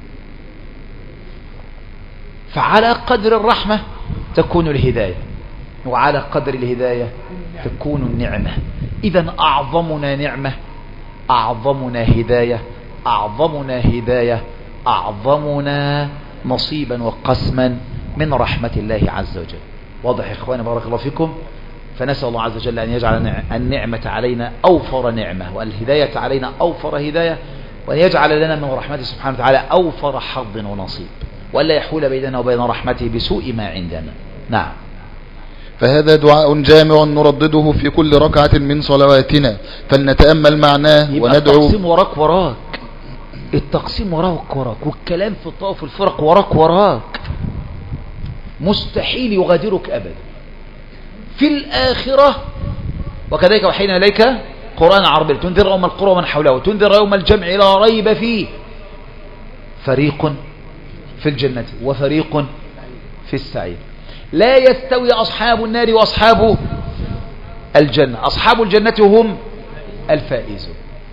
فعلى قدر الرحمة تكون الهداية، وعلى قدر الهداية تكون النعمة. إذن أعظمنا نعمة، أعظمنا هداية، أعظمنا هداية، أعظمنا نصيبا وقسما من رحمة الله عز وجل. واضح يا إخواني؟ بارك الله فيكم. فنسأل الله عز وجل أن يجعل النعمة علينا أوفر نعمة، والهداية علينا أوفر هداية، وأن يجعل لنا من رحمته سبحانه وتعالى أوفر حظ ونصيب، وألا يحول بيننا وبين رحمته بسوء ما عندنا. نعم. فهذا دعاء جامع نردده في كل ركعة من صلواتنا، فلنتأمل معناه وندعو. التقسيم وراك وراك التقسيم وراك وراك والكلام في الطواف والفرق وراك وراك، مستحيل يغادرك أبدا. في الآخرة وكذلك وحينا إليك قرآن عربي تنذر يوم القرى ومن حوله وتنذر يوم الجمع لا ريب فيه، فريق في الجنة وفريق في السعير. لا يستوي أصحاب النار وأصحاب الجنة، أصحاب الجنة هم الفائزون.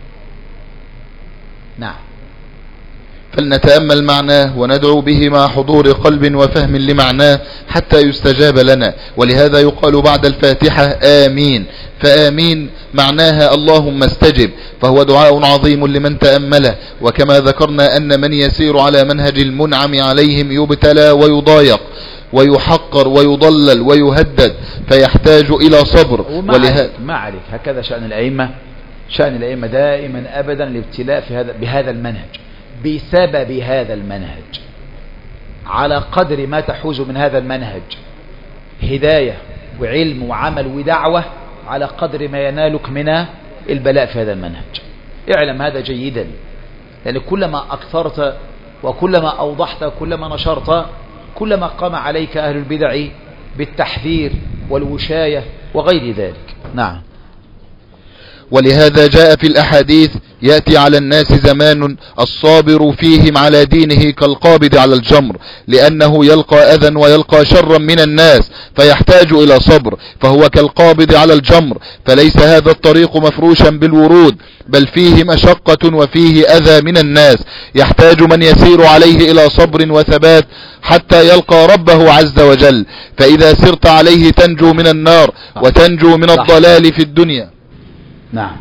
نعم. فلنتأمل معناه وندعو به مع حضور قلب وفهم لمعناه حتى يستجاب لنا. ولهذا يقال بعد الفاتحة آمين، فآمين معناها اللهم استجب، فهو دعاء عظيم لمن تأمله. وكما ذكرنا أن من يسير على منهج المنعم عليهم يبتلى ويضايق ويحقر ويضلل ويهدد، فيحتاج إلى صبر. ولهذا ما عليك، هكذا شأن الأئمة، شأن الأئمة دائما أبدا الابتلاء في هذا بهذا المنهج، بسبب هذا المنهج، على قدر ما تحوز من هذا المنهج هداية وعلم وعمل ودعوة، على قدر ما ينالك من البلاء في هذا المنهج. اعلم هذا جيدا، لأن كلما أكثرت وكلما أوضحت وكلما نشرت كلما قام عليك أهل البدع بالتحذير والوشاية وغير ذلك. نعم. ولهذا جاء في الأحاديث يأتي على الناس زمان الصابر فيهم على دينه كالقابض على الجمر، لأنه يلقى أذى ويلقى شرا من الناس فيحتاج إلى صبر، فهو كالقابض على الجمر. فليس هذا الطريق مفروشا بالورود، بل فيه مشقة وفيه أذى من الناس، يحتاج من يسير عليه إلى صبر وثبات حتى يلقى ربه عز وجل. فإذا سرت عليه تنجو من النار وتنجو من الضلال في الدنيا. نعم.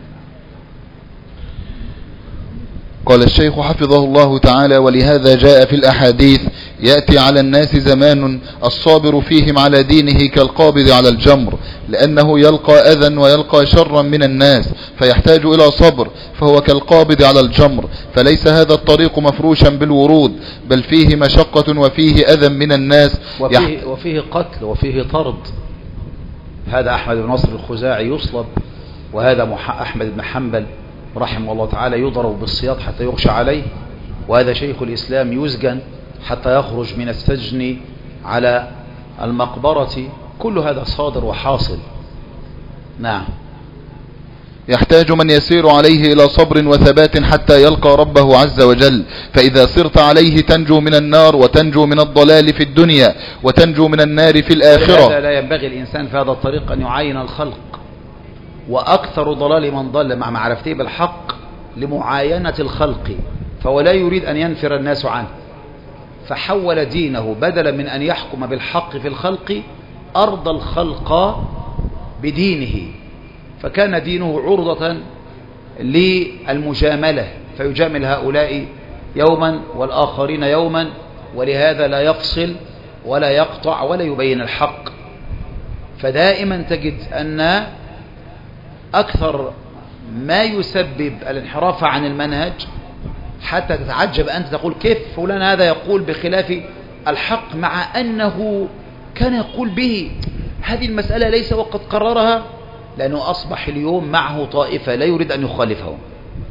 قال الشيخ حفظه الله تعالى: ولهذا جاء في الأحاديث يأتي على الناس زمان الصابر فيهم على دينه كالقابض على الجمر، لأنه يلقى أذى ويلقى شرا من الناس فيحتاج إلى صبر، فهو كالقابض على الجمر. فليس هذا الطريق مفروشا بالورود، بل فيه مشقة وفيه أذى من الناس، وفيه, وفيه قتل وفيه طرد. هذا أحمد بن نصر الخزاعي يصلب، وهذا أحمد بن حنبل رحمه الله تعالى يضرب بالسياط حتى يغشى عليه، وهذا شيخ الإسلام يسجن حتى يخرج من السجن على المقبرة. كل هذا صادر وحاصل. نعم. يحتاج من يسير عليه إلى صبر وثبات حتى يلقى ربه عز وجل. فإذا سرت عليه تنجو من النار وتنجو من الضلال في الدنيا وتنجو من النار في الآخرة. هذا لا ينبغي الإنسان في هذا الطريق أن يعاين الخلق، وأكثر ضلال من ضل مع معرفته بالحق لمعاينة الخلق، فهو لا يريد أن ينفر الناس عنه، فحول دينه بدلا من أن يحكم بالحق في الخلق أرضى الخلق بدينه، فكان دينه عرضة للمجاملة، فيجامل هؤلاء يوما والآخرين يوما ولهذا لا يفصل ولا يقطع ولا يبين الحق. فدائما تجد أن أكثر ما يسبب الانحراف عن المنهج، حتى تتعجب أنت تقول كيف فلان هذا يقول بخلاف الحق مع أنه كان يقول به. هذه المسألة ليس وقد قررها، لأنه أصبح اليوم معه طائفة لا يريد أن يخالفهم،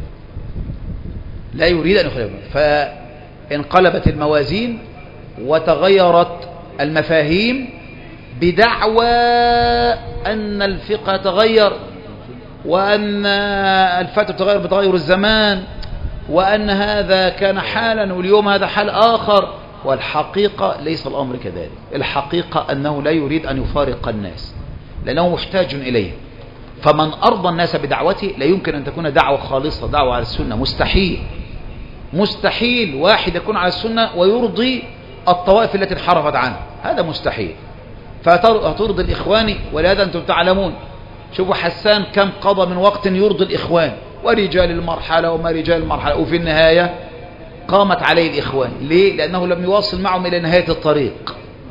لا يريد أن يخالفهم، فانقلبت الموازين وتغيرت المفاهيم بدعوى أن الفقه تغير، وأن الفتوى تغير بتغير الزمان، وأن هذا كان حالا واليوم هذا حال آخر. والحقيقة ليس الأمر كذلك. الحقيقة أنه لا يريد أن يفارق الناس لأنه محتاج إليه. فمن أرضى الناس بدعوته لا يمكن أن تكون دعوة خالصة، دعوة على السنة، مستحيل. مستحيل واحد يكون على السنة ويرضي الطوائف التي انحرفت عنه، هذا مستحيل. فترضي الإخوان، ولهذا أنتم تعلمون، شوفوا حسان كم قضى من وقت يرضي الإخوان ورجال المرحلة وما رجال المرحلة، وفي النهاية قامت عليه الإخوان. ليه؟ لأنه لم يواصل معهم إلى نهاية الطريق.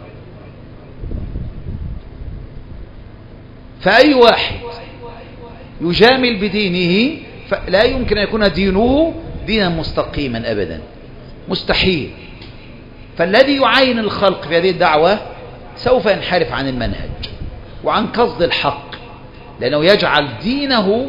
فأي واحد يجامل بدينه فلا يمكن أن يكون دينه دينا مستقيما أبدا، مستحيل. فالذي يعين الخلق في هذه الدعوة سوف ينحرف عن المنهج وعن قصد الحق، لأنه يجعل دينه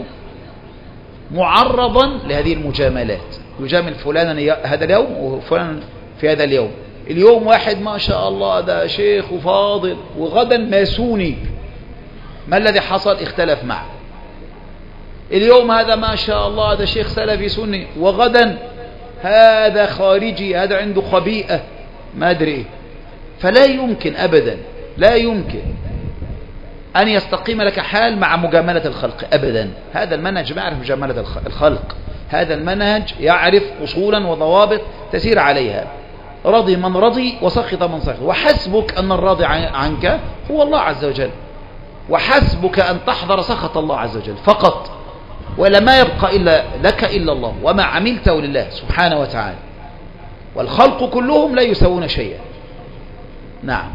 معرضا لهذه المجاملات. يجامل فلانا هذا اليوم وفلانا في هذا اليوم. اليوم واحد ما شاء الله ده شيخ وفاضل، وغدا ماسوني. ما الذي حصل؟ اختلف معه. اليوم هذا ما شاء الله ده شيخ سلفي سني، وغدا هذا خارجي، هذا عنده خبيئة ما أدري إيه. فلا يمكن أبدا، لا يمكن أن يستقيم لك حال مع مجاملة الخلق أبدا. هذا المنهج ما يعرف مجاملة الخلق، هذا المنهج يعرف أصولا وضوابط تسير عليها. رضي من رضي وسخط من سخط، وحسبك أن الراضي عنك هو الله عز وجل، وحسبك أن تحضر سخط الله عز وجل فقط، ولا ما يبقى إلا لك إلا الله، وما عملته لله سبحانه وتعالى. والخلق كلهم لا يسوون شيئا. نعم.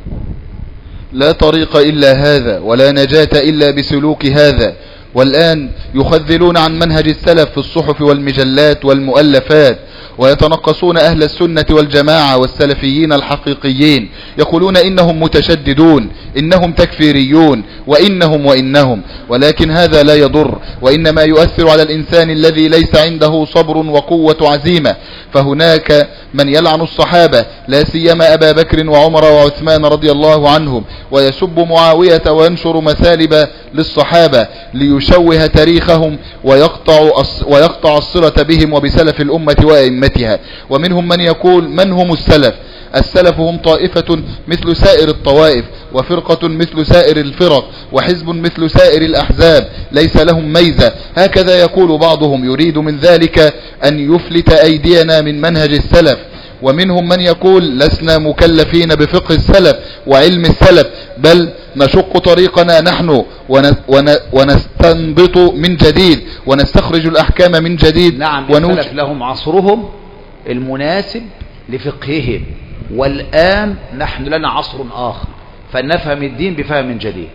لا طريق إلا هذا، ولا نجاة إلا بسلوك هذا. والآن يخذلون عن منهج السلف في الصحف والمجلات والمؤلفات، ويتنقصون أهل السنة والجماعة والسلفيين الحقيقيين، يقولون إنهم متشددون، إنهم تكفيريون، وإنهم وإنهم. ولكن هذا لا يضر، وإنما يؤثر على الإنسان الذي ليس عنده صبر وقوة عزيمة. فهناك من يلعن الصحابة، لا سيما أبا بكر وعمر وعثمان رضي الله عنهم، ويسب معاوية وينشر مثالب للصحابة ليشوه تاريخهم ويقطع ويقطع الصلة بهم وبسلف الأمة وأئمتها. ومنهم من يقول: من هم السلف؟ السلف هم طائفة مثل سائر الطوائف، وفرقة مثل سائر الفرق، وحزب مثل سائر الأحزاب، ليس لهم ميزة. هكذا يقول بعضهم، يريد من ذلك أن يفلت أيدينا من منهج السلف. ومنهم من يقول: لسنا مكلفين بفقه السلف وعلم السلف، بل نشق طريقنا نحن ونستنبط من جديد ونستخرج الأحكام من جديد. نعم. السلف لهم عصرهم المناسب لفقههم، والآن نحن لنا عصر آخر، فنفهم الدين بفهم جديد.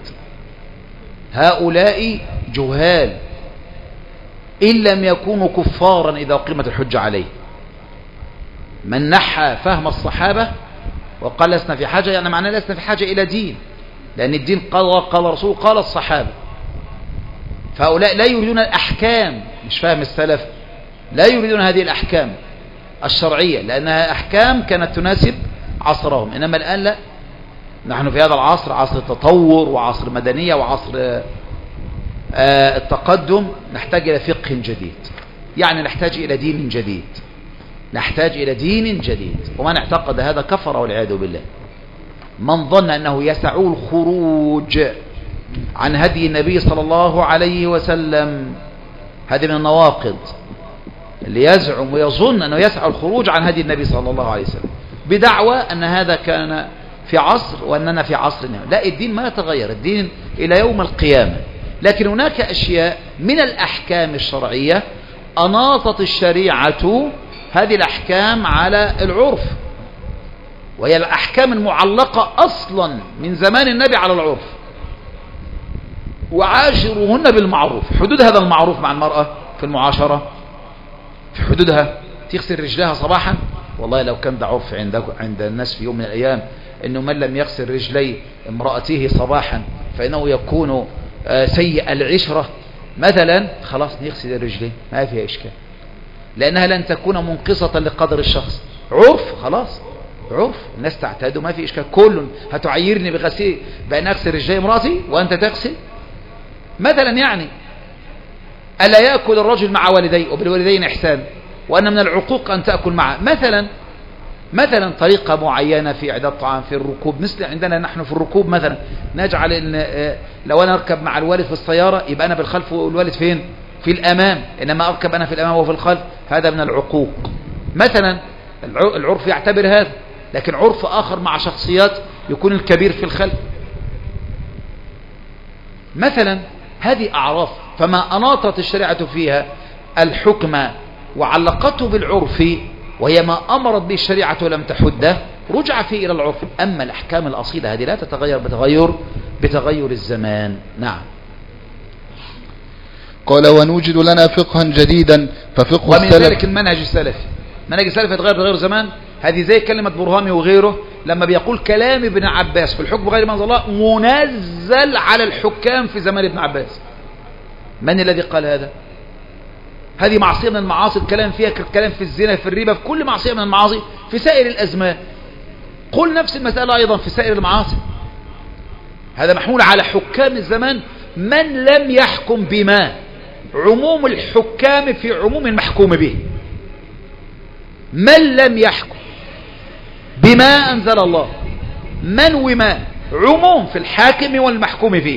هؤلاء جهال إن لم يكونوا كفارا إذا قيمت الحجة عليه. من نحى فهم الصحابة وقال لسنا في حاجة، يعني معناه لسنا في حاجة إلى دين، لأن الدين قال قال رسول قال الصحابة. فهؤلاء لا يريدون الأحكام، مش فاهم السلف، لا يريدون هذه الأحكام الشرعية لأنها أحكام كانت تناسب عصرهم. إنما الآن لا، نحن في هذا العصر، عصر التطور وعصر المدنية وعصر آه التقدم، نحتاج إلى فقه جديد، يعني نحتاج إلى دين جديد، نحتاج إلى دين جديد. ومن اعتقد هذا كفر والعياذ بالله. من ظن أنه يسع الخروج عن هدي النبي صلى الله عليه وسلم، هذه من النواقض، اللي يزعم ويظن أنه يسع الخروج عن هدي النبي صلى الله عليه وسلم بدعوى أن هذا كان في عصر وأننا في عصر. لا، الدين ما تغير، الدين إلى يوم القيامة. لكن هناك أشياء من الأحكام الشرعية أناطت الشريعة هذه الأحكام على العرف، وهي الأحكام المعلقة أصلا من زمان النبي على العرف. وعاشروهن بالمعروف، حدود هذا المعروف مع المرأة في المعاشرة في حدودها. تغسل رجلها صباحا، والله لو كان ده عرف عند عند الناس في يوم من الأيام أنه من لم يغسل رجلي امرأته صباحا فإنه يكون سيء العشرة مثلا، خلاص نغسل الرجلين ما فيها إشكال، لأنها لن تكون منقصة لقدر الشخص. عرف خلاص، عرف الناس تعتاد وما في إشكال. كل هتعيرني بغسيل بأن أغسل رجلي امرأتي وأنت تغسل مثلا؟ يعني ألا يأكل الرجل مع والديه وبالوالدين إحسان، وأن من العقوق أن تأكل معه مثلا. مثلا طريقة معينة في إعداد طعام في الركوب، مثل عندنا نحن في الركوب مثلا نجعل إن لو أنا أركب مع الوالد في السيارة يبقى أنا بالخلف والوالد فين؟ في الأمام، إنما أركب أنا في الأمام وفي الخلف، هذا من العقوق مثلا. العرف يعتبر هذا، لكن عرف آخر مع شخصيات يكون الكبير في الخلف مثلا. هذه أعراف، فما أناطت الشريعة فيها الحكم وعلقته بالعرف، وهي ما أمرت به الشريعة ولم تحده، رجع فيه إلى العرف. أما الأحكام الأصيلة هذه لا تتغير بتغير بتغير الزمان. نعم. قال ونوجد لنا فقها جديدا ففقه ومن السلف. ذلك المنهج السلفي، منهج السلف يتغير بتغير زمان. هذه زي كلمة برهامي وغيره لما بيقول كلام ابن عباس في الحكم غير ما أنزل الله منزل على الحكام في زمان ابن عباس. من الذي قال هذا؟ هذه معصية من المعاصي، الكلام فيها كالكلام في الزنا في الربا في كل معصية من المعاصي في سائر الأزمان. قل نفس المسألة أيضا في سائر المعاصي. هذا محمول على حكام الزمان من لم يحكم بما عموم الحكام في عموم المحكوم به. من لم يحكم بما أنزل الله، من وما عموم في الحاكم والمحكوم فيه،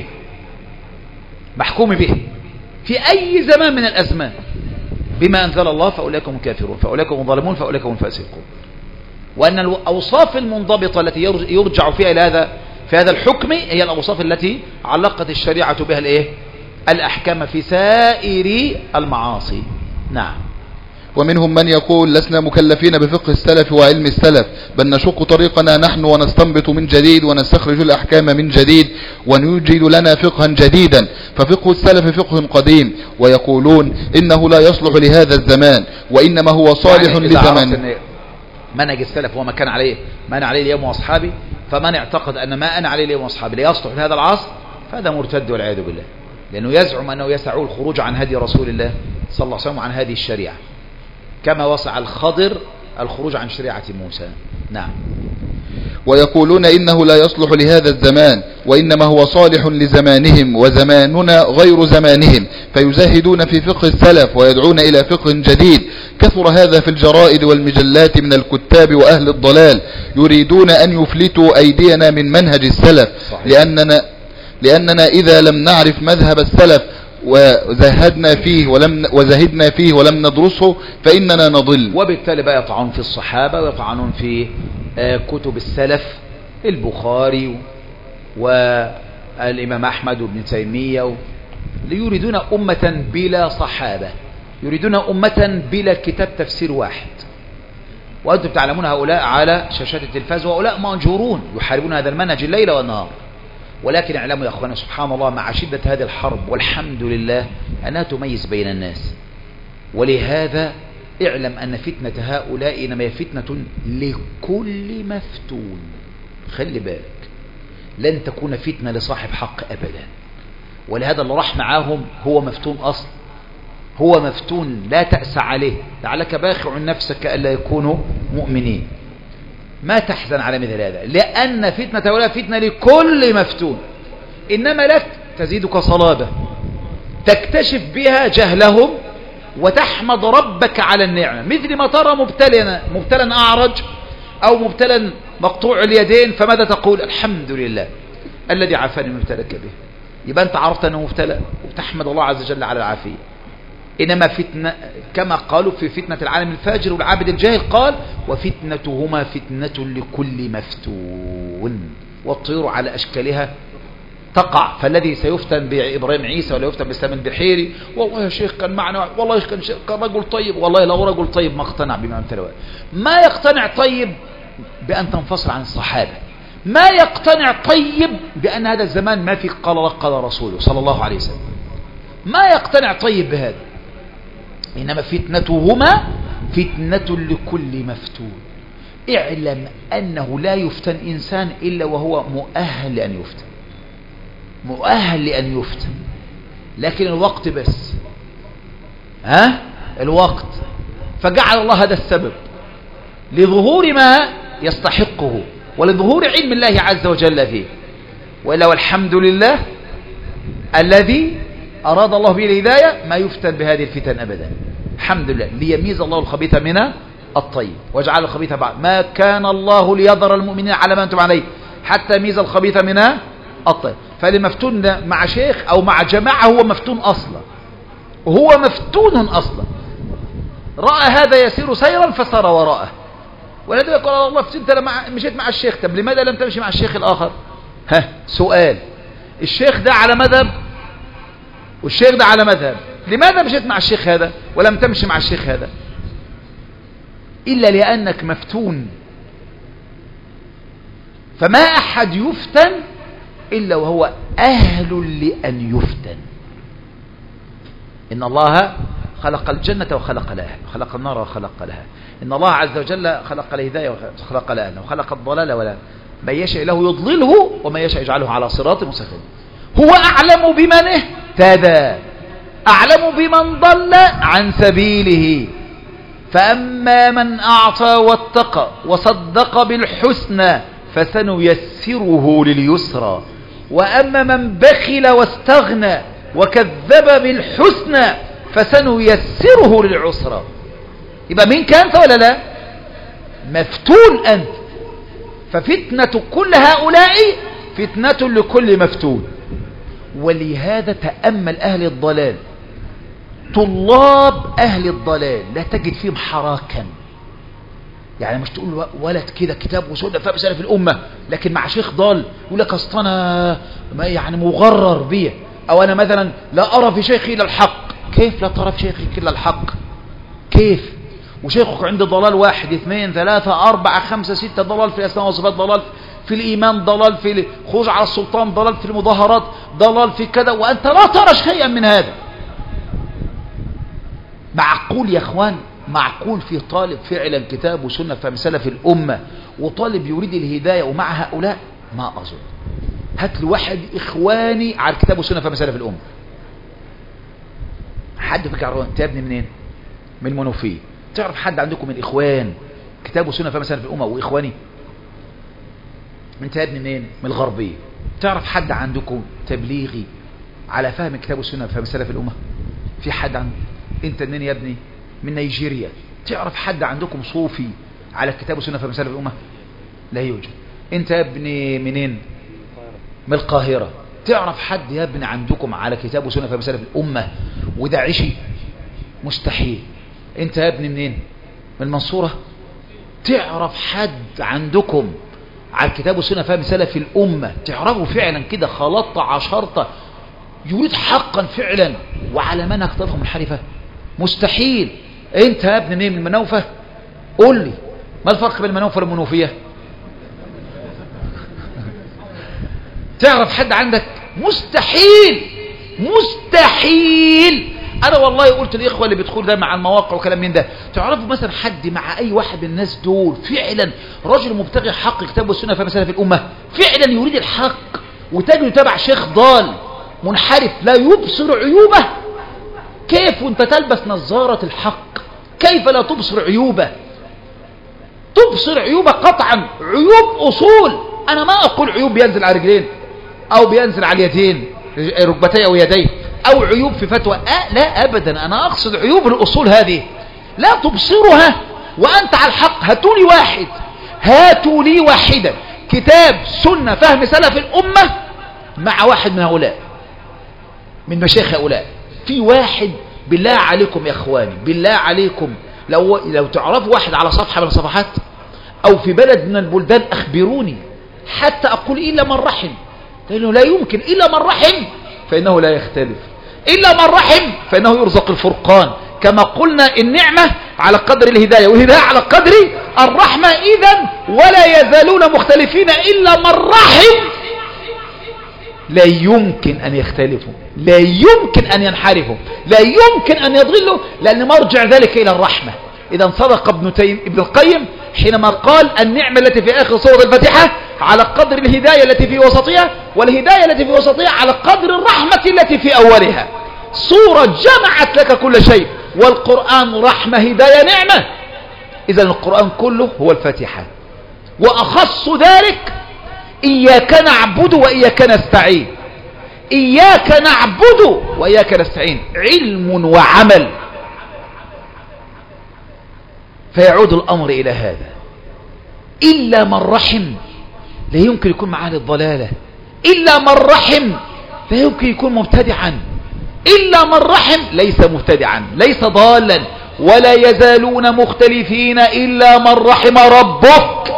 محكوم به في أي زمان من الأزمان بما أنزل الله فأولئك هم الكافرون فأولئك هم الظالمون فأولئك هم الفاسقون. وأن الأوصاف المنضبطة التي يرجع فيها إلى هذا في هذا الحكم هي الأوصاف التي علقت الشريعة بها الإيه؟ الأحكام في سائر المعاصي. نعم. ومنهم من يقول لسنا مكلفين بفقه السلف وعلم السلف، بل نشق طريقنا نحن ونستنبط من جديد ونستخرج الأحكام من جديد ونوجد لنا فقها جديدا، ففقه السلف فقه قديم، ويقولون إنه لا يصلح لهذا الزمان وإنما هو صالح يعني لزمن. منهج السلف هو ما كان عليه ما أنا عليه اليوم وأصحابي، فمن اعتقد أن ما أنا عليه اليوم وأصحابي لا يصلح لهذا العصر فهذا مرتد والعياذ بالله، لأنه يزعم أنه يسعه الخروج عن هدي رسول الله صلى الله عليه وسلم وعن هذه الشريعة كما وسع الخضر الخروج عن شريعة موسى. نعم. ويقولون إنه لا يصلح لهذا الزمان وإنما هو صالح لزمانهم وزماننا غير زمانهم، فيزهدون في فقه السلف ويدعون إلى فقه جديد. كثر هذا في الجرائد والمجلات من الكتاب وأهل الضلال، يريدون أن يفلتوا أيدينا من منهج السلف. صحيح. لأننا, لأننا إذا لم نعرف مذهب السلف وزهدنا فيه ولم وزهدنا فيه ولم ندرسه فإننا نضل. وبالتالي بقى يطعنون في الصحابة ويطعنون في كتب السلف، البخاري والإمام أحمد وابن تيمية، ليريدون أمة بلا صحابة، يريدون أمة بلا كتاب تفسير واحد. وأنتم تعلمون هؤلاء على شاشات التلفاز وهؤلاء مأجورون يحاربون هذا المنهج الليل والنهار. ولكن اعلموا يا أخوانا سبحان الله مع شدة هذه الحرب والحمد لله أنها تميز بين الناس. ولهذا اعلم أن فتنة هؤلاء إنما هي فتنة لكل مفتون. خلي بالك لن تكون فتنة لصاحب حق أبدا. ولهذا اللي راح معاهم هو مفتون أصلا، هو مفتون لا تأس عليه، لعلك باخع نفسك ألا يكونوا مؤمنين. ما تحزن على مثل هذا، لأن فتنة هؤلاء فتنة لكل مفتون، إنما لك تزيدك صلابة تكتشف بها جهلهم وتحمد ربك على النعمة. مثل ما ترى مبتلا مبتلا أعرج أو مبتلا مقطوع اليدين فماذا تقول؟ الحمد لله الذي عافاني من ابتلاك به. يبقى أنت عرفت أنه مبتلى وتحمد الله عز وجل على العافية. إنما فتنة كما قالوا في فتنة العالم الفاجر والعابد الجاهل، قال وفتنتهما فتنة لكل مفتون والطيور على أشكالها تقع. فالذي سيفتن بإبراهيم عيسى ولا يفتن بسلام البحيري والله يا شيخ كان معنا، والله يا شيخ كان رجل طيب، والله لو رجل طيب ما اقتنع بما امتلأ. ما يقتنع طيب بأن تنفصل عن الصحابة، ما يقتنع طيب بأن هذا الزمان ما في قال الله قال رسوله صلى الله عليه وسلم، ما يقتنع طيب بهذا. إنما فتنتهما فتنة لكل مفتون. اعلم أنه لا يفتن إنسان إلا وهو مؤهل لأن يفتن، مؤهل لأن يفتن، لكن الوقت بس، ها الوقت. فجعل الله هذا السبب لظهور ما يستحقه ولظهور علم الله عز وجل فيه. وإلا والحمد لله الذي أراد الله به الهداية ما يفتن بهذه الفتن أبدا، الحمد لله، ليميز الله الخبيث من الطيب وجعل الخبيث بعد. ما كان الله ليذر المؤمنين على ما أنتم عليه حتى يميز الخبيث من الطيب. فلمفتون مع شيخ أو مع جماعة هو مفتون أصلا، وهو مفتون أصلا، رأى هذا يسير سيرا فسار وراءه. ولذلك قال الله انت لما مشيت مع الشيخ، طب لماذا لم تمشي مع الشيخ الآخر؟ ها سؤال، الشيخ ده على مذهب والشيخ ده على مذهب، لماذا مشيت مع الشيخ هذا ولم تمشي مع الشيخ هذا؟ إلا لأنك مفتون. فما أحد يفتن إلا وهو أهل لأن يفتن. إن الله خلق الجنة وخلق لها، وخلق النار وخلق لها. إن الله عز وجل خلق الهداية وخلق لها، وخلق الضلال ولا من يشاء له يضلله ومن يشاء يجعله على صراط مستقيم. هو أعلم بمن اهتدى، أعلم بمن ضل عن سبيله. فأما من أعطى واتقى وصدق بالحسنى فسنيسره لليسرى، وأما من بخل واستغنى وكذب بالحسنى فسنيسره للعسرى. يبقى مين كانت ولا لا؟ مفتون أنت. ففتنة كل هؤلاء فتنة لكل مفتون. ولهذا تأمل أهل الضلال، طلاب أهل الضلال لا تجد فيهم حراكا. يعني مش تقول ولد كده كتاب وسنة فهم سلف الأمة، لكن مع شيخ ضال يقول لك أصل أنا يعني مغرر بيه، أو أنا مثلا لا أرى في شيخي إلا الحق. كيف لا ترى في شيخك إلا الحق؟ كيف؟ وشيخك عند ضلال واحد اثنين ثلاثة أربعة خمسة ستة، ضلال في الأسماء والصفات، ضلال في الإيمان، ضلال في الخروج على السلطان، ضلال في المظاهرات، ضلال في كذا، وأنت لا ترى شيئا من هذا. معقول يا أخوان؟ معقول في طالب فعلا كتاب وسنة فهم سلف الأمة وطالب يريد الهداية ومع هؤلاء؟ ما أظن. هات لي واحد إخواني على الكتاب وسنة فهم سلف الأمة. حد فيك عروان؟ أنت يا ابني منين؟ من المنوفية. تعرف حد عندكم من إخوان كتاب وسنة فهم سلف الأمة وإخواني؟ أنت يا ابني منين؟ من الغربية. تعرف حد عندكم تبليغي على فهم كتاب وسنة فهم سلف الأمة؟ في حد عندكم؟ أنت منين يا ابني؟ من نيجيريا. تعرف حد عندكم صوفي على كتاب وسنة فهم سلف الأمة؟ لا يوجد. أنت يا ابني منين؟ من القاهرة. تعرف حد يا ابني عندكم على كتاب وسنة فهم سلف الأمة وداعشي؟ مستحيل. أنت يا ابني منين؟ من المنصورة. تعرف حد عندكم على الكتاب والسنة فهم سلف الأمة تعرفوا فعلا كده خلطة عشرطة يريد حقا فعلا وعلى منهج طريقة منحرفة؟ مستحيل. انت يا ابني منين؟ من المنوفة؟ قول لي ما الفرق بين المنوفة والمنوفية؟ تعرف حد عندك؟ مستحيل مستحيل. انا والله قلت الاخوه اللي بيدخلوا ده مع المواقع وكلام من ده، تعرفوا مثلا حد مع اي واحد من الناس دول فعلا رجل مبتغي حق كتاب والسنه فهم سلف الامه فعلا يريد الحق وتجد تبع شيخ ضال منحرف لا يبصر عيوبه؟ كيف وانت تلبس نظاره الحق؟ كيف لا تبصر عيوبه؟ تبصر عيوبه قطعا، عيوب اصول. انا ما اقول عيوب بينزل على رجلين او بينزل على اليدين ركبتي او يديه او عيوب في فتوى، آه لا ابدا. انا اقصد عيوب الاصول هذه لا تبصرها وانت على الحق. هاتوا لي واحد هاتوا لي واحدا كتاب سنة فهم سلف الامة مع واحد من هؤلاء من مشايخ هؤلاء. في واحد بالله عليكم يا اخواني، بالله عليكم لو لو تعرفوا واحد على صفحة من الصفحات او في بلد من البلدان اخبروني، حتى اقول الا من رحم، لانه لا يمكن الا من رحم فانه لا يختلف، إلا من رحم فإنه يرزق الفرقان. كما قلنا النعمة على قدر الهداية، والهداية على قدر الرحمة. إذن ولا يزالون مختلفين إلا من رحم. لا يمكن أن يختلفوا، لا يمكن أن ينحرفوا، لا يمكن أن يضلوا، لأن مرجع ذلك إلى الرحمة. إذا صدق ابن, تيم ابن القيم حينما قال النعمة التي في آخر سورة الفاتحة على قدر الهداية التي في وسطها، والهداية التي في وسطها على قدر الرحمة التي في أولها. سورة جمعت لك كل شيء، والقرآن رحمة هداية نعمة. إذا القرآن كله هو الفاتحة، وأخص ذلك إياك نعبد وإياك نستعين. إياك نعبد وإياك نستعين علم وعمل، فيعود الأمر إلى هذا. إلا من رحم لا يمكن يكون مع أهل الضلالة، إلا من رحم لا يمكن يكون مبتدعا، إلا من رحم ليس مبتدعا ليس ضالا. ولا يزالون مختلفين إلا من رحم ربك،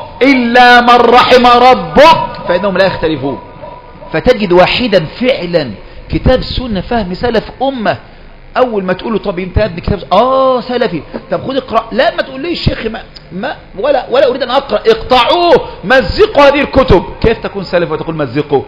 إلا من رحم ربك فإنهم لا يختلفون. فتجد واحدا فعلا كتاب السنة فهم سلف أمة، أول ما تقول له طب انت يا ابني كتاب آه سلفي، طب خد اقرأ، لا ما تقول لي الشيخ ما, ما ولا ولا أريد أن أقرأ، اقطعوه، مزقوا هذه الكتب. كيف تكون سلف وتقول مزقوا؟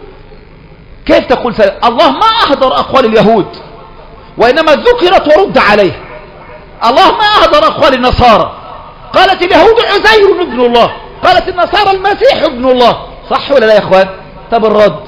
كيف تقول سلف؟ الله ما أهدر أقوال اليهود، وإنما ذكرت ورد عليها. الله ما أهدر أقوال النصارى، قالت اليهود عزير ابن الله، قالت النصارى المسيح ابن الله. صح ولا لا يا اخوان؟ طب الرد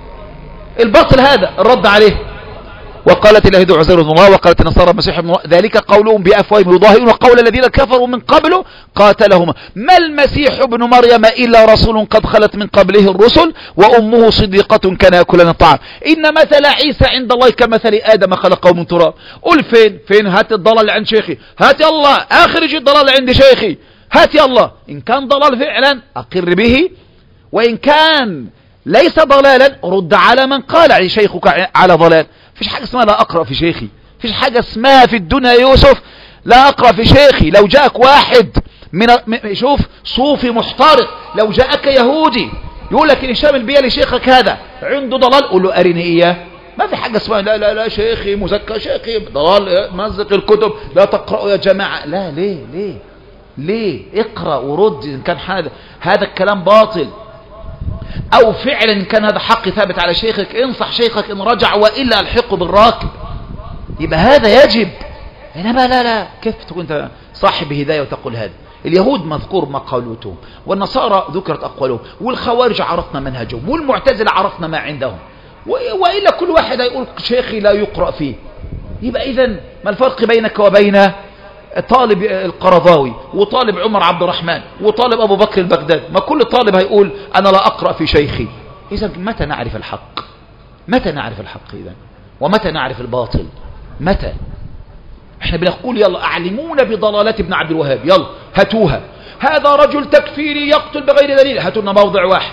الباطل هذا الرد عليه. وقالت اليهود عزير ابن الله، وقالت النصارى المسيح ابن الله، ذلك قولهم بأفواههم يضاهئون وقول الذين كفروا من قبل قاتلهم. ما المسيح ابن مريم إلا رسول قد خلت من قبله الرسل وأمه صديقة كان يأكلان الطعام. إن مثل عيسى عند الله كمثل آدم خلقه من تراب. قل فين فين هات الضلال عند شيخي، هات الله أخرج الضلال عند شيخي، هات يا الله. إن كان ضلال فعلا أقر به، وإن كان ليس ضلالا رد على من قال عن شيخك على ضلال. فيش حاجة اسمها لا أقرأ في شيخي، فيش حاجة اسمها في الدنيا يوسف لا أقرأ في شيخي. لو جاءك واحد من شوف صوفي محترق، لو جاءك يهودي يقول لك إن شامل بيا لشيخك هذا عنده ضلال، قول له أرني إياه. ما في حاجة اسمها لا لا لا شيخي مزكى، شيخي ضلال، مزق الكتب، لا تقرأوا يا جماعة. لا ليه ليه ليه؟ اقرأ ورد إن كان هذا هذا الكلام باطل، أو فعلا إن كان هذا حق ثابت على شيخك انصح شيخك إن رجع، وإلا الحقه بالراكب. يبقى هذا يجب. إنما لا لا كيف تكون أنت صاحب هداية وتقول هذا؟ اليهود مذكور مقالتهم، والنصارى ذكرت أقوالهم، والخوارج عرفنا منهجهم، والمعتزلة عرفنا ما عندهم، وإلا كل واحد يقول شيخي لا يقرأ فيه. يبقى إذن ما الفرق بينك وبين طالب القرضاوي وطالب عمر عبد الرحمن وطالب أبو بكر البغداد؟ ما كل طالب هيقول أنا لا أقرأ في شيخي. إذا متى نعرف الحق؟ متى نعرف الحق إذن؟ ومتى نعرف الباطل؟ متى؟ احنا بنقول يلا أعلمونا بضلالة ابن عبد الوهاب، يلا هاتوها. هذا رجل تكفيري يقتل بغير دليل، هاتوا لنا موضع واحد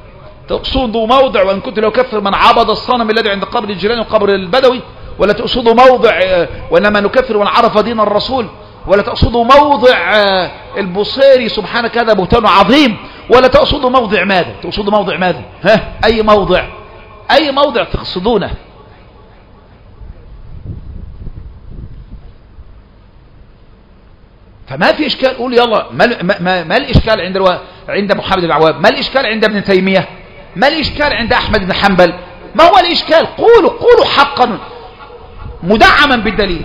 تقصدوا موضع. وإن كنت لو كفر من عبد الصنم الذي عند قبر الجيلاني وقبر البدوي، ولا تقصدوا موضع وإنما نكفر من عرف دين الرسول، ولا تقصدوا موضع البصيري سبحانك هذا بهتان عظيم، ولا تقصدوا موضع ماذا؟ تقصدوا موضع ماذا؟ ها أي موضع؟ أي موضع تقصدونه؟ فما في إشكال. قول يلا ما, ما, ما الإشكال عند الو... عند محمد بن عواب؟ ما الإشكال عند ابن تيمية؟ ما الإشكال عند أحمد بن حنبل؟ ما هو الإشكال؟ قولوا قولوا حقا مدعما بالدليل.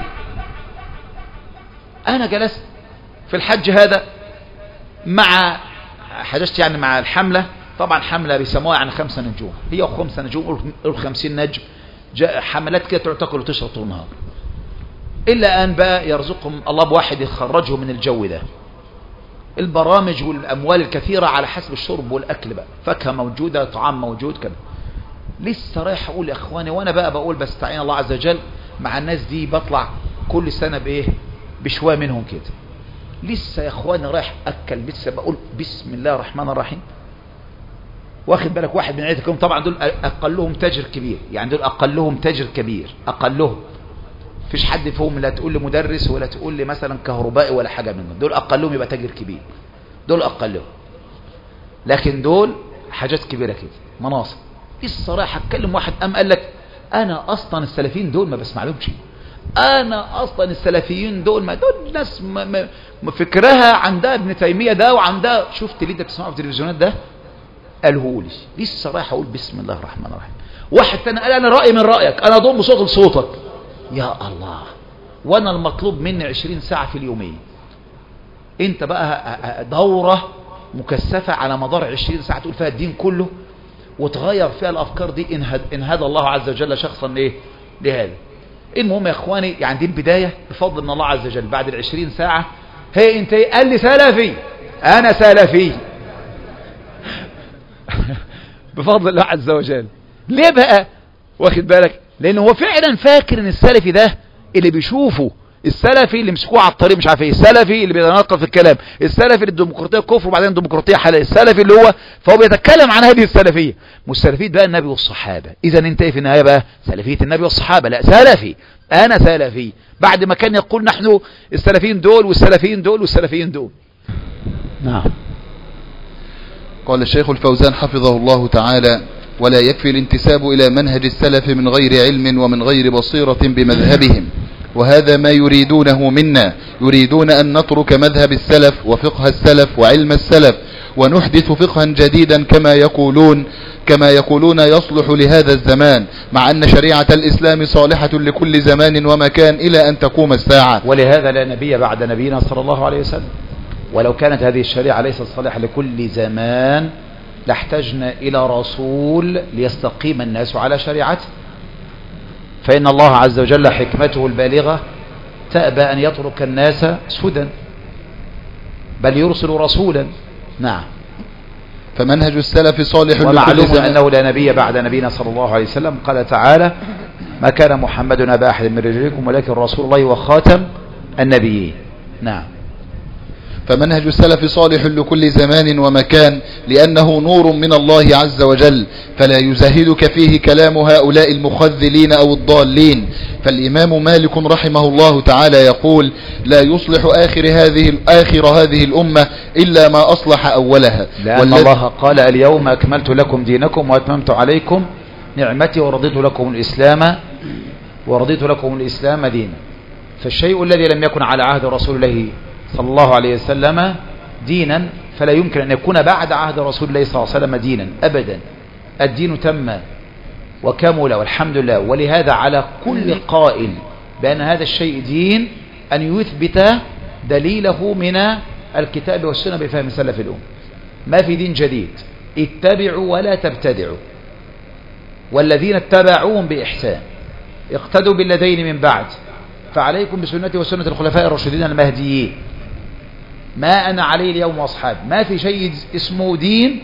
أنا جلست في الحج هذا مع حجزت يعني مع الحملة، طبعا حملة بيسموها عن خمسة نجوم، هي خمسة نجوم قول خمسين نجم، جاء حملات كده تعتقل وتشرب طول النهار، إلا أن بقى يرزقهم الله بواحد يخرجهم من الجو ده. البرامج والأموال الكثيرة على حسب الشرب والأكل بقى، فاكهة موجودة، طعام موجود كده. لسه رايح أقول يا أخواني، وأنا بقى بقول بستعين الله عز وجل مع الناس دي، بطلع كل سنة بإيه بشوية منهم كده. لسه يا أخواني رايح أكل، لسه بقول بسم الله الرحمن الرحيم، واخد بالك واحد من عيلتكم، طبعا دول أقلهم تاجر كبير، يعني دول أقلهم تاجر كبير، أقلهم فيش حد فيهم لا تقول لي مدرس ولا تقول لي مثلا كهربائي ولا حاجة منهم، دول أقلهم يبقى تاجر كبير، دول أقلهم، لكن دول حاجات كبيرة كده مناصب. لسه رايح أتكلم واحد قام قال لك أنا أصلا السلفيين دول ما بسمع لهم شيء، انا اصلا السلفيين دول ما دول ناس ما ما فكرها عندها ابن تيمية ده وعندها، شفت اللي انت بتسمعه في التلفزيونات ده قاله لي لسه رايح اقول بسم الله الرحمن الرحيم. واحد تاني قال انا رأيي من رأيك، انا اضم صوت لصوتك. يا الله، وانا المطلوب مني عشرين ساعة في اليومين، انت بقى دورة مكثفة على مدار عشرين ساعة تقول فيها الدين كله وتغير فيها الافكار دي ان هدى الله عز وجل شخصا ايه لهذا. المهم يا اخواني، يعني دي البداية بفضل من الله عز وجل. بعد العشرين ساعة هي انت قال لي سلفي، انا سلفي بفضل الله عز وجل. ليه بقى؟ واخد بالك؟ لان هو فعلا فاكر ان السلفي ده اللي بيشوفه، السلفي اللي مسكوه على الطريق مش عارف ايه، السلفي اللي بيتناقض في الكلام، السلفي اللي الديمقراطيه كفر وبعدين الديمقراطيه حلال، السلفي اللي هو، فهو بيتكلم عن هذه السلفيه. مش سلفيه بقى النبي والصحابه. اذا انت في النهايه بقى سلفيه النبي والصحابه؟ لا، سلفي، انا سلفي. بعد ما كان يقول نحن السلفيين دول والسلفيين دول والسلفيين دول. نعم. قال الشيخ الفوزان حفظه الله تعالى: ولا يكفي الانتساب إلى منهج السلف من غير علم ومن غير بصيرة بمذهبهم، وهذا ما يريدونه منا. يريدون أن نترك مذهب السلف وفقه السلف وعلم السلف ونحدث فقها جديدا كما يقولون كما يقولون يصلح لهذا الزمان، مع أن شريعة الإسلام صالحة لكل زمان ومكان إلى أن تقوم الساعة. ولهذا لا نبي بعد نبينا صلى الله عليه وسلم. ولو كانت هذه الشريعة ليست صالحة لكل زمان لاحتجنا إلى رسول ليستقيم الناس على شريعته. فإن الله عز وجل حكمته البالغة تأبى أن يترك الناس سدى، بل يرسل رسولا. نعم. فمنهج السلف صالح، ومعلوم أنه لا نبي بعد نبينا صلى الله عليه وسلم. قال تعالى: ما كان محمد أبا أحد من رجلكم ولكن رسول الله وخاتم النبيين. نعم. فمنهج السلف صالح لكل زمان ومكان لأنه نور من الله عز وجل، فلا يزهدك فيه كلام هؤلاء المخذلين أو الضالين. فالإمام مالك رحمه الله تعالى يقول: لا يصلح آخر هذه آخر هذه الأمة إلا ما أصلح أولها. لأن الله قال: اليوم أكملت لكم دينكم وأتممت عليكم نعمتي ورضيت لكم الإسلام ورضيت لكم الإسلام دينا. فالشيء الذي لم يكن على عهد رسول الله صلى الله عليه وسلم دينا فلا يمكن أن يكون بعد عهد رسول الله صلى الله عليه وسلم دينا أبدا. الدين تم وكمل والحمد لله. ولهذا على كل قائل بأن هذا الشيء دين أن يثبت دليله من الكتاب والسنة بفهم سلف الأمة. ما في دين جديد، اتبعوا ولا تبتدعوا، والذين اتبعوهم بإحسان اقتدوا بالذين من بعد، فعليكم بسنتي وسنة الخلفاء الراشدين المهديين ما أنا عليه اليوم وأصحابي. ما في شيء اسمه دين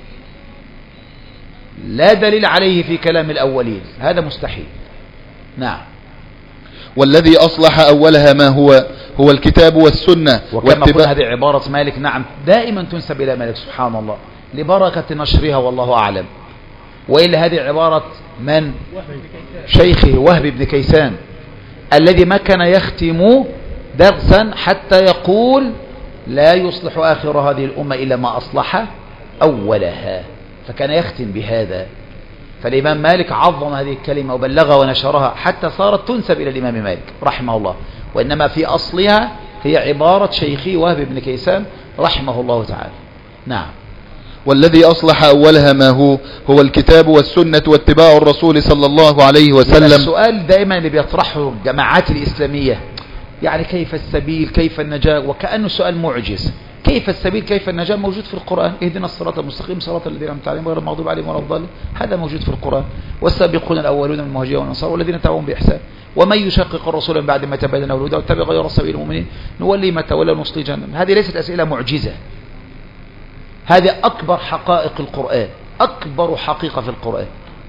لا دليل عليه في كلام الأولين، هذا مستحيل. نعم. والذي أصلح أولها ما هو هو الكتاب والسنة. وكما قلنا هذه عبارة مالك، نعم، دائما تنسب إلى مالك سبحان الله لبركة نشرها والله أعلم. وإلا هذه عبارة من؟ شيخه وهب بن كيسان الذي ما كان يختم درسا حتى يقول: لا يصلح آخر هذه الأمة إلا ما أصلح أولها. فكان يختم بهذا. فالإمام مالك عظم هذه الكلمة وبلغها ونشرها حتى صارت تنسب إلى الإمام مالك رحمه الله، وإنما في أصلها هي عبارة شيخي وهب بن كيسان رحمه الله تعالى. نعم. والذي أصلح أولها ما هو هو الكتاب والسنة واتباع الرسول صلى الله عليه وسلم. السؤال دائما اللي بيطرحه الجماعات الإسلامية، يعني كيف السبيل كيف النجاة، وكأنه سؤال معجز. كيف السبيل كيف النجاة موجود في القرآن. اهدنا الصراط المستقيم صراط الذين أنعمت عليهم غير المغضوب عليهم ولا الضالين، هذا موجود في القرآن. والسابقون الأولون من المهاجرين والأنصار والذين تبعوهم بإحسان ومن يشقق الرسول من بعد ما تبين له الهدى واتبع غير سبيل المؤمنين نولي ما تولى ونصلي جهنم. هذه ليست أسئلة معجزة، هذه أكبر حقائق القرآن، أكبر حقيقة في القرآن.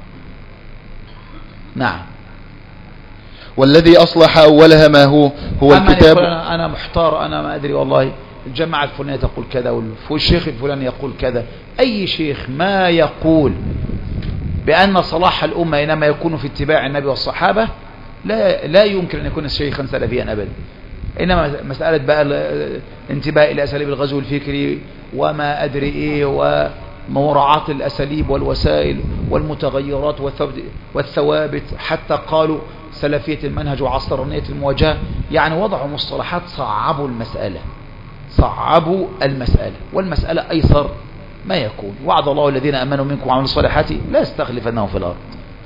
نعم. والذي أصلح أولها ما هو هو الكتاب. أنا, أنا محتار، أنا ما أدري والله. الجماعة الفلانية تقول كذا والشيخ الفلاني يقول كذا. أي شيخ ما يقول بأن صلاح الأمة إنما يكون في اتباع النبي والصحابة لا لا يمكن أن يكون شيخا سلفيا أبدا. إنما مسألة بقى الانتباه إلى أساليب الغزو الفكري وما أدري إيه مراعاة الأساليب والوسائل والمتغيرات والثوابت، حتى قالوا سلفية المنهج وعصرانية المواجهة، يعني وضعوا مصطلحات صعبوا المسألة صعبوا المسألة والمسألة أيسر ما يكون. وعد الله الذين أمنوا منكم وعملوا الصالحات لا يستخلفنهم في الأرض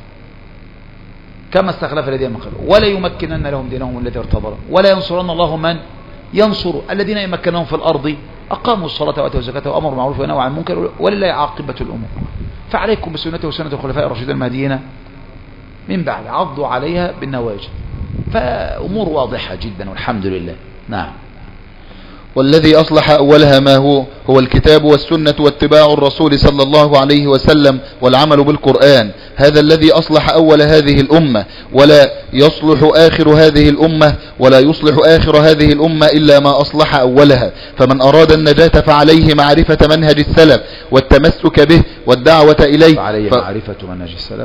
كما استخلف الذين من قبلهم ولا يمكنن لهم دينهم الذي ارتضى لهم ولا ينصرن الله من ينصر الذين يمكنهم في الأرض أقاموا الصلاة وآتوا الزكاة وأمروا بالمعروف ونهوا عن المنكر ولله عاقبة الأمور. فعليكم بسنته وسنة الخلفاء الراشدين المهديين من بعد عضوا عليها بالنواجذ. فأمور واضحة جدا والحمد لله. نعم. والذي أصلح أولها ما هو هو الكتاب والسنة واتباع الرسول صلى الله عليه وسلم والعمل بالقرآن. هذا الذي أصلح أول هذه الأمة، ولا يصلح آخر هذه الأمة ولا يصلح آخر هذه الأمة إلا ما أصلح أولها. فمن أراد النجاة فعليه معرفة منهج السلف والتمسك به والدعوة إليه. فعليه ف... معرفة منهج السلف.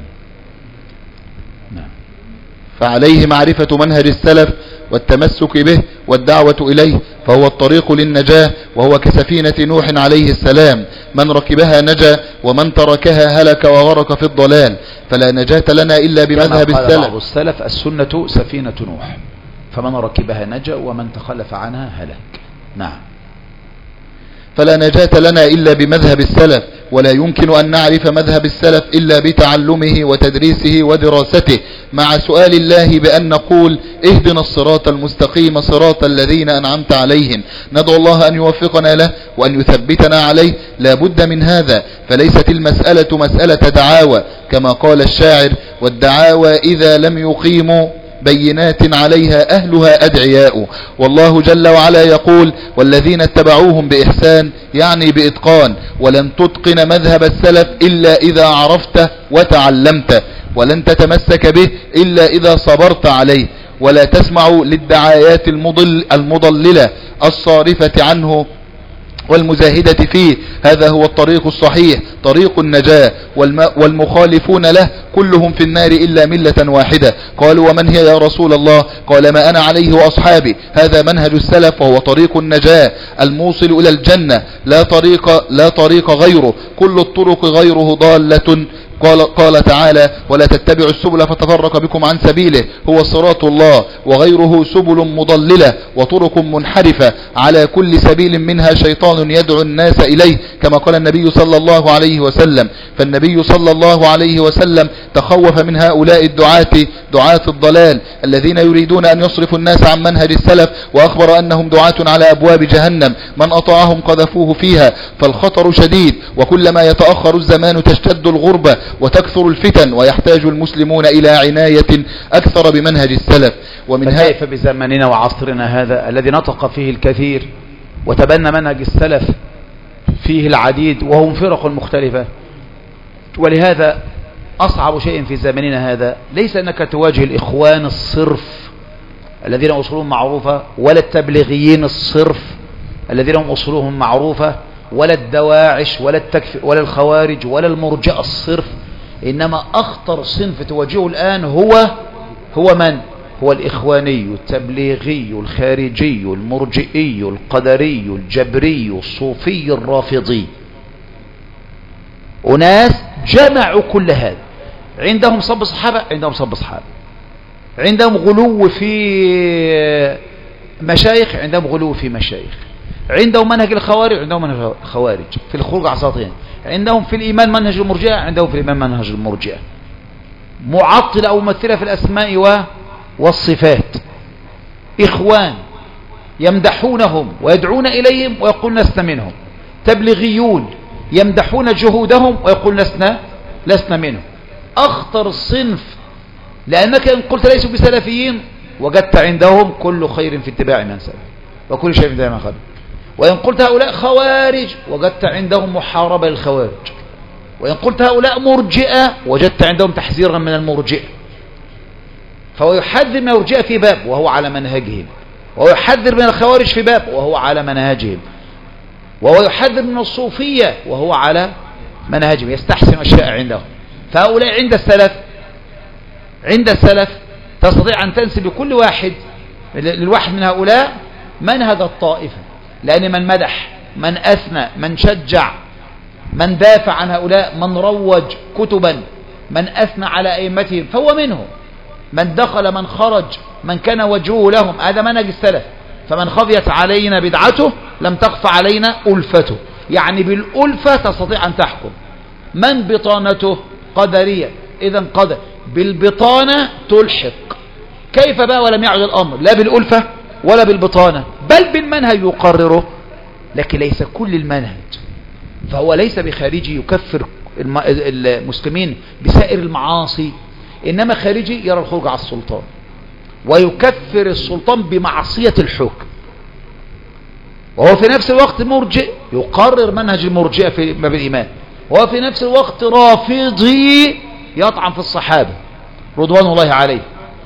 نعم. فعليه معرفة منهج السلف والتمسك به والدعوة إليه، فهو الطريق للنجاة، وهو كسفينة نوح عليه السلام، من ركبها نجا ومن تركها هلك وغرق في الضلال. فلا نجاة لنا إلا بمذهب كما قال السلف. بعض السلف السنة سفينة نوح، فمن ركبها نجا ومن تخلف عنها هلك. نعم. فلا نجاة لنا إلا بمذهب السلف، ولا يمكن أن نعرف مذهب السلف إلا بتعلمه وتدريسه ودراسته، مع سؤال الله بأن نقول اهدنا الصراط المستقيم صراط الذين أنعمت عليهم. ندعو الله أن يوفقنا له وأن يثبتنا عليه. لا بد من هذا، فليست المسألة مسألة دعاوى كما قال الشاعر: والدعاوى إذا لم يقيموا بينات عليها أهلها أدعياء. والله جل وعلا يقول: والذين اتبعوهم بإحسان، يعني بإتقان. ولن تتقن مذهب السلف إلا إذا عرفته وتعلمته، ولن تتمسك به إلا إذا صبرت عليه. ولا تسمع للدعايات المضل المضللة الصارفة عنه والمزاهدة فيه. هذا هو الطريق الصحيح، طريق النجاة، والمخالفون له كلهم في النار إلا ملة واحدة. قالوا: ومن هي يا رسول الله؟ قال: ما أنا عليه وأصحابي. هذا منهج السلف، وهو طريق النجاة الموصل إلى الجنة، لا طريق, لا طريق غيره، كل الطرق غيره ضالة. قال, قال تعالى: ولا تتبعوا السبل فتفرق بكم عن سبيله، هو صراط الله، وغيره سبل مضللة وطرق منحرفة، على كل سبيل منها شيطان يدعو الناس إليه، كما قال النبي صلى الله عليه وسلم. فالنبي صلى الله عليه وسلم تخوف من هؤلاء الدعاة دعاة الضلال الذين يريدون أن يصرفوا الناس عن منهج السلف، وأخبر أنهم دعاة على أبواب جهنم، من أطاعهم قذفوه فيها. فالخطر شديد، وكلما يتأخر الزمان تشتد الغربة وتكثر الفتن، ويحتاج المسلمون إلى عناية أكثر بمنهج السلف. ومن كيف بزماننا وعصرنا هذا الذي نطق فيه الكثير وتبنى منهج السلف فيه العديد وهم فرق مختلفة. ولهذا أصعب شيء في زماننا هذا ليس أنك تواجه الإخوان الصرف الذين أصولهم معروفة، ولا التبليغيين الصرف الذين هم أصولهم معروفة، ولا الدواعش ولا التكفير ولا الخوارج ولا المرجئة الصرف. إنما أخطر صنف تواجهه الآن هو هو من؟ هو الإخواني التبليغي الخارجي المرجئي القدري الجبري الصوفي الرافضي. أناس جمعوا كل هذا، عندهم صب صحابة، عندهم صب صحابة، عندهم غلو في مشايخ، عندهم غلو في مشايخ، عندهم منهج الخوارج، عندهم منهج الخوارج في الخروج على الساطين، عندهم في الإيمان منهج المرجئة، عندهم في الإيمان منهج المرجئة، معطلة أو ممثلة في الأسماء والصفات. إخوان يمدحونهم ويدعون إليهم ويقول لسنا منهم، تبليغيون يمدحون جهودهم ويقول لسنا لسنا منهم. أخطر الصنف، لأنك إن قلت ليسوا بسلفيين وجدت عندهم كل خير في اتباع من سلف وكل شيء في اتباع من خلف. وإن قلت هؤلاء خوارج وجدت عندهم محاربة للخوارج. وإن قلت هؤلاء مرجئة وجدت عندهم تحذيرا من المرجئة. فهو يحذر من المرجئة في باب وهو على منهجهم، وهو يحذر من الخوارج في باب وهو على منهجهم، وهو يحذر من الصوفية وهو على منهجهم، يستحسن أشياء عندهم. فهؤلاء عند السلف عند السلف تستطيع أن تنسب لكل واحد للواحد من هؤلاء منهج الطائفة، لأن من مدح، من أثنى، من شجع من دافع عن هؤلاء، من روج كتبا، من أثنى على أئمتهم فهو منهم، من دخل من خرج، من كان وجهه لهم، هذا منهج السلف. فمن خفيت علينا بدعته لم تخف علينا ألفته، يعني بالألفة تستطيع أن تحكم. من بطانته قدرية، إذا قدر بالبطانة تلحق. كيف بقى ولم يعد الأمر لا بالألفة ولا بالبطانة، بل بالمنهج يقرره، لكن ليس كل المنهج. فهو ليس بخارجي يكفر المسلمين بسائر المعاصي، إنما خارجي يرى الخروج على السلطان ويكفر السلطان بمعصية الحكم، وهو في نفس الوقت مرجئ يقرر منهج المرجئة في باب الإيمان، وهو في نفس الوقت رافضي يطعن في الصحابة رضوان الله عليه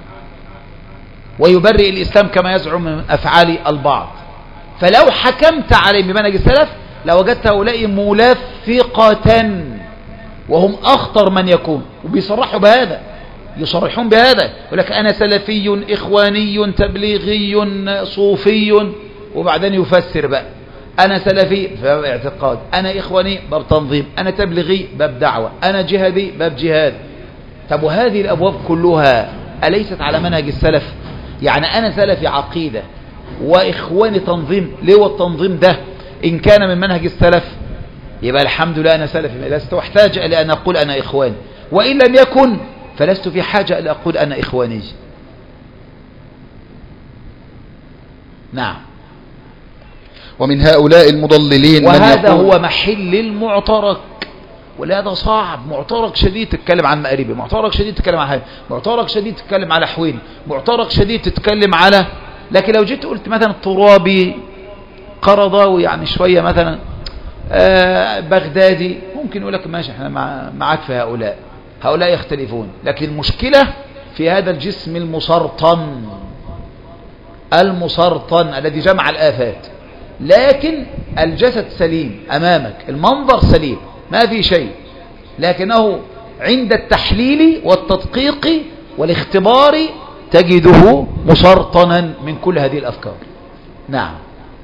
ويبرئ الإسلام كما يزعم من أفعال البعض. فلو حكمت عليه بمنهج السلف لوجدت هؤلاء ملفقة، وهم أخطر من يكون، وبيصرحوا بهذا، يصرحون بهذا، يقول لك أنا سلفي إخواني تبليغي صوفي، وبعدين يفسر بقى أنا سلفي باب اعتقاد، أنا إخواني باب تنظيم، أنا تبليغي باب دعوة، أنا جهادي باب جهاد. طب وهذه الأبواب كلها أليست على منهج السلف؟ يعني أنا سلفي عقيدة وإخواني تنظيم، ليه والتنظيم ده إن كان من منهج السلف يبقى الحمد لله أنا سلفي، لست أحتاج إلى أن أقول أنا إخوان، وإن لم يكن فلست في حاجة إلى أقول أنا إخواني. نعم. ومن هؤلاء المضللين وهذا هو محل المعترك، ولهذا صعب. معترك شديد تتكلم عن مقربي، معترك شديد تتكلم عن حاجة، معترك شديد تتكلم على حويني، معترك شديد تتكلم على، لكن لو جيت قلت مثلا الترابي قرضاوي يعني شوية مثلا آه بغدادي، ممكن يقول لك ماشي احنا مع معاك في هؤلاء، هؤلاء يختلفون، لكن المشكلة في هذا الجسم المسرطن المسرطن الذي جمع الآفات، لكن الجسد سليم أمامك، المنظر سليم ما في شيء، لكنه عند التحليل والتدقيق والاختبار تجده مسرطنا من كل هذه الأفكار. نعم.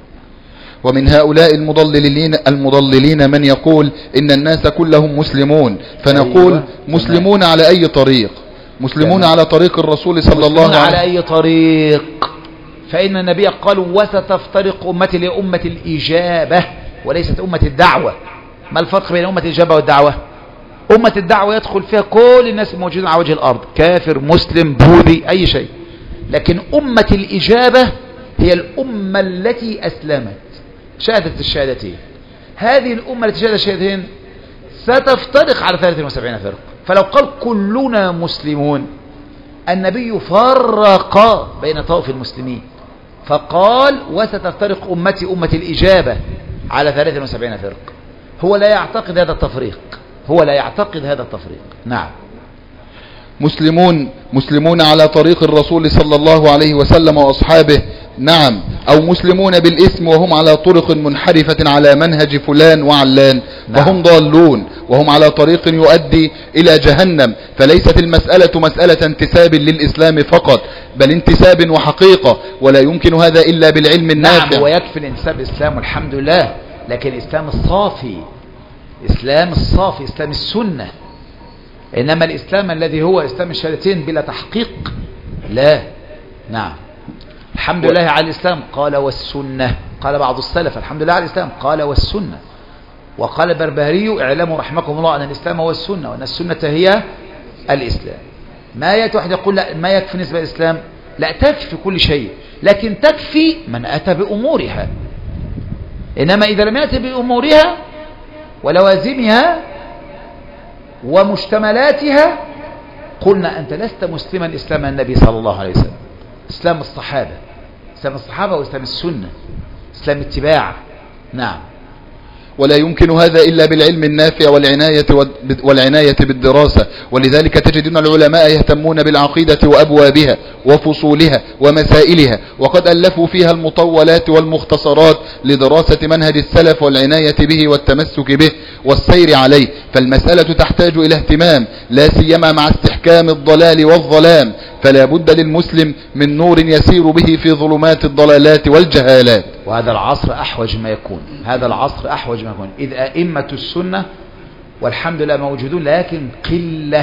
ومن هؤلاء المضللين المضللين من يقول إن الناس كلهم مسلمون، فنقول أيوة. مسلمون على أي طريق؟ مسلمون على طريق الرسول صلى الله عليه وسلم. على أي طريق؟ فإن النبي قال وستفترق أمتي لأمة الإجابة وليست أمة الدعوة. ما الفرق بين أمة الإجابة والدعوة؟ أمة الدعوة يدخل فيها كل الناس الموجودين على وجه الأرض، كافر مسلم بوذي أي شيء، لكن أمة الإجابة هي الأمة التي أسلمت شهادة الشهادتين. هذه الأمة التي شهدت الشهادتين ستفترق على ثلاثة وسبعين فرق. فلو قال كلنا مسلمون، النبي فرق بين طوائف المسلمين فقال وستفترق أمتي أمة الإجابة على ثلاثة وسبعين فرق. هو لا يعتقد هذا التفريق، هو لا يعتقد هذا التفريق. نعم. مسلمون مسلمون على طريق الرسول صلى الله عليه وسلم وأصحابه، نعم، أو مسلمون بالاسم وهم على طرق منحرفة على منهج فلان وعلان، فهم نعم. ضالون وهم على طريق يؤدي إلى جهنم. فليست المسألة مسألة انتساب للإسلام فقط، بل انتساب وحقيقة، ولا يمكن هذا إلا بالعلم النافع. نعم، ويكفي الانتساب الإسلام والحمد لله، لكن الإسلام الصافي، إسلام الصافي، إسلام السنة. إنما الإسلام الذي هو إسلام الشهادتين بلا تحقيق لا. نعم. الحمد لله على الإسلام قال والسنة، قال بعض السلف الحمد لله على الإسلام قال والسنة. وقال البربهاري اعلموا رحمكم الله أن الإسلام هو السنة وأن السنة هي الإسلام. ما يأتي واحد يقول لا ما يكفي نسبة الإسلام، لا تكفي كل شيء، لكن تكفي من أتى بأمورها. إنما إذا لم يأتي بأمورها ولوازمها ومشتملاتها قلنا أنت لست مسلما إسلام النبي صلى الله عليه وسلم، إسلام الصحابة، إسلام الصحابة وإسلام السنة، إسلام اتباع. نعم. ولا يمكن هذا إلا بالعلم النافع والعناية والعناية بالدراسة. ولذلك تجدون العلماء يهتمون بالعقيدة وأبوابها وفصولها ومسائلها، وقد ألفوا فيها المطولات والمختصرات لدراسة منهج السلف والعناية به والتمسك به والسير عليه. فالمسألة تحتاج إلى اهتمام، لا سيما مع استحكام الضلال والظلام، فلا بد للمسلم من نور يسير به في ظلمات الضلالات والجهالات. وهذا العصر أحوج ما يكون، هذا العصر أحوج ما يكون، إذ أئمة السنة والحمد لله موجودون لكن قلة،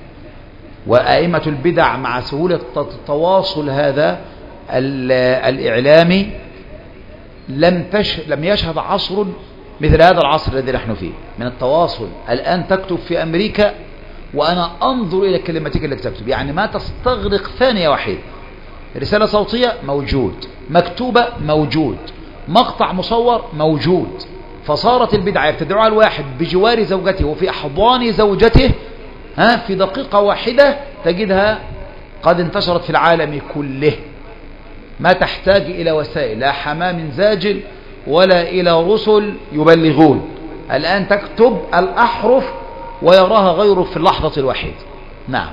وأئمة البدع مع سهولة التواصل هذا الإعلامي لم تش... لم يشهد عصر مثل هذا العصر الذي نحن فيه من التواصل. الآن تكتب في أمريكا وأنا أنظر إلى كلمتك التي تكتب، يعني ما تستغرق ثانية واحدة. رسالة صوتية موجود، مكتوبة موجود، مقطع مصور موجود. فصارت البدعة يبتدعها الواحد بجوار زوجته وفي أحضان زوجته، ها، في دقيقة واحدة تجدها قد انتشرت في العالم كله، ما تحتاج إلى وسائل، لا حمام زاجل ولا إلى رسل يبلغون. الآن تكتب الأحرف ويراها غيره في اللحظة الواحدة. نعم.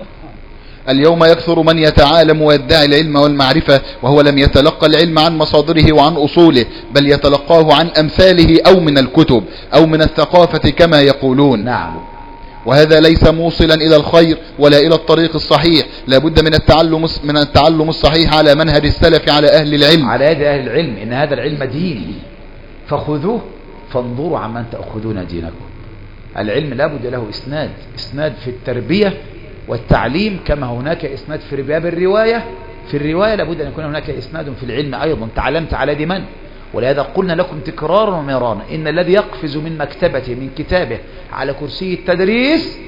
اليوم يكثر من يتعالم ويدعي العلم والمعرفة وهو لم يتلقى العلم عن مصادره وعن أصوله، بل يتلقاه عن أمثاله أو من الكتب أو من الثقافة كما يقولون. نعم. وهذا ليس موصلا إلى الخير ولا إلى الطريق الصحيح، لابد من التعلم من التعلم الصحيح على منهج السلف على أهل العلم، على يد أهل العلم. إن هذا العلم دين فخذوه فانظروا عمن تأخذون دينكم. العلم لابد له إسناد، إسناد في التربية والتعليم كما هناك إسناد في باب الرواية. في الرواية لابد أن يكون هناك إسناد في العلم أيضا. تعلمت على يد من؟ ولهذا قلنا لكم تكرارا ومرارا إن الذي يقفز من مكتبته من كتابه على كرسي التدريس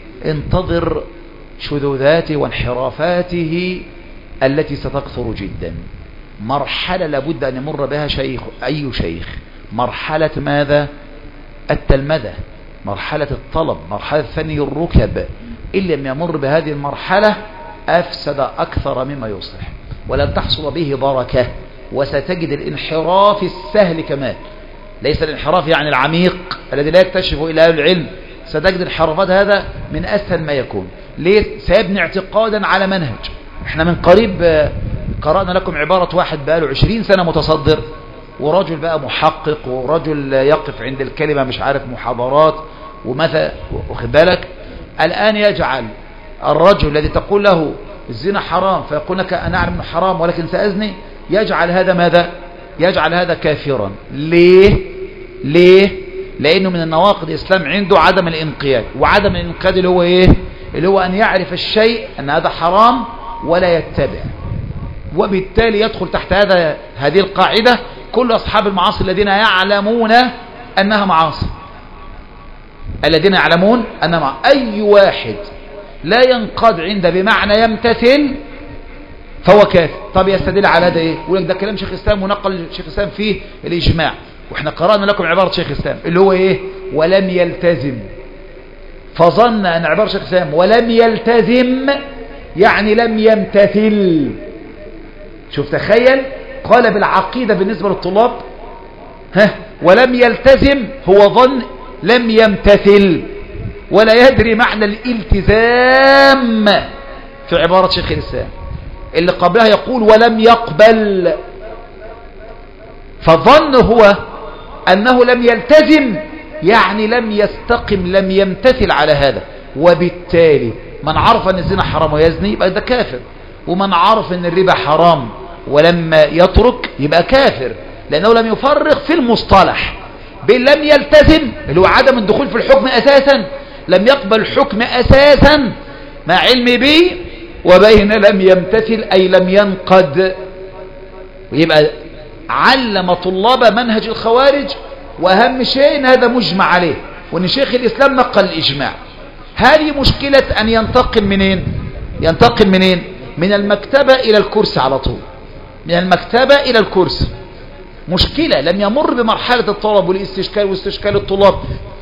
انتظر شذوذاته وانحرافاته التي ستكثر جدا. مرحلة لابد أن يمر بها شيخ، أي شيخ، مرحلة ماذا؟ التلمذة، مرحلة الطلب، مرحلة ثني الركب. إن لم يمر بهذه المرحلة أفسد أكثر مما يصلح ولن تحصل به بركة، وستجد الانحراف السهل كمان، ليس الانحراف يعني العميق الذي لا يكتشف إلى أهل العلم. ستجد الانحرافات هذا من أسهل ما يكون. ليه؟ سيبني اعتقادا على منهج. احنا من قريب قرأنا لكم عبارة واحد بقاله عشرين سنة متصدر، ورجل بقى محقق، ورجل يقف عند الكلمة مش عارف محاضرات وماذا، واخد بالك. الآن يجعل الرجل الذي تقول له الزنا حرام فيقول لك أنا أعلم أنه حرام ولكن سأزني، يجعل هذا ماذا؟ يجعل هذا كافرا. ليه؟ ليه؟ لأنه من النواقض الإسلام عنده عدم الانقياد، وعدم الانقياد اللي هو إيه؟ اللي هو أن يعرف الشيء أن هذا حرام ولا يتبع، وبالتالي يدخل تحت هذا هذه القاعدة كل أصحاب المعاصي الذين يعلمون أنها معاصي، الذين يعلمون أنها معاصي. أي واحد لا ينقاد عنده بمعنى يمتثل فهو كافر. طب يستدل على هذا ايه؟ يقول لك ده كلام شيخ الاسلام ونقل شيخ الاسلام فيه الاجماع، واحنا قرانا لكم عباره شيخ الاسلام اللي هو ايه؟ ولم يلتزم. فظن ان عباره شيخ الاسلام ولم يلتزم يعني لم يمتثل. شوف تخيل، قال بالعقيده بالنسبه للطلاب ها ولم يلتزم، هو ظن لم يمتثل ولا يدري معنى الالتزام في عباره شيخ الاسلام. اللي قبلها يقول ولم يقبل، فظن هو أنه لم يلتزم يعني لم يستقم، لم يمتثل على هذا. وبالتالي من عرف أن الزنا حرام ويزني يبقى ده كافر، ومن عرف أن الربا حرام ولما يترك يبقى كافر، لأنه لم يفرق في المصطلح بين لم يلتزم اللي هو عدم الدخول في الحكم أساسا، لم يقبل الحكم أساسا مع علم به، وبين لم يمتثل أي لم ينقد. ويبقى علم طلاب منهج الخوارج، وأهم شيء أن هذا مجمع عليه، وأن شيخ الإسلام نقل الإجماع. هذه مشكلة أن ينتقل منين؟ ينتقل منين؟ من المكتبة إلى الكرسي على طول، من المكتبة إلى الكرسي. مشكلة، لم يمر بمرحلة الطلب والاستشكال واستشكال الطلاب،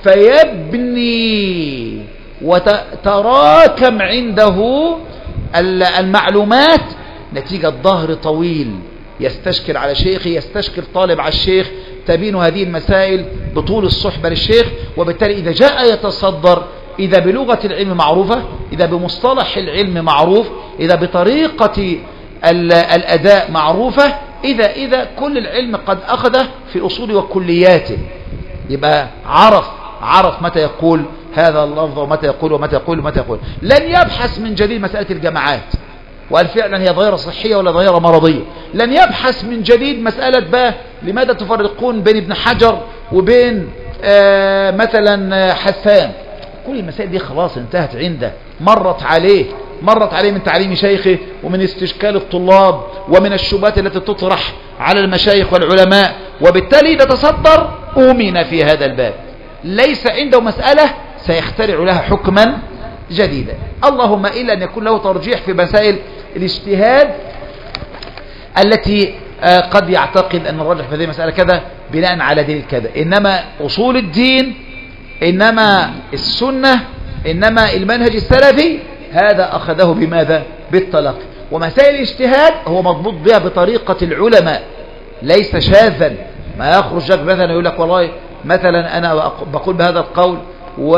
فيبني وتراكم عنده المعلومات نتيجة ظهر طويل، يستشكل على شيخه، يستشكل طالب على الشيخ، تبين هذه المسائل بطول الصحبة للشيخ. وبالتالي إذا جاء يتصدر، إذا بلغة العلم معروفة، إذا بمصطلح العلم معروف، إذا بطريقة الأداء معروفة، إذا إذا كل العلم قد أخذه في أصول وكلياته، يبقى عرف عرف متى يقول هذا اللفظ ومتى يقول ومتى يقول ومتى يقول. لن يبحث من جديد مسألة الجماعات، وهل فعلا هي ظاهرة صحية ولا ظاهرة مرضية. لن يبحث من جديد مسألة بقى لماذا تفرقون بين ابن حجر وبين آه مثلا حسان. كل المسائل دي خلاص انتهت عنده، مرت عليه مرت عليه من تعليم شيخه ومن استشكال الطلاب ومن الشبهات التي تطرح على المشايخ والعلماء، وبالتالي يتصدر أمن في هذا الباب، ليس عنده مسألة سيخترع لها حكما جديدا، اللهم إلا أن يكون له ترجيح في مسائل الاجتهاد التي قد يعتقد أن الرجح في هذه المسألة كذا بناء على دليل كذا. إنما أصول الدين، إنما السنة، إنما المنهج السلفي، هذا أخذه بماذا؟ بالتلقي. ومسائل الاجتهاد هو مضبوط بها بطريقة العلماء، ليس شاذا. ما يخرج لك مثلا يقول لك والله مثلا أنا بقول بهذا القول و...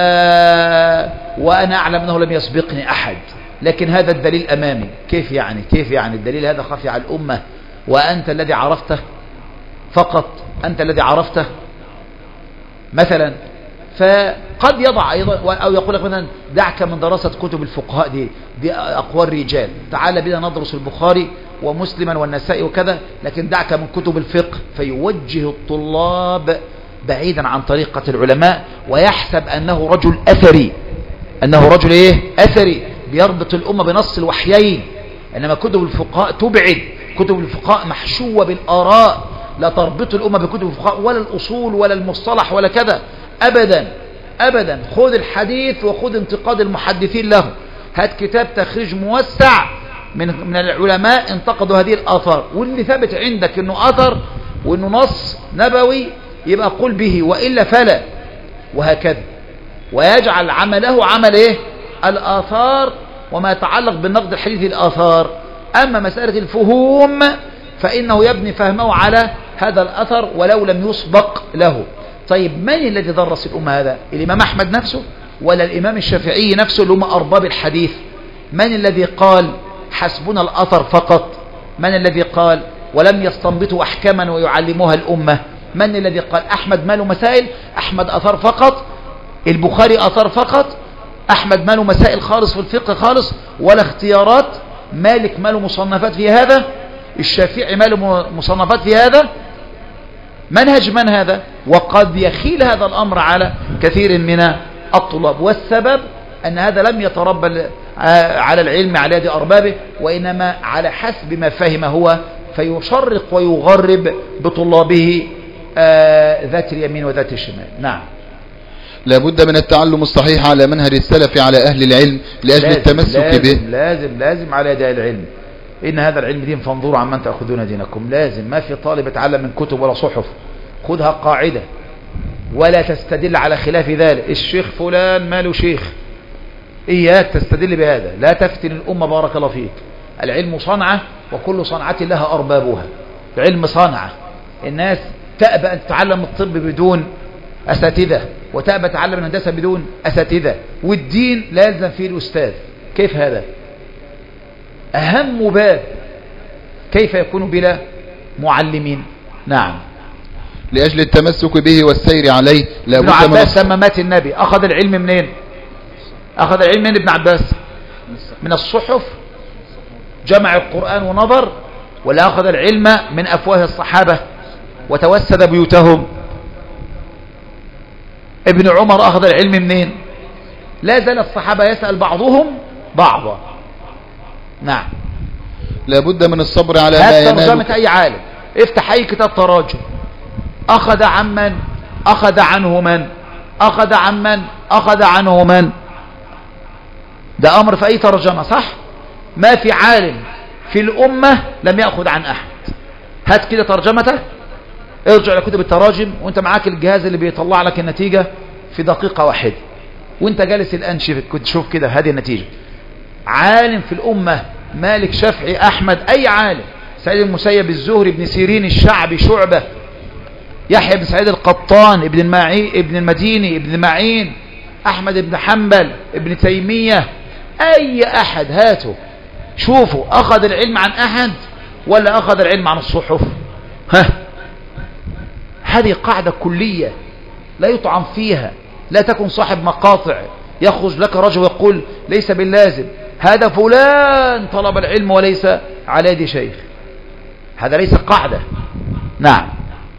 وأنا أعلم أنه لم يسبقني أحد، لكن هذا الدليل أمامي. كيف يعني؟ كيف يعني الدليل هذا خفي على الأمة وأنت الذي عرفته فقط، أنت الذي عرفته مثلا. فقد يضع أيضا أو يقول لك مثلا دعك من دراسة كتب الفقهاء، دي دي أقوال رجال، تعال بنا ندرس البخاري ومسلما والنسائي وكذا، لكن دعك من كتب الفقه، فيوجه الطلاب بعيدا عن طريقة العلماء ويحسب أنه رجل أثري، أنه رجل إيه؟ أثري بيربط الأمة بنص الوحيين. إنما كتب الفقهاء تبعد، كتب الفقهاء محشوة بالآراء، لا تربط الأمة بكتب الفقهاء ولا الأصول ولا المصطلح ولا كذا أبدا أبدا. خذ الحديث وخذ انتقاد المحدثين له. هات كتاب تخريج موسع من من العلماء انتقدوا هذه الآثار، واللي ثبت عندك انه أثر وانه نص نبوي يبقى قل به، وإلا فلا، وهكذا. ويجعل عمله عمل ايه؟ الآثار وما يتعلق بالنقد الحديثي الآثار. أما مسألة الفهوم فإنه يبني فهمه على هذا الأثر ولو لم يسبق له. طيب من الذي درس الأمة هذا؟ الإمام أحمد نفسه ولا الإمام الشافعي نفسه اللي هم أرباب الحديث؟ من الذي قال حسبنا الأثر فقط؟ من الذي قال ولم يستنبطوا أحكاما ويعلموها الأمة؟ من الذي قال أحمد ماله مسائل؟ أحمد أثر فقط، البخاري أثر فقط، أحمد ماله مسائل خالص في الفقه خالص ولا اختيارات، مالك ماله مصنفات في هذا، الشافعي ماله مصنفات في هذا. منهج من هذا؟ وقد يخيل هذا الأمر على كثير من الطلاب، والسبب أن هذا لم يتربى على العلم على يد أربابه، وإنما على حسب ما فهم هو، فيشرق ويغرب بطلابه ذات اليمين وذات الشمال. نعم. لابد من التعلم الصحيح على منهج السلف على أهل العلم لأجل لازم التمسك لازم به. لازم لازم على يد العلم. إن هذا العلم دين فانظروا عمن تأخذون دينكم. لازم، ما في طالب يتعلم من كتب ولا صحف، خذها قاعدة ولا تستدل على خلاف ذلك. الشيخ فلان ماله شيخ، إياك تستدل بهذا، لا تفتن الأمة بارك الله فيك. العلم صنعة وكل صنعة لها أربابها. العلم صنعة، الناس تأبى أن تتعلم الطب بدون أساتذة، وتأبى تتعلم الهندسة بدون أساتذة، والدين لا يلزم فيه الأستاذ. كيف هذا؟ أهم باب، كيف يكون بلا معلمين؟ نعم. لأجل التمسك به والسير عليه ابن عباس لما مات النبي أخذ العلم منين؟ أخذ العلم من ابن عباس؟ من الصحف جمع القرآن ونظر، ولا أخذ العلم من أفواه الصحابة وتوسد بيوتهم؟ ابن عمر أخذ العلم منين؟ لا زال الصحابة يسأل بعضهم بعضا. نعم. لابد من الصبر على ما هات ينال. ترجمة أي عالم، افتح أي كتاب تراجم، أخذ عن من؟ أخذ عنه من؟ أخذ عن من؟ أخذ عنه من؟ ده أمر في أي ترجمة، صح؟ ما في عالم في الأمة لم يأخذ عن أحد. هات كده ترجمته، ارجع لكتب التراجم وانت معاك الجهاز اللي بيطلع لك النتيجة في دقيقة واحدة، وانت جالس الآن شوف كنت شوف كده هذه النتيجة. عالم في الأمة، مالك شافعي أحمد، أي عالم، سعيد المسيب الزهري ابن سيرين الشعبي شعبة، يحيى بن سعيد القطان ابن المعي ابن المديني ابن معين، أحمد بن حنبل ابن تيمية، أي أحد هاته شوفوا أخذ العلم عن أحد ولا أخذ العلم عن الصحف؟ ها، هذه قاعدة كلية لا يطعن فيها. لا تكن صاحب مقاطع يخرج لك رجل ويقول ليس باللازم هذا فلان طلب العلم وليس على يد شيخ، هذا ليس قاعدة. نعم.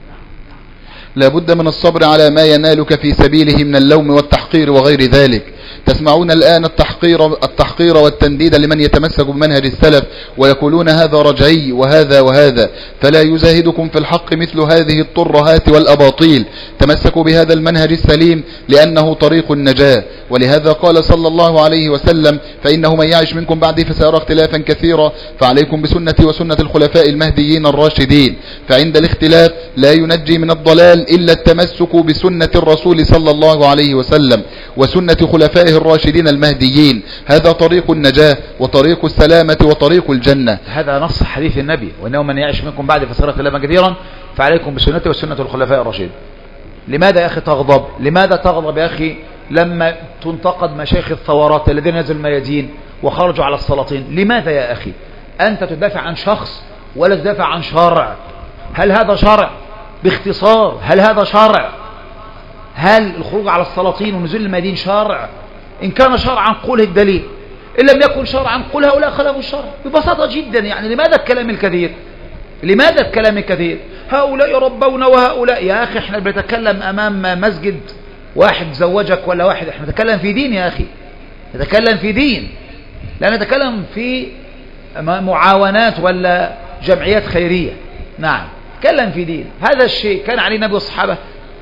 لا بد من الصبر على ما ينالك في سبيله من اللوم والتحقير وغير ذلك. تسمعون الآن التحقير, التحقير والتنديد لمن يتمسك بمنهج السلف ويقولون هذا رجعي وهذا وهذا، فلا يزاهدكم في الحق مثل هذه الطرهات والأباطيل. تمسكوا بهذا المنهج السليم لأنه طريق النجاة. ولهذا قال صلى الله عليه وسلم: فإنه من يعش منكم بعدي فسيرى اختلافا كثيرا، فعليكم بسنتي وسنة الخلفاء المهديين الراشدين. فعند الاختلاف لا ينجي من الضلال إلا التمسك بسنة الرسول صلى الله عليه وسلم وسنة خلفائه الراشدين المهديين. هذا طريق النجاة وطريق السلامة وطريق الجنة. هذا نص حديث النبي: وإنه من يعش منكم بعد فسيرى اختلافا كثيرا فعليكم بسنتي وسنة الخلفاء الراشدين. لماذا يا أخي تغضب؟ لماذا تغضب يا أخي لما تنتقد مشايخ الثورات الذين نزلوا الميادين وخرجوا على السلاطين؟ لماذا يا أخي أنت تدافع عن شخص ولا تدافع عن شرع؟ هل هذا شرع؟ باختصار، هل هذا شرع؟ هل الخروج على السلاطين ونزول الميادين شرع؟ إن كان شرعا قوله الدليل، إن لم يكن شرعا قل هؤلاء خلفوا الشرع. ببساطة جدا. يعني لماذا الكلام الكثير؟ لماذا الكلام الكثير؟ هؤلاء ربونا وهؤلاء. يا أخي احنا بنتكلم أمام مسجد واحد زوجك ولا واحد، احنا نتكلم في دين يا أخي، نتكلم في دين، لا نتكلم في معاونات ولا جمعيات خيرية. نعم، نتكلم في دين. هذا الشيء كان عليه النبي والصحابة؟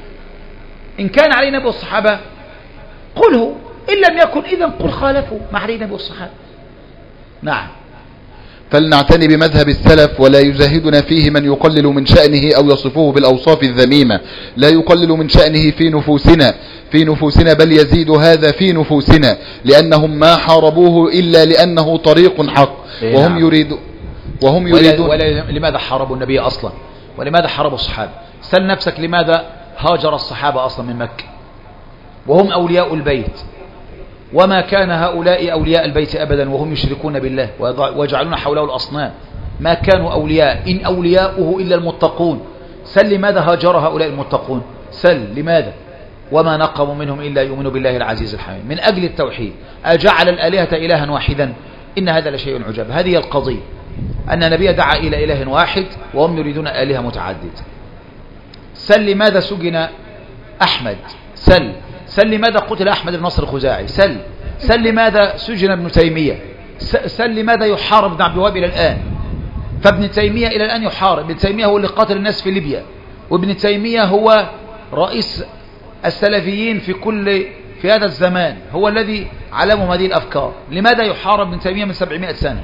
إن كان عليه النبي والصحابة قله، إن لم يكن إذن قل خالفوا ما عليه النبي والصحابة. نعم. فلنعتني بمذهب السلف ولا يزاهدنا فيه من يقلل من شأنه أو يصفه بالأوصاف الذميمة. لا يقلل من شأنه في نفوسنا في نفوسنا بل يزيد هذا في نفوسنا، لأنهم ما حاربوه إلا لأنه طريق حق. وهم يريدون وهم يريدون ولا ولا لماذا حاربوا النبي أصلا؟ ولماذا حاربوا الصحابة؟ سل نفسك لماذا هاجر الصحابة أصلا من مكة وهم أولياء البيت؟ وما كان هؤلاء أولياء البيت أبدا وهم يشركون بالله ويجعلون حوله الأصنام. ما كانوا أولياء، إن أولياؤه إلا المتقون. سل لماذا هاجر هؤلاء المتقون؟ سل لماذا؟ وما نقموا منهم إلا يؤمنوا بالله العزيز الحميد. من أجل التوحيد. أجعل الآلهة إلها واحدا إن هذا لشيء عجاب. هذه القضية، أن النبي دعا إلى إله واحد وهم يريدون آلهة متعددة. سل لماذا سجن أحمد؟ سل سل لماذا قتل أحمد بن نصر الخزاعي؟ سل سل لماذا سجن ابن تيمية؟ سل لماذا يحارب ابن عبد الوهاب إلى الآن؟ فابن تيمية إلى الآن يحارب. ابن تيمية هو اللي قاتل الناس في ليبيا، وابن تيمية هو رئيس السلفيين في كل في هذا الزمان، هو الذي علمهم هذه الأفكار. لماذا يحارب ابن تيمية من سبعمائة سنة؟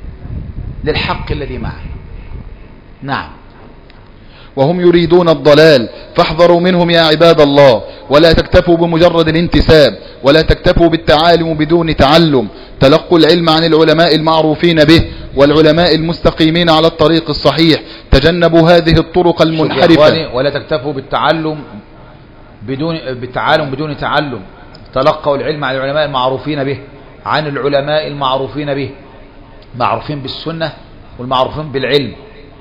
للحق الذي معه. نعم. وهم يريدون الضلال فاحذروا منهم يا عباد الله، ولا تكتفوا بمجرد الانتساب، ولا تكتفوا بالتعالم بدون تعلم. تلقوا العلم عن العلماء المعروفين به والعلماء المستقيمين على الطريق الصحيح. تجنبوا هذه الطرق المنحرفة. ولا تكتفوا بالتعلم بدون بالتعالم بدون تعلم. تلقوا العلم عن العلماء المعروفين به، عن العلماء المعروفين به، معروفين بالسنة والمعروفين بالعلم.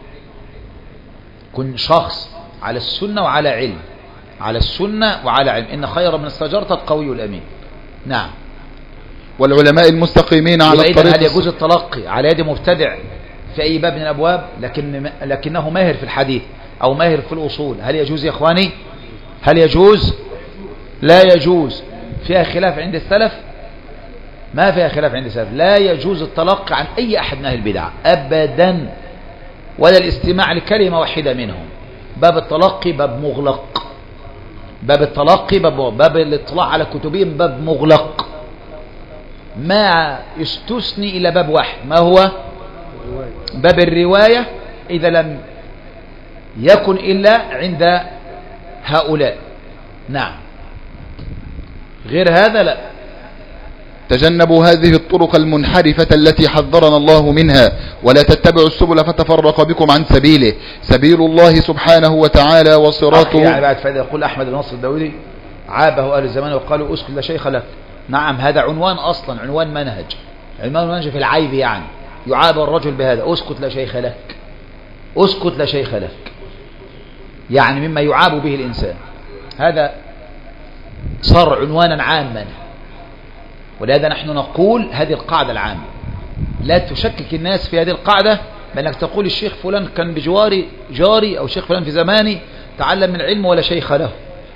كن شخص على السنة وعلى علم، على السنة وعلى علم. إن خير من استجرت القوي الأمين. نعم. والعلماء المستقيمين على الطريق. هل يجوز التلقي على يد مبتدع في أي باب من الأبواب لكن لكنه ماهر في الحديث أو ماهر في الأصول؟ هل يجوز يا إخواني؟ هل يجوز؟ لا يجوز. فيها خلاف عند السلف؟ ما فيها خلاف عند السلف. لا يجوز التلقي عن أي أحد من أهل البدع أبدا، ولا الاستماع لكلمة واحدة منهم. باب التلقي باب مغلق. باب التلقي باب, باب الاطلاع على كتبهم باب مغلق، ما يستثني إلى باب واحد، ما هو؟ باب الرواية، إذا لم يكن إلا عند هؤلاء. نعم. غير هذا لا. تجنبوا هذه الطرق المنحرفة التي حذرنا الله منها، ولا تتبعوا السبل فتفرق بكم عن سبيله. سبيل الله سبحانه وتعالى وصراطه. يعني بعد فإذا يقول أحمد بن نصر الداودي عابه أهل الزمان وقالوا أسكت لا شيخ لك. نعم، هذا عنوان أصلا، عنوان منهج، عنوان منهج في العيب. يعني يعاب الرجل بهذا: أسكت لا شيخ لك، أسكت لا شيخ لك، يعني مما يعاب به الإنسان. هذا صار عنوانا عاما، ولهذا نحن نقول هذه القاعدة العامة، لا تشكك الناس في هذه القاعدة بأنك تقول الشيخ فلان كان بجواري جاري أو شيخ فلان في زماني تعلم من العلم ولا شيخ له.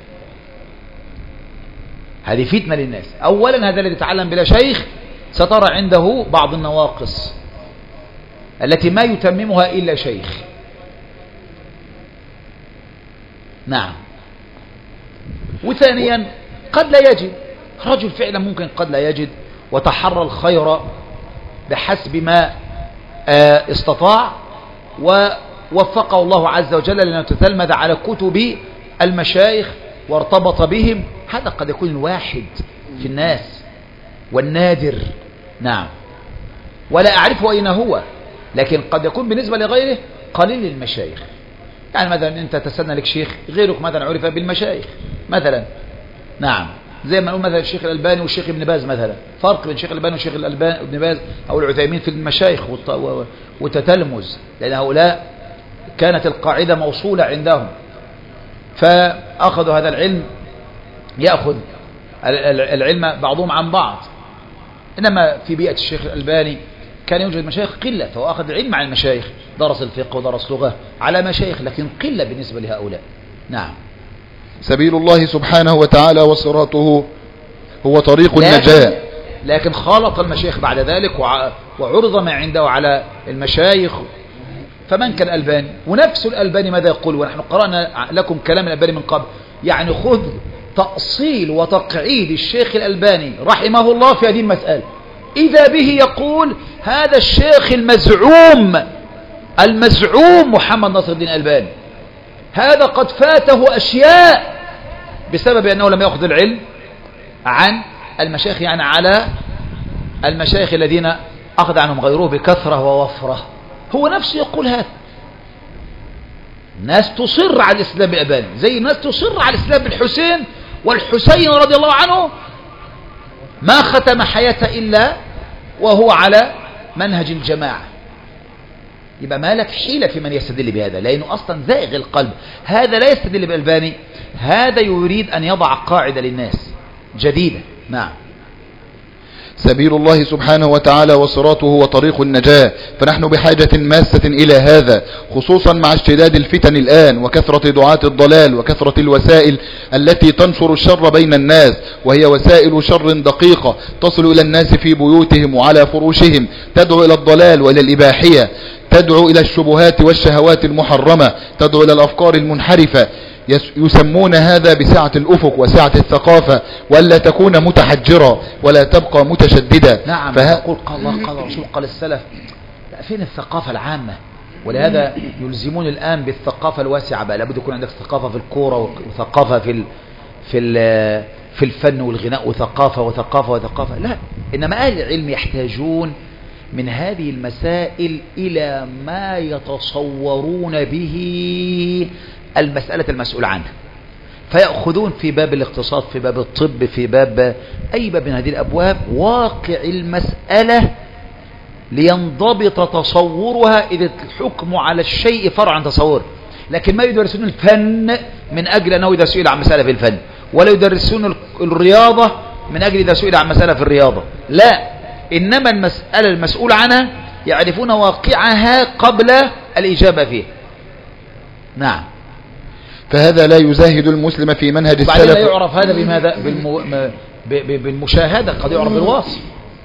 هذه فتنة للناس. أولا هذا الذي تعلم بلا شيخ سترى عنده بعض النواقص التي ما يتممها إلا شيخ. نعم. وثانيا قد لا يجد رجل فعلا، ممكن قد لا يجد وتحرى الخير بحسب ما استطاع ووفقه الله عز وجل لأنه تتلمذ على كتب المشايخ وارتبط بهم. هذا قد يكون الواحد في الناس والنادر. نعم. ولا أعرف أين هو، لكن قد يكون بالنسبة لغيره قليل المشايخ. يعني مثلا أنت تسنى لك شيخ، غيرك مثلا عرف بالمشايخ مثلا. نعم. زي ما نقول مثلا الشيخ الألباني والشيخ ابن باز مثلا، فرق بين الشيخ الألباني والشيخ الألباني ابن باز أو العثيمين في المشايخ والتتلمذ، لأن هؤلاء كانت القاعدة موصولة عندهم، فأخذوا هذا العلم، يأخذ العلم بعضهم عن بعض. إنما في بيئة الشيخ الألباني كان يوجد مشايخ قلة، فهو أخذ العلم عن المشايخ، درس الفقه ودرس لغة على مشايخ، لكن قلة بالنسبة لهؤلاء. نعم. سبيل الله سبحانه وتعالى وصراطه هو طريق النجاة. لكن خالط المشايخ بعد ذلك وعرض ما عنده على المشايخ. فمن كان الألباني؟ ونفس الألباني ماذا يقول؟ ونحن قرأنا لكم كلام الألباني من قبل. يعني خذ تأصيل وتقعيد الشيخ الألباني رحمه الله في هذه المسألة، إذا به يقول هذا الشيخ المزعوم المزعوم محمد ناصر الدين الألباني هذا قد فاته أشياء بسبب أنه لم يأخذ العلم عن المشايخ، يعني على المشايخ الذين أخذ عنهم غيره بكثرة ووفرة. هو نفسه يقول هذا. ناس تصر على الإسلام بالألباني زي الناس تصر على الإسلام بالحسين، والحسين رضي الله عنه ما ختم حياته إلا وهو على منهج الجماعة. يبقى ما لك حيلة في من يستدل بهذا، لأنه أصلا زائغ القلب. هذا لا يستدل بالألباني، هذا يريد أن يضع قاعدة للناس جديدة. نعم. سبيل الله سبحانه وتعالى وصراطه وطريق النجاة، فنحن بحاجة ماسة إلى هذا، خصوصا مع اشتداد الفتن الآن وكثرة دعاة الضلال وكثرة الوسائل التي تنشر الشر بين الناس، وهي وسائل شر دقيقة تصل إلى الناس في بيوتهم وعلى فروشهم، تدعو إلى الضلال وإلى الإباحية، تدعو إلى الشبهات والشهوات المحرمة، تدعو إلى الأفكار المنحرفة. يسمون هذا بسعة الأفق وسعة الثقافة، ولا تكون متحجرة ولا تبقى متشددة. نعم. فه... يقول قال الله قال الرسول قال السلف. لا، فين الثقافة العامة؟ ولهذا يلزمون الآن بالثقافة الواسعة بقى. لابد يكون عندك ثقافة في الكورة وثقافة في ال... في ال... في الفن والغناء وثقافة وثقافة وثقافة. لا، إنما أهل العلم يحتاجون من هذه المسائل إلى ما يتصورون به المسألة المسؤول عنها، فيأخذون في باب الاقتصاد، في باب الطب، في باب أي باب من هذه الأبواب واقع المسألة لينضبط تصورها، إذ الحكم على الشيء فرع عن تصور. لكن ما يدرسون الفن من أجل أنه إذا سئل عن مسألة في الفن، ولا يدرسون الرياضة من أجل إذا سئل عن مسألة في الرياضة. لا، إنما المسألة المسؤول عنها يعرفون واقعها قبل الإجابة فيه. نعم. فهذا لا يزاهد المسلم في منهج السلف. بعدين لا يعرف هذا بماذا؟ بالمو... بالمشاهدة، قد يعرف بالوصف.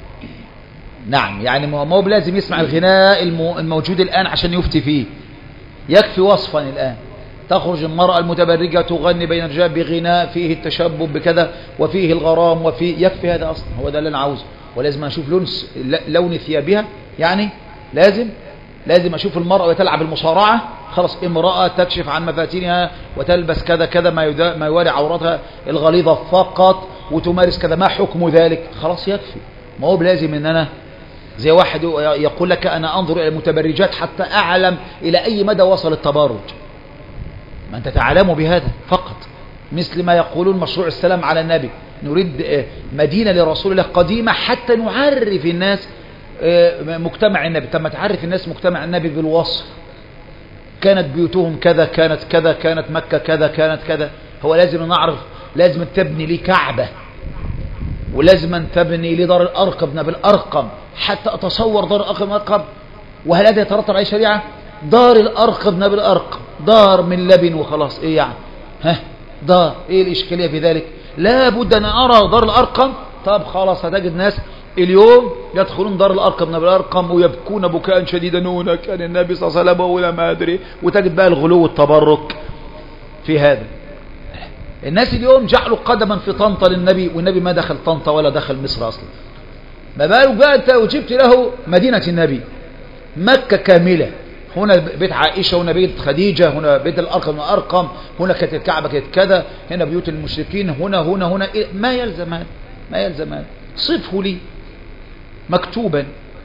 نعم. يعني ما هو لازم يسمع الغناء الموجود الآن عشان يفتي فيه، يكفي وصفا. الآن تخرج المرأة المتبرجة تغني بين الرجال بغناء فيه التشبب بكذا وفيه الغرام وفيه، يكفي هذا أصلا. هو ده اللي أنا عاوزه. ولازم أشوف لون لون ثيابها، يعني لازم لازم أشوف المرأة وتلعب المصارعة، خلاص امرأة تكشف عن مفاتنها وتلبس كذا كذا ما ما يواري عورتها الغليظة فقط وتمارس كذا، ما حكم ذلك؟ خلاص يكفي. ما هو بلازم ان انا زي واحد يقول لك انا انظر الى المتبرجات حتى اعلم الى اي مدى وصل التبرج. ما انت تعلم بهذا فقط، مثل ما يقولون مشروع السلام على النبي، نريد مدينة لرسول الله قديمة حتى نعرف الناس مجتمع النبي. طب ما تعرف الناس مجتمع النبي بالوصف، كانت بيوتهم كذا، كانت كذا، كانت مكة كذا، كانت كذا. هو لازم نعرف، لازم تبني لي كعبة ولازم تبني لدار الأرقم ابن بالأرقم حتى أتصور دار الأرقم ابن الأرقم. وهل هذا يترتب عليه شريعة؟ دار الأرقم ابن بالأرقم دار من لبن وخلاص، إيه يعني؟ ها دار، إيه الإشكالية في ذلك؟ لا بد أن أرى دار الأرقم. طب خلاص هتجد ناس اليوم يدخلون دار الأرقم ابن بالأرقم ويبكون بكاء شديدا، هنا كان النبي صلى الله عليه وسلم ولا ما أدري، وتجد بقى الغلو والتبرك في هذا. الناس اليوم جعلوا قدما في طنطا للنبي، والنبي ما دخل طنطا ولا دخل مصر أصلا. ما بالك بقى أنت وجبت له مدينة النبي، مكة كاملة، هنا بيت عائشة، هنا بيت خديجة، هنا بيت الأرقم والأرقم، هنا كانت الكعبة كانت كذا، هنا بيوت المشركين، هنا هنا هنا ما يلزم هذا، ما يلزم هذا. صفه لي مكتوبا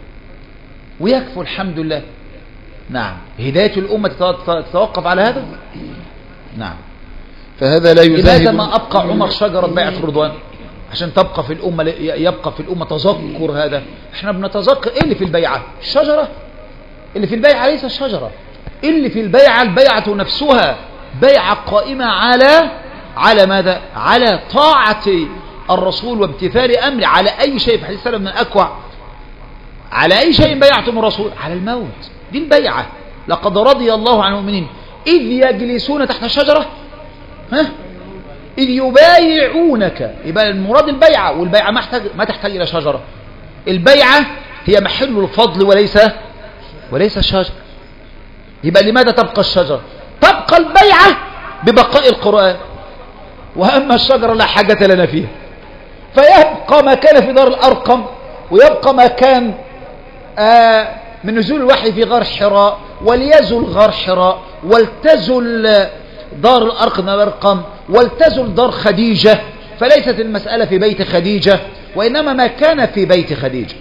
ويكفو الحمد لله. نعم، هداية الأمة تتوقف على هذا. نعم. فهذا لا يزاهد. لماذا ما أبقى عمر شجرة بيعة الرضوان؟ عشان تبقى في الأمة، يبقى في الأمة تذكر هذا. احنا بنتذكر ايه اللي في البيعة؟ الشجرة. اللي في البيعة ليس الشجرة، اللي في البيعة البيعة نفسها، بيعة قائمة على على ماذا؟ على طاعة الرسول وامتثال أمره. على أي شيء؟ في حديث سلم من الأكوع، على أي شيء بيعتم الرسول؟ على الموت. دي البيعة. لقد رضي الله عن المؤمنين إذ يجلسون تحت الشجرة ها إذ يبايعونك. يبقى المراد البيعة، والبيعة ما تحتاج ما تحتاج إلى شجرة. البيعة هي محل الفضل وليس وليس الشجر. يبقى لماذا تبقى الشجرة؟ تبقى البيعة ببقاء القرآن، وأما الشجرة لا حاجة لنا فيها. فيبقى ما كان في دار الأرقم، ويبقى ما كان آه من نزول الوحي في غار حراء، وليزل غار حراء، ولتزل دار الأرقم الأرقم، ولتزل دار خديجة. فليست المسألة في بيت خديجة، وإنما ما كان في بيت خديجة.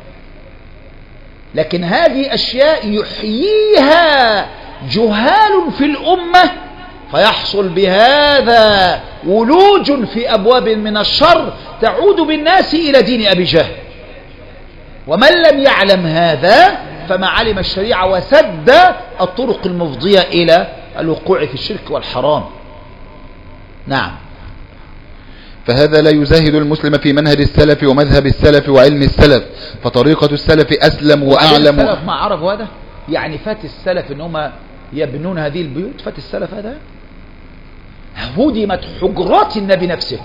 لكن هذه أشياء يحييها جهال في الأمة، فيحصل بهذا ولوج في أبواب من الشر تعود بالناس إلى دين أبي جهل. ومن لم يعلم هذا فما علم الشريعة وسد الطرق المفضية إلى الوقوع في الشرك والحرام. نعم. فهذا لا يزاهد المسلم في منهج السلف ومذهب السلف وعلم السلف، فطريقة السلف أسلم وأعلم. السلف ما عرفوا هذا؟ يعني فات السلف إن هم يبنون هذه البيوت؟ فات السلف هذا؟ هدمت حجرات النبي نفسه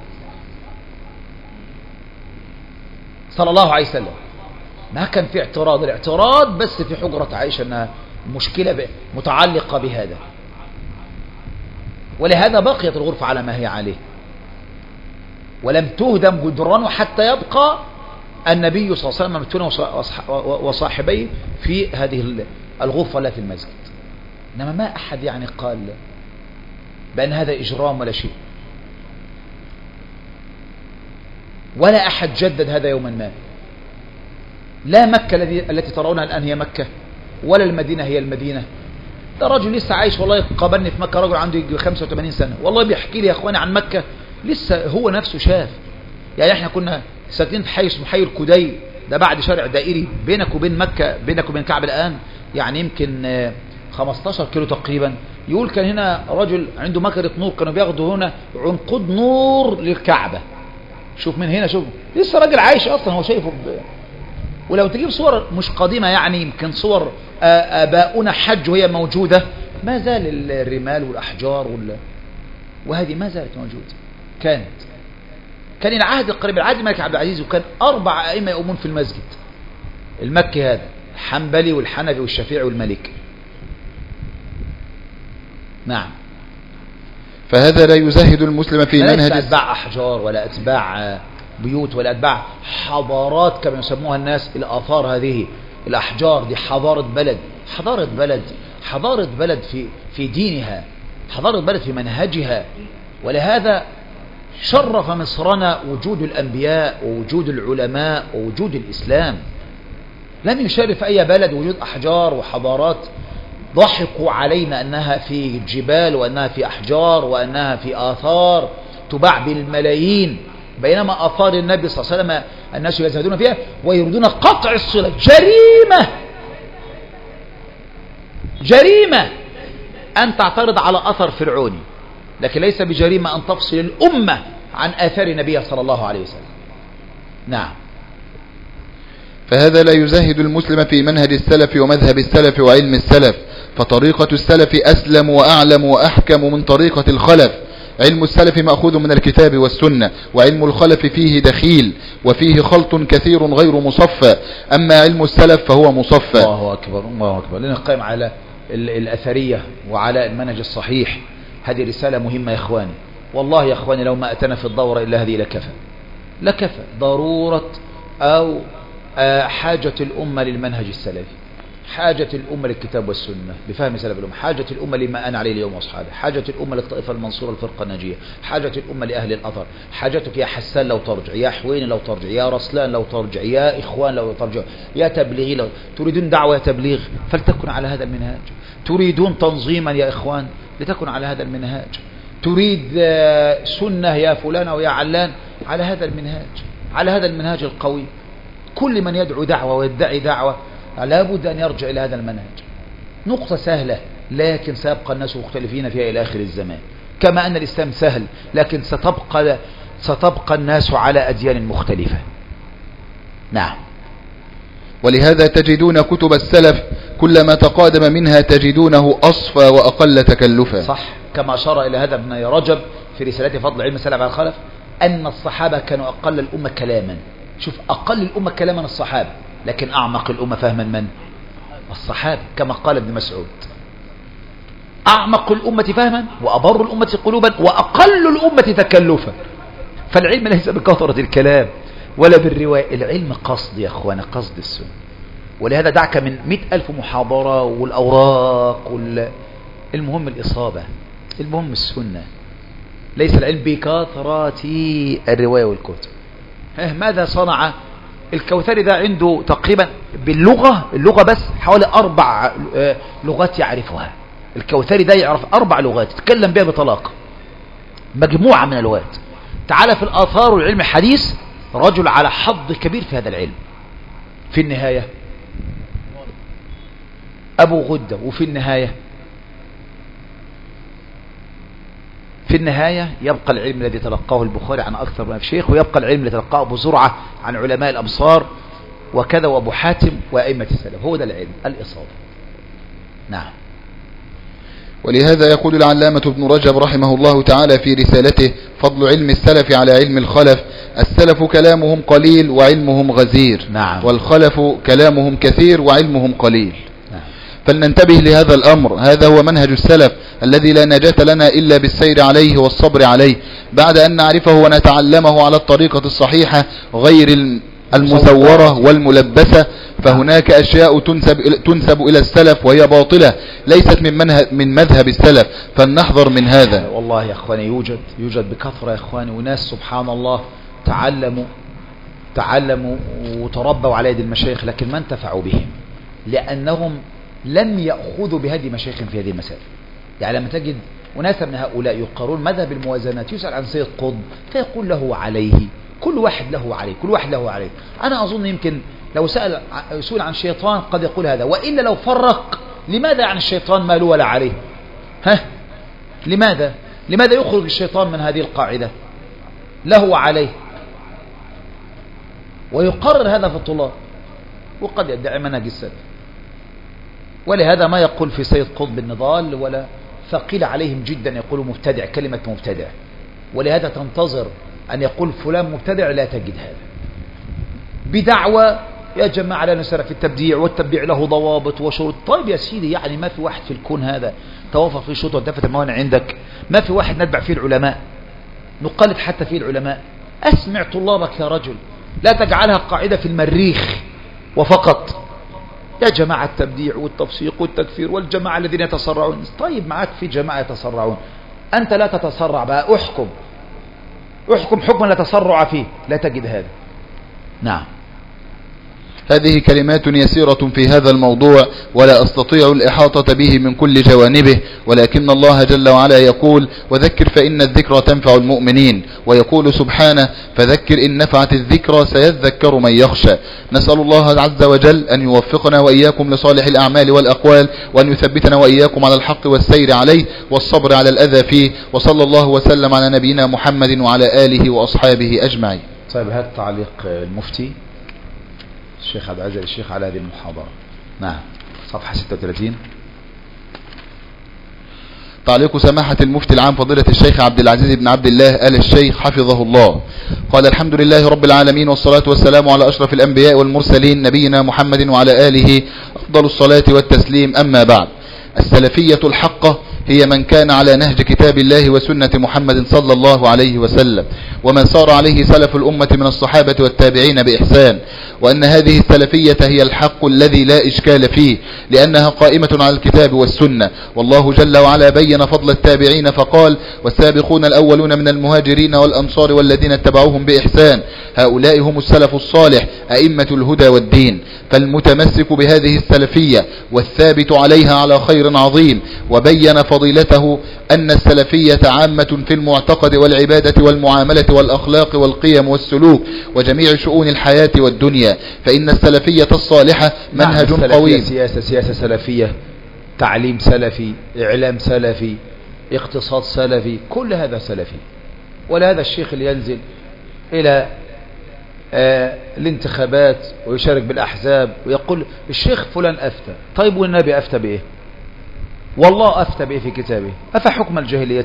صلى الله عليه وسلم. ما كان في اعتراض، الاعتراض بس في حجرة عائشة أنها مشكلة متعلقة بهذا، ولهذا بقيت الغرفة على ما هي عليه، ولم تهدم جدرانه حتى يبقى النبي صلى الله عليه وسلم مدفون وصاحبيه في هذه الغرفة التي في المسجد. إنما ما أحد يعني قال بأن هذا إجرام ولا شيء، ولا أحد جدد هذا يوما ما. لا مكة التي ترونها الآن هي مكة، ولا المدينة هي المدينة. ده رجل لسه عايش، والله قابلني في مكة رجل عنده خمسة وثمانين سنة، والله بيحكي لي يا أخواني عن مكة، لسه هو نفسه شاف. يعني احنا كنا ساكنين في حي اسمه حي الكدي، ده بعد شارع دائري بينك وبين مكة، بينك وبين كعب الآن يعني يمكن خمستاشر كيلو تقريبا. يقول كان هنا رجل عنده مكنة نور، كانوا بياخدوا هنا عنقود نور للكعبة. شوف من هنا، شوف لسه راجل عايش أصلا، هو شايفه ب... ولو تجيب صور مش قديمة، يعني يمكن صور آباؤنا حج وهي موجودة، ما زال الرمال والأحجار وال... وهذه ما زالت موجودة. كانت كان العهد القريب، العهد الملك عبد العزيز، وكان أربع أئمة يؤمون في المسجد المكي هذا، الحنبلي والحنفي والشافعي والمالكي. نعم. فهذا لا يزهد المسلم في منهج. ليس أتباع أحجار ولا أتباع بيوت ولا أتباع حضارات كما يسموها الناس. الآثار هذه الأحجار دي حضارة بلد، حضارة بلد حضارة بلد في في دينها، حضارة بلد في منهجها. ولهذا شرف مصرنا وجود الأنبياء ووجود العلماء ووجود الإسلام. لم يشرف أي بلد وجود أحجار وحضارات ضحكوا علينا أنها في جبال وأنها في أحجار وأنها في آثار تباع بالملايين، بينما آثار النبي صلى الله عليه وسلم الناس يزهدون فيها ويريدون قطع الصلة. جريمة جريمة أن تعترض على أثر فرعوني، لكن ليس بجريمة أن تفصل الأمة عن آثار النبي صلى الله عليه وسلم. نعم. فهذا لا يزهد المسلم في منهج السلف ومذهب السلف وعلم السلف، فطريقة السلف أسلم وأعلم وأحكم من طريقة الخلف. علم السلف مأخوذ من الكتاب والسنة، وعلم الخلف فيه دخيل وفيه خلط كثير غير مصفى، أما علم السلف فهو مصفى. الله أكبر الله أكبر. لأنه قائم على الأثرية وعلى المنهج الصحيح. هذه رسالة مهمة يا إخواني، والله يا إخواني لو ما أتنا في الدورة إلا هذه لكفى لكفى ضرورة أو حاجة الأمة للمنهج السلفي، حاجة الأمة للكتاب والسنة بفهم سلف الأمة، حاجة الأمة لما أنا عليه اليوم وأصحابه، حاجة الأمة للطائفة المنصورة الفرقة الناجية، حاجة الأمة لأهل الأثر، حاجتك يا حسان لو ترجع، يا حويني لو ترجع، يا رسلان لو ترجع، يا إخوان لو ترجع، يا تبليغي لو تريدون دعوة يا تبليغ فلتكن على هذا المنهاج، تريدون تنظيما يا إخوان لتكن على هذا المنهاج، تريد سنة يا فلان أو يا علان على هذا المنهاج، على هذا المنهاج القوي. كل من يدعو دعوة ويدعي دعوة لابد أن يرجع إلى هذا المنهج. نقطة سهلة لكن سيبقى الناس مختلفين فيها إلى آخر الزمان، كما أن الإسلام سهل لكن ستبقى, ستبقى الناس على أديان مختلفة. نعم. ولهذا تجدون كتب السلف كلما تقادم منها تجدونه أصفى وأقل تكلفا. صح، كما أشار إلى هذا ابن رجب في رسالته فضل علم السلف على الخلف أن الصحابة كانوا أقل الأمة كلاما. شوف، أقل الأمة كلاما الصحابة، لكن أعمق الأمة فهما من؟ الصحابة، كما قال ابن مسعود أعمق الأمة فهما وأبر الأمة قلوبا وأقل الأمة تكلفا. فالعلم ليس بكثرة الكلام ولا بالرواية، العلم قصد يا أخوانا، قصد السنة. ولهذا دعك من مئة ألف محاضرة والأوراق وال... المهم الإصابة، المهم السنة، ليس العلم بكثرة الرواية والكتب. ماذا صنع الكوثري ده؟ عنده تقريبا باللغة اللغة بس حوالي أربع لغات يعرفها. الكوثري ده يعرف أربع لغات يتكلم بها بطلاقة، مجموعة من اللغات. تعال في الآثار والعلم الحديث، رجل على حظ كبير في هذا العلم. في النهاية أبو غدة، وفي النهاية في النهاية يبقى العلم الذي تلقاه البخاري عن أكثر من شيخ، ويبقى العلم الذي تلقاه أبو زرعة عن علماء الأمصار وكذا وأبو حاتم وأئمة السلف. هو ده العلم، الإصابة. نعم. ولهذا يقول العلامة ابن رجب رحمه الله تعالى في رسالته فضل علم السلف على علم الخلف: السلف كلامهم قليل وعلمهم غزير. نعم. والخلف كلامهم كثير وعلمهم قليل. نعم. فلننتبه لهذا الأمر، هذا هو منهج السلف الذي لا نجاة لنا إلا بالسير عليه والصبر عليه، بعد أن نعرفه ونتعلمه على الطريقة الصحيحة غير المزورة والملبسة. فهناك أشياء تنسب, تنسب إلى السلف وهي باطلة ليست من, من مذهب السلف، فلنحذر من هذا. والله يا أخواني يوجد يوجد بكثرة يا أخواني وناس سبحان الله تعلموا تعلموا وتربوا على يد المشايخ لكن ما انتفعوا بهم، لأنهم لم يأخذوا بهذه مشايخ في هذه المسائل. يعني لما تجد وناسا من هؤلاء يقرون مذهب الموازنات، يسأل عن سيد قطب فيقول له عليه، كل واحد له عليه، كل واحد له عليه. أنا أظن يمكن لو سأل سئل عن الشيطان قد يقول هذا، وإلا لو فرق لماذا عن الشيطان ما له ولا عليه؟ ها؟ لماذا؟ لماذا يخرج الشيطان من هذه القاعدة؟ له عليه، ويقرر هذا في الطلاب، وقد يدعي منهج السلف. ولهذا ما يقول في سيد قطب النضال ولا ثقيل عليهم جدا يقول مبتدع، كلمة مبتدع. ولهذا تنتظر أن يقول فلان مبتدع، لا تجد هذا بدعوة يا جماعة لا نسرع في التبديع، والتبديع له ضوابط وشروط. طيب يا سيدي، يعني ما في واحد في الكون هذا توافق فيه شروط وانتفت الموانع عندك؟ ما في واحد ندبع فيه العلماء، نقلد حتى فيه العلماء؟ أسمع طلابك يا رجل، لا تجعلها قاعدة في المريخ وفقط. يا جماعة التبديع والتفسيق والتكفير والجماعة الذين يتسرعون. طيب معك في جماعة يتسرعون، أنت لا تتسرع بقى، احكم احكم حكما لا تسرع فيه، لا تجد هذا. نعم. هذه كلمات يسيرة في هذا الموضوع ولا أستطيع الإحاطة به من كل جوانبه، ولكن الله جل وعلا يقول: وذكر فإن الذكرى تنفع المؤمنين، ويقول سبحانه: فذكر إن نفعت الذكرى سيذكر من يخشى. نسأل الله عز وجل أن يوفقنا وإياكم لصالح الأعمال والأقوال، وأن يثبتنا وإياكم على الحق والسير عليه والصبر على الأذى فيه. وصلى الله وسلم على نبينا محمد وعلى آله وأصحابه أجمعين. طيب هات تعليق المفتي الشيخ عبد العزيز الشيخ على هذه المحاضرة. نعم صفحة ستة وثلاثين. تعليق سماحة المفتي العام فضيلة الشيخ عبد العزيز بن عبد الله آل الشيخ حفظه الله قال: الحمد لله رب العالمين، والصلاة والسلام على أشرف الأنبياء والمرسلين نبينا محمد وعلى آله أفضل الصلاة والتسليم. أما بعد، السلفية الحقة هي من كان على نهج كتاب الله وسنة محمد صلى الله عليه وسلم، ومن سار عليه سلف الأمة من الصحابة والتابعين بإحسان، وأن هذه السلفية هي الحق الذي لا إشكال فيه، لأنها قائمة على الكتاب والسنة. والله جل وعلا بين فضل التابعين فقال: والسابقون الأولون من المهاجرين والأنصار والذين اتبعوهم بإحسان، هؤلاء هم السلف الصالح أئمة الهدى والدين. فالمتمسك بهذه السلفية والثابت عليها على خير عظيم. وبين فضيلته أن السلفية عامة في المعتقد والعبادة والمعاملة والأخلاق والقيم والسلوك وجميع شؤون الحياة والدنيا، فإن السلفية الصالحة منهج قويم. سياسة سياسة سلفية، تعليم سلفي، إعلام سلفي، اقتصاد سلفي، كل هذا سلفي. ولا هذا الشيخ اللي ينزل إلى آه الانتخابات ويشارك بالأحزاب ويقول الشيخ فلان أفتى. طيب والنبي أفتى بإيه؟ والله أفتى بإيه في كتابه؟ أفحكم الجاهلية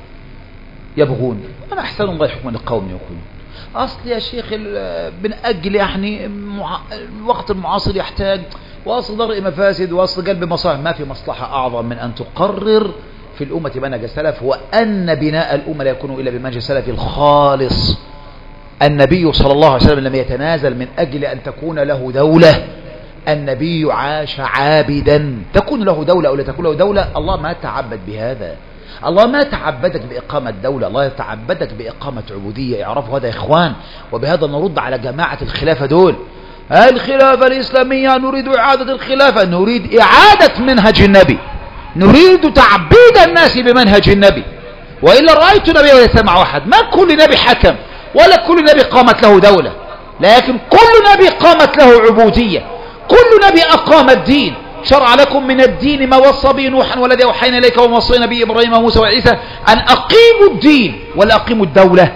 يبغون أنا أحسن الله حكما لقوم يقولون. أصل يا شيخ بنأجل يعني الوقت المعاصر يحتاج، وأصل درء مفاسد، وأصل قلب مصالح. ما في مصلحة أعظم من أن تقرر في الأمة منهج السلف، وأن بناء الأمة لا يكون إلا بمنهج السلف الخالص. النبي صلى الله عليه وسلم لم يتنازل من أجل أن تكون له دولة. النبي عاش عابدا. تكون له دولة أو لا تكون له دولة، الله ما تعبد بهذا. الله ما تعبدك بإقامة دولة، الله تعبدك بإقامة عبودية. اعرفوا هذا يا إخوان. وبهذا نرد على جماعة الخلافة دول. الخلافة الإسلامية نريد إعادة الخلافة، نريد إعادة منهج النبي، نريد تعبيد الناس بمنهج النبي. وإلا رأيت نبي ولا سمع أحد. ما كل نبي حكم، ولا كل نبي قامت له دولة، لكن كل نبي قامت له عبودية. كل نبي أقام الدين. شرع لكم من الدين ما وصى به نوحا والذي أوحينا إليك وما وصينا به إبراهيم وموسى وعيسى أن أقيموا الدين ولا أقيموا الدولة.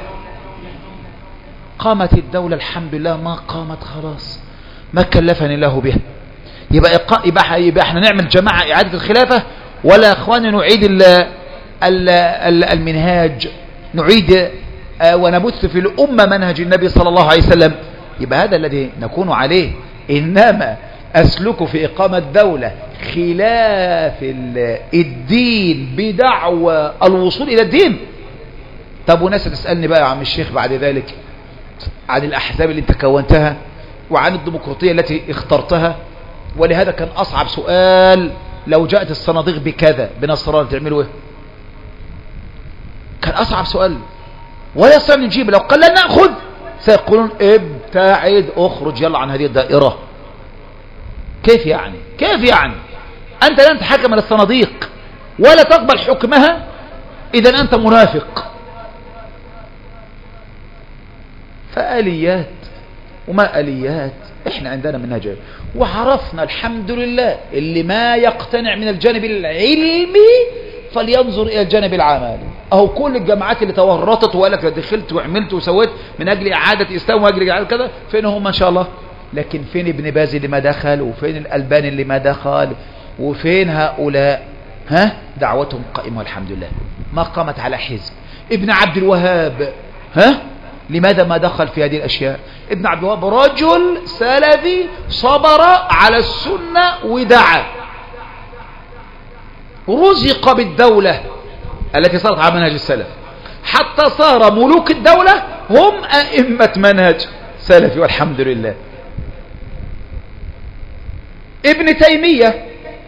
قامت الدولة الحمد لله، ما قامت خلاص، ما كلفني الله بها. يبقى, يبقى, يبقى احنا نعمل جماعة إعادة الخلافة، ولا أخواني نعيد ال ال ال المنهاج، نعيد ونبث في الأمة منهج النبي صلى الله عليه وسلم. يبقى هذا الذي نكون عليه. إنما أسلك في إقامة دولة خلاف الدين بدعوى الوصول إلى الدين. طب وناس تسألني بقى يا عم الشيخ بعد ذلك عن الأحزاب اللي انت كونتها وعن الديمقراطية التي اخترتها. ولهذا كان أصعب سؤال: لو جاءت الصناديق بكذا بنصران تعملوا ايه؟ كان أصعب سؤال، ولا يستطيع نجيب. لو قال لنا نأخذ سيقولون ابتعد، اخرج يلا عن هذه الدائرة. كيف يعني؟ كيف يعني؟ أنت لن تحكم على الصناديق ولا تقبل حكمها، إذا أنت منافق. فآليات وما آليات. إحنا عندنا منهج، وعرفنا الحمد لله اللي ما يقتنع من الجانب العلمي فلينظر إلى الجانب العملي. أهو كل الجماعات اللي تورطت وقالك دخلت وعملت وسويت من أجل إعادة إسلام وأجل إعادة كذا، فين هم ما شاء الله؟ لكن فين ابن باز اللي ما دخل؟ وفين الألباني اللي ما دخل؟ وفين هؤلاء؟ ها؟ دعوتهم قائمة والحمد لله، ما قامت على حزب. ابن عبد الوهاب ها؟ لماذا ما دخل في هذه الأشياء؟ ابن عبد الوهاب رجل سلفي صبر على السنة ودعا، رزق بالدولة التي صارت على منهج السلف، حتى صار ملوك الدولة هم أئمة منهج سلفي والحمد لله. ابن تيمية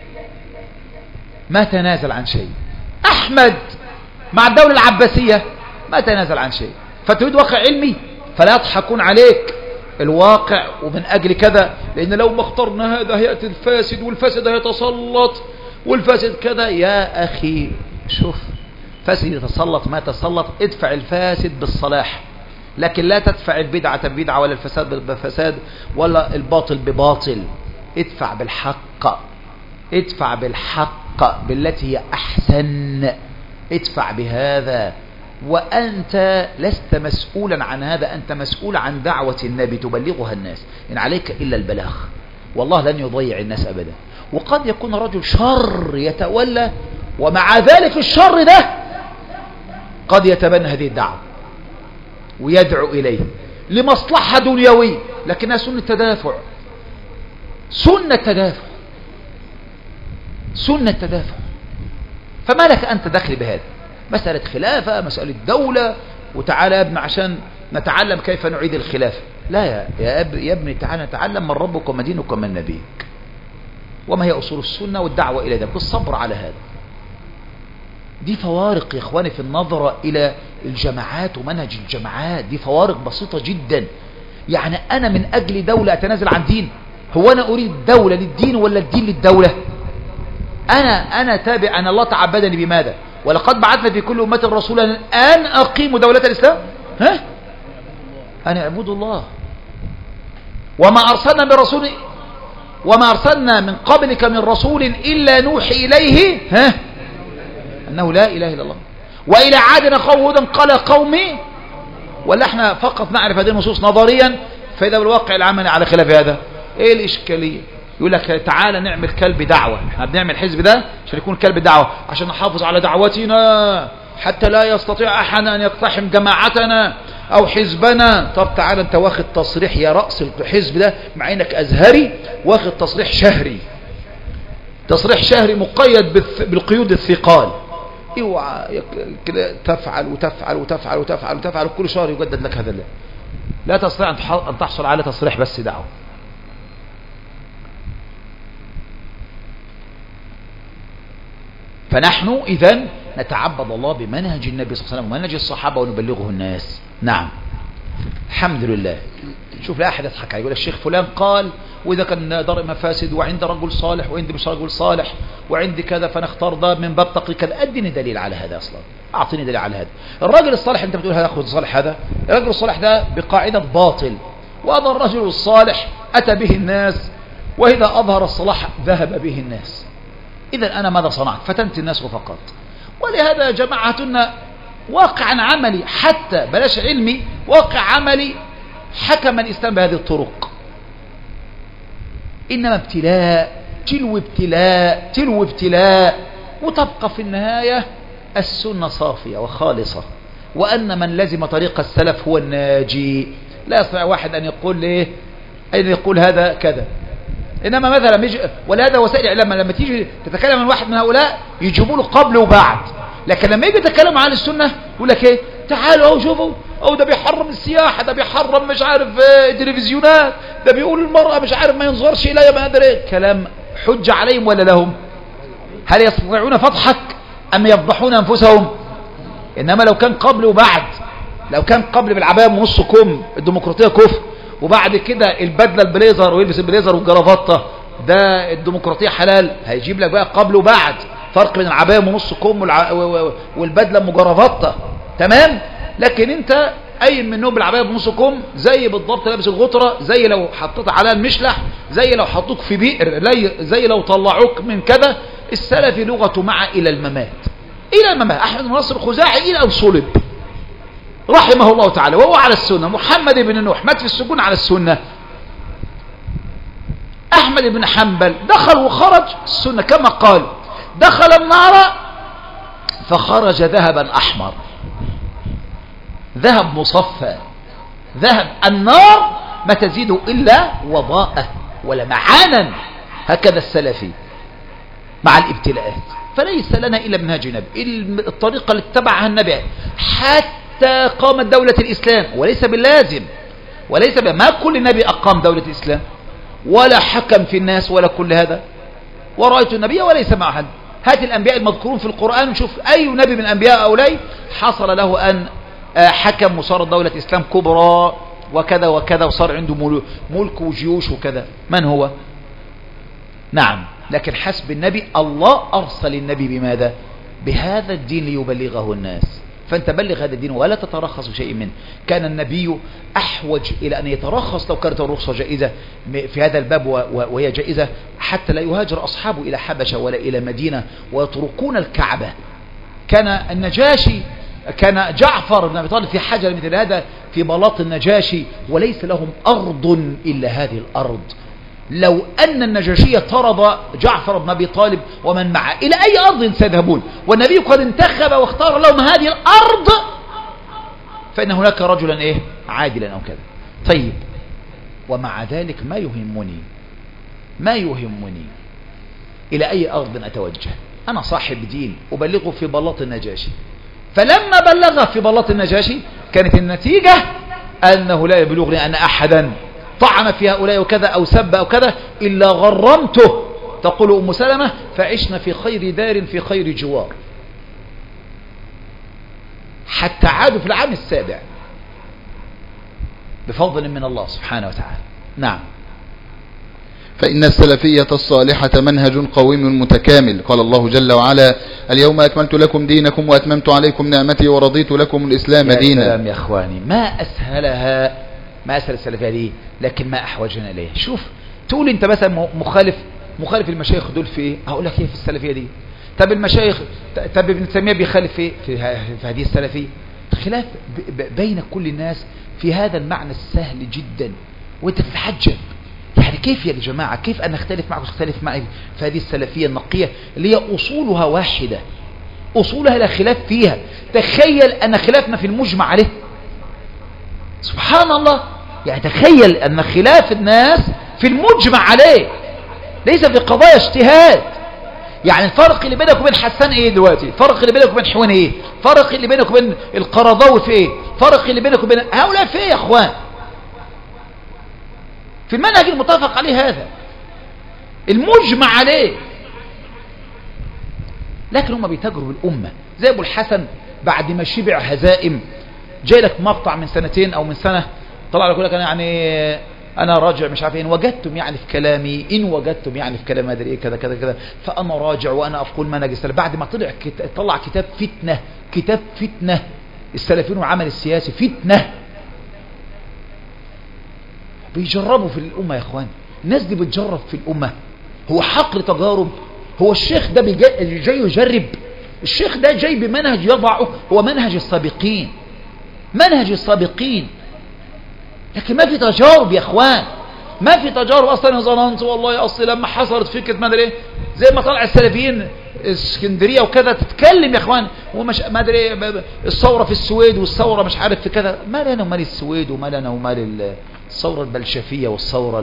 ما تنازل عن شيء. أحمد مع الدولة العباسية ما تنازل عن شيء. فتريد واقع علمي فلا يضحكون عليك الواقع ومن أجل كذا، لأن لو ما اخترنا هذا هيأتي الفاسد والفاسد هيتسلط والفاسد كذا. يا أخي شوف، فاسد يتسلط ما تسلط، ادفع الفاسد بالصلاح، لكن لا تدفع البدعة ببدعة ولا الفساد بفساد ولا الباطل بباطل. ادفع بالحق، ادفع بالحق بالتي هي أحسن، ادفع بهذا. وأنت لست مسؤولا عن هذا، أنت مسؤول عن دعوة النبي تبلغها الناس، إن عليك إلا البلاغ، والله لن يضيع الناس أبدا. وقد يكون رجل شر يتولى، ومع ذلك الشر ده قد يتبنى هذه الدعوة ويدعو إليه لمصلحة دنيوية، لكنها سنة تدافع، سنة تدافع، سنة تدافع. فما لك أنت دخل بهذا؟ مسألة خلافة، مسألة دولة، وتعالى يا ابن عشان نتعلم كيف نعيد الخلافة. لا يا, يا, أب يا ابني، تعالى نتعلم من ربك ومن دينك ومن نبيك، وما هي أصول السنة والدعوة إلى ذلك، بالصبر على هذا. دي فوارق يا إخواني في النظرة إلى الجماعات ومنهج الجماعات، دي فوارق بسيطة جدا. يعني أنا من أجل دولة أتنازل عن دين؟ هو أنا أريد دولة للدين ولا الدين للدولة؟ أنا أنا تابع، أن الله تعبدني بماذا؟ ولقد بعثنا في كل أمة رسولا أن أقيموا دولة الإسلام، ها؟ أن اعبدوا الله. وما أرسلنا من رسول وما أرسلنا من قبلك من رسول إلا نوحي إليه، ها؟ أنه لا إله إلا الله. وإلى عاد أخاهم هودا قال قومي، ولا احنا فقط نعرف هذه النصوص نظريا، فإذا بالواقع العملي على خلاف هذا. ايه الإشكالية؟ يقول لك تعالى نعمل كلب دعوة، احنا بنعمل حزب ده عشان يكون كلب دعوة، عشان نحافظ على دعوتنا حتى لا يستطيع أحد أن يقتحم جماعتنا أو حزبنا. طب تعالى انت واخد تصريح يا رأس الحزب ده، مع انك أزهري، واخد تصريح شهري، تصريح شهري مقيد بالقيود الثقال، اوعى تفعل وتفعل وتفعل وتفعل وتفعل، كل شهر يجدد لك هذا. لا تستطيع أن تحصل على تصريح بس دعوة. فنحن إذن نتعبد الله بمنهج النبي صلى الله عليه وسلم ومنهج الصحابة ونبلغه الناس. نعم، الحمد لله. شوف لا أحد يضحك عليه، يقول الشيخ فلان قال، وإذا كان دار مفاسد وعند رجل صالح وعند مش رجل صالح وعند كذا فنختار ده من باب تقي كذا. أديني دليل على هذا أصلا، أعطيني دليل على هذا. الراجل الصالح أنت بتقول هذا أخذ الصالح، هذا الرجل الصالح ده بقاعدة باطل، وهذا الرجل الصالح أتى به الناس، وإذا أظهر الصلاح ذهب به الناس. إذا أنا ماذا صنعت؟ فتنت الناس فقط. ولهذا يا جماعتنا واقعا عملي، حتى بلاش علمي، واقع عملي حكم الإسلام بهذه الطرق. إنما ابتلاء تلو ابتلاء تلو ابتلاء، وتبقى في النهاية السنة صافية وخالصة، وأن من لزم طريق السلف هو الناجي. لا يستطيع واحد أن يقول ليه أن يقول هذا كذا. إنما مثلا يجي، ولهذا وسائل الإعلام لما تيجي تتكلم عن واحد من هؤلاء يجيبوا له قبل وبعد، لكن لما يجي يتكلم عن السنة يقول لك ايه، تعالوا اهو شوفوا، او ده بيحرم السياحة، ده بيحرم مش عارف تلفزيونات، ده بيقول المرأة مش عارف ما ينظرش إليها، ما أدري ايه. كلام حجة عليهم ولا لهم؟ هل يستطيعون فضحك أم يفضحون أنفسهم؟ إنما لو كان قبل وبعد، لو كان قبل بالعباية ونص كم الديمقراطية كفر، وبعد كده البدلة البليزر ويلبس البليزر والجرافطة ده الديمقراطية حلال، هيجيب لك بقى قبل وبعد، فرق بين العباية ونص كم والبدلة مجرافطة، تمام. لكن انت اي من نوم بالعباية بنص كم زي بالضبط لابس الغطرة، زي لو حطيت على المشلح، زي لو حطوك في بئر، زي لو طلعوك من كذا. السلفي لغته مع الى الممات، الى الممات. احمد بن نصر الخزاعي الى ان صلب رحمه الله تعالى وهو على السنة. محمد بن نوح مات في السجون على السنة. احمد بن حنبل دخل وخرج السنة كما قال، دخل النار فخرج ذهبا احمر، ذهب مصفى، ذهب النار ما تزيد الا وضاءه ولمعانا. هكذا السلفي مع الابتلاءات. فليس لنا الا منهج النبي، الطريقة اللي اتبعها النبي حتى قامت دولة الإسلام، وليس باللازم، وليس ما كل نبي أقام دولة الإسلام ولا حكم في الناس ولا كل هذا. ورأيت النبي وليس مع أحد. هات الأنبياء المذكورون في القرآن وشوف أي نبي من الأنبياء أولي حصل له أن حكم وصارت دولة إسلام كبرى وكذا وكذا، وصار عنده ملك وجيوش وكذا. من هو؟ نعم، لكن حسب النبي الله أرسل النبي بماذا؟ بهذا الدين ليبلغه الناس. فأنت بلغ هذا الدين ولا تترخص بشيء منه. كان النبي أحوج إلى أن يترخص لو كانت الرخصة جائزة في هذا الباب، وهي جائزة، حتى لا يهاجر أصحابه إلى حبشة ولا إلى مدينة ويتركون الكعبة. كان النجاشي كان جعفر بن أبي طالب في حاجة مثل هذا في بلاط النجاشي وليس لهم أرض إلا هذه الأرض. لو أن النجاشي طرد جعفر بن أبي طالب ومن معه إلى أي أرض سيذهبون والنبي قد انتخب واختار لهم هذه الأرض فإن هناك رجلا إيه عادلا أو كذا. طيب ومع ذلك ما يهمني ما يهمني إلى أي أرض أتوجه؟ أنا صاحب دين أبلغه في بلاط النجاشي. فلما بلغه في بلاط النجاشي كانت النتيجة أنه لا يبلغني أن أحدا طعن في هؤلاء وكذا أو سب أو كذا إلا غرمته. تقول أم سلمة فعشنا في خير دار في خير جوار حتى عادوا في العام السابع بفضل من الله سبحانه وتعالى. نعم. فإن السلفية الصالحة منهج قويم متكامل. قال الله جل وعلا اليوم أكملت لكم دينكم وأتممت عليكم نعمتي ورضيت لكم الإسلام دينا. يا سلام يا أخواني ما أسهلها ما أسهل السلفية دي لكن ما أحوجنا إليه. شوف تقول أنت مثلا مخالف مخالف المشايخ دول في ايه؟ هقول لك ايه في السلفية دي. طب المشايخ طب ابن تيمية بيخالف في في هذه السلفية. خلاف بين كل الناس في هذا المعنى السهل جدا وانت تتحجب يعني كيف يا جماعة كيف أن أختلف معك وتختلف معي في هذه السلفية النقية اللي هي أصولها واحدة أصولها لا خلاف فيها. تخيل أن خلافنا في المجمع عليه سبحان الله. يعني تخيل أن خلاف الناس في المجمع عليه ليس في قضايا اجتهاد. يعني الفرق اللي بينك وبين حسان ايه دلوقتي؟ الفرق اللي بينك وبين حوان ايه؟ الفرق اللي بينك وبين القرضاوي في ايه؟ الفرق اللي بينك وبين هؤلاء في ايه يا اخوان؟ في المنهج المتفق عليه هذا المجمع عليه. لكن هم بيتاجروا بالأمة زي أبو الحسن بعد ما شبع هزائم جاي لك مقطع من سنتين أو من سنة طلع لك أنا يعني أنا راجع مش عارف إن وجدتم يعني في كلامي إن وجدتم يعني في كلامي أدري إيه كذا كذا كذا فأنا راجع وأنا أقول منهج السلف. بعد ما طلع كت... طلع كتاب فتنة كتاب فتنة السلفيين والعمل السياسي فتنة بيجربوا في الأمة يا إخوان. الناس دي بتجرب في الأمة. هو حقل تجارب. هو الشيخ ده بيجي... جاي يجرب. الشيخ ده جاي بمنهج يضعه هو منهج السابقين منهج السابقين. لكن ما في تجارب يا اخوان ما في تجارب اصلا. ظننت والله اصلا لما حصلت فكره ما ادري زي ما طلع السلفيين اسكندريه وكذا تتكلم يا اخوان ومش ما ادري الثوره في السويد والثوره مش عارف في كذا. ما لنا ومال السويد وما لنا ومال الثوره البلشفيه والثوره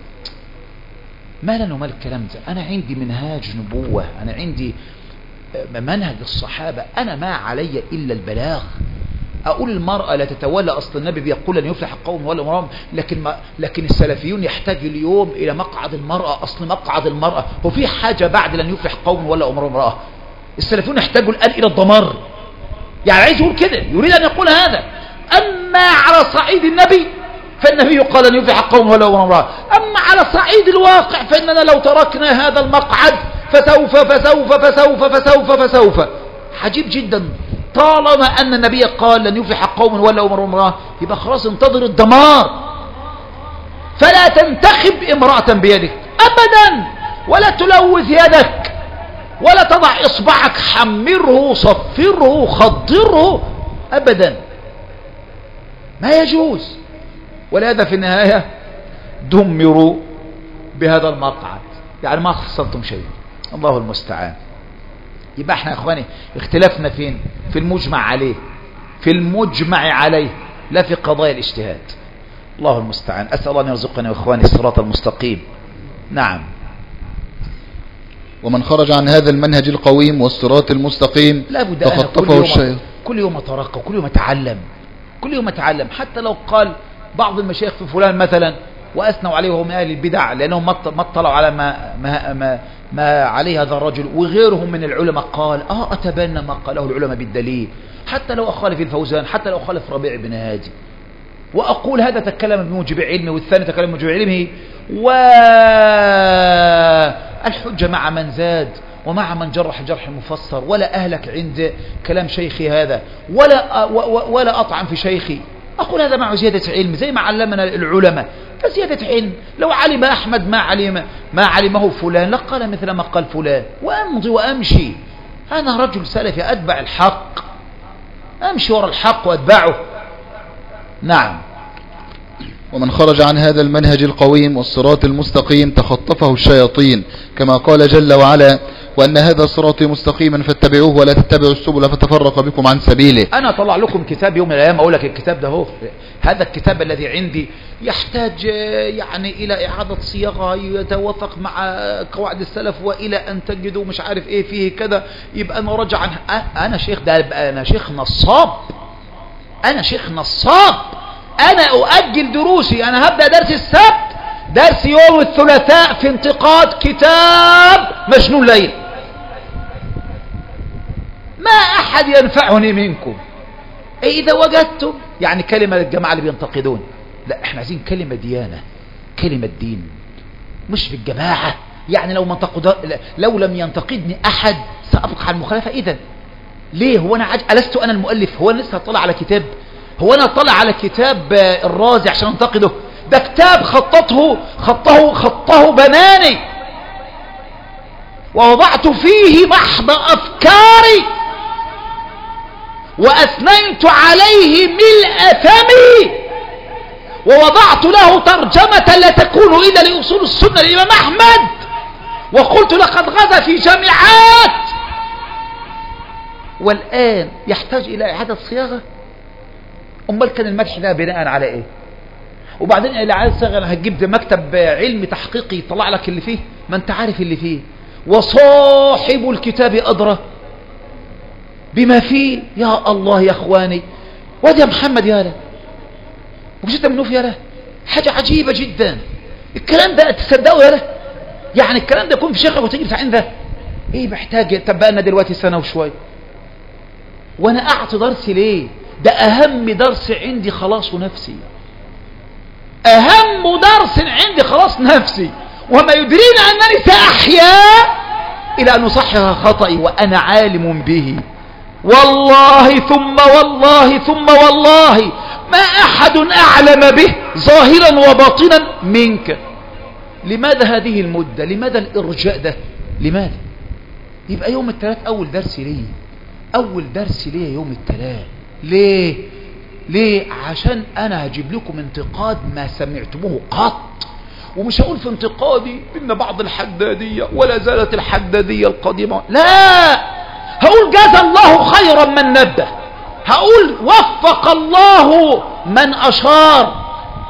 ما لنا ومال الكلام ده. انا عندي منهاج نبوه انا عندي منهج الصحابه انا ما علي الا البلاغ. أقول المرأة لا تتولى أصل النبي بيقول لن يفلح القوم ولا امرأة لكن ما لكن السلفيون يحتاج اليوم إلى مقعد المرأة. أصل مقعد المرأة هو في حاجة بعد لن يفلح قوم ولا امرأة. السلفيون يحتاجوا الآن إلى الضمر. يعني عايز يقول كده يريد أن يقول هذا. أما على صعيد النبي فالنبي قال لن يفلح قوم ولا امرأة. أما على صعيد الواقع فإننا لو تركنا هذا المقعد فسوف فسوف فسوف فسوف فسوف. عجيب جدا. طالما أن النبي قال لن يفلح قوم ولا امرأة يبقى خلاص انتظر الدمار. فلا تنتخب امرأة بيدك أبدا ولا تلوث يدك ولا تضع إصبعك حمره صفره خضره أبدا ما يجوز. ولهذا في النهاية دمروا بهذا المقعد يعني ما خسرتم شيء. الله المستعان. يبقى احنا يا اخواني اختلافنا فين؟ في المجمع عليه في المجمع عليه لا في قضايا الاجتهاد. الله المستعان. أسأل الله أن يرزقنا يا اخواني الصراط المستقيم. نعم. ومن خرج عن هذا المنهج القويم والصراط المستقيم تخطفه الشيطان. كل يوم اترقى كل يوم اتعلم كل يوم اتعلم. حتى لو قال بعض المشايخ في فلان مثلا وأثنوا عليه وهم أهل البدع لأنهم ما اطلعوا على ما, ما, ما, ما عليه هذا الرجل وغيرهم من العلماء قال آه أتبنى ما قاله العلماء بالدليل حتى لو أخالف الفوزان حتى لو أخالف ربيع بن هادي وأقول هذا تكلم بموجب علمه والثاني تكلم بموجب علمه والحجة مع من زاد ومع من جرح جرح مفسر ولا أهلك عند كلام شيخي هذا ولا, ولا أطعن في شيخي. أقول هذا مع زيادة علم زي ما علمنا العلماء فزيادة علم. لو علم أحمد ما علم ما علمه فلان لقال مثل ما قال فلان وأمضي وأمشي. أنا رجل سلفي أتبع الحق امشي ورا الحق واتبعه. نعم. ومن خرج عن هذا المنهج القويم والصراط المستقيم تخطفه الشياطين، كما قال جل وعلا: وأن هذا صراطي مستقيما فاتبعوه ولا تتبعوا السبل فتفرق بكم عن سبيله. أنا أطلع لكم كتاب يوم من الأيام أقول لك الكتاب ده هو، هذا الكتاب الذي عندي يحتاج يعني إلى إعادة صياغة يتوافق مع قواعد السلف، وإلى أن تجدوا مش عارف إيه فيه كذا، يبقى أنا راجع عن أنا شيخ ده، أنا شيخ نصاب، أنا شيخ نصاب. أنا أؤجل دروسي، أنا هبدأ درس السبت، درس يوم الثلاثاء في انتقاد كتاب مجنون ليل. ما أحد ينفعني منكم. إذا وجدتم يعني كلمة للجماعة اللي بينتقدون، لا احنا عايزين كلمة ديانة، كلمة دين، مش في الجماعة. يعني لو منتقد لو لم ينتقدني أحد سأبقى على المخالفة. إذن ليه؟ هو أنا عج... ألست أنا المؤلف؟ هو أنا لسه أطلع على كتاب؟ هو أنا أطلع على كتاب الرازي عشان أنتقده؟ ده كتاب خطته خطه خطه بناني، ووضعت فيه محض أفكاري، وأثنيت عليه ملء فمي، ووضعت له ترجمة لا تكون إلا لأصول السنة للإمام أحمد، وقلت لقد غزا في جامعات، والآن يحتاج إلى إعادة صياغة. أمال كان المدح ده بناء على إيه؟ وبعدين إلى إعادة صياغة أنا هتجيب مكتب علمي تحقيقي يطلع لك اللي فيه؟ ما أنت عارف اللي فيه، وصاحب الكتاب أدرى بما فيه. يا الله يا أخواني، وادي يا محمد يا له، ومش انت منوف يا له، حاجة عجيبة جدا الكلام ده، تصدقوا يا له؟ يعني الكلام ده يكون في شيخك وتيجي بتاعين ده ايه محتاج؟ طب بقى دلوقتي سنة وشوية، وانا اعطي درسي ليه؟ ده اهم درس عندي خلاص نفسي، اهم درس عندي خلاص نفسي، وما يدرين انني ساحيا الى ان اصحح خطئي وانا عالم به، والله ثم والله ثم والله ما احد اعلم به ظاهرا وباطنا منك. لماذا هذه المدة؟ لماذا الارجاء ده؟ لماذا؟ يبقى يوم الثلاث اول درس ليه، اول درس ليه يوم الثلاث. ليه؟ ليه؟ عشان انا هجيب لكم انتقاد ما سمعتموه قط، ومش هقول في انتقادي ان بعض الحدادية ولا زالت الحدادية القديمة، لا، هقول جزى الله خيرا من نبه، هقول وفق الله من أشار.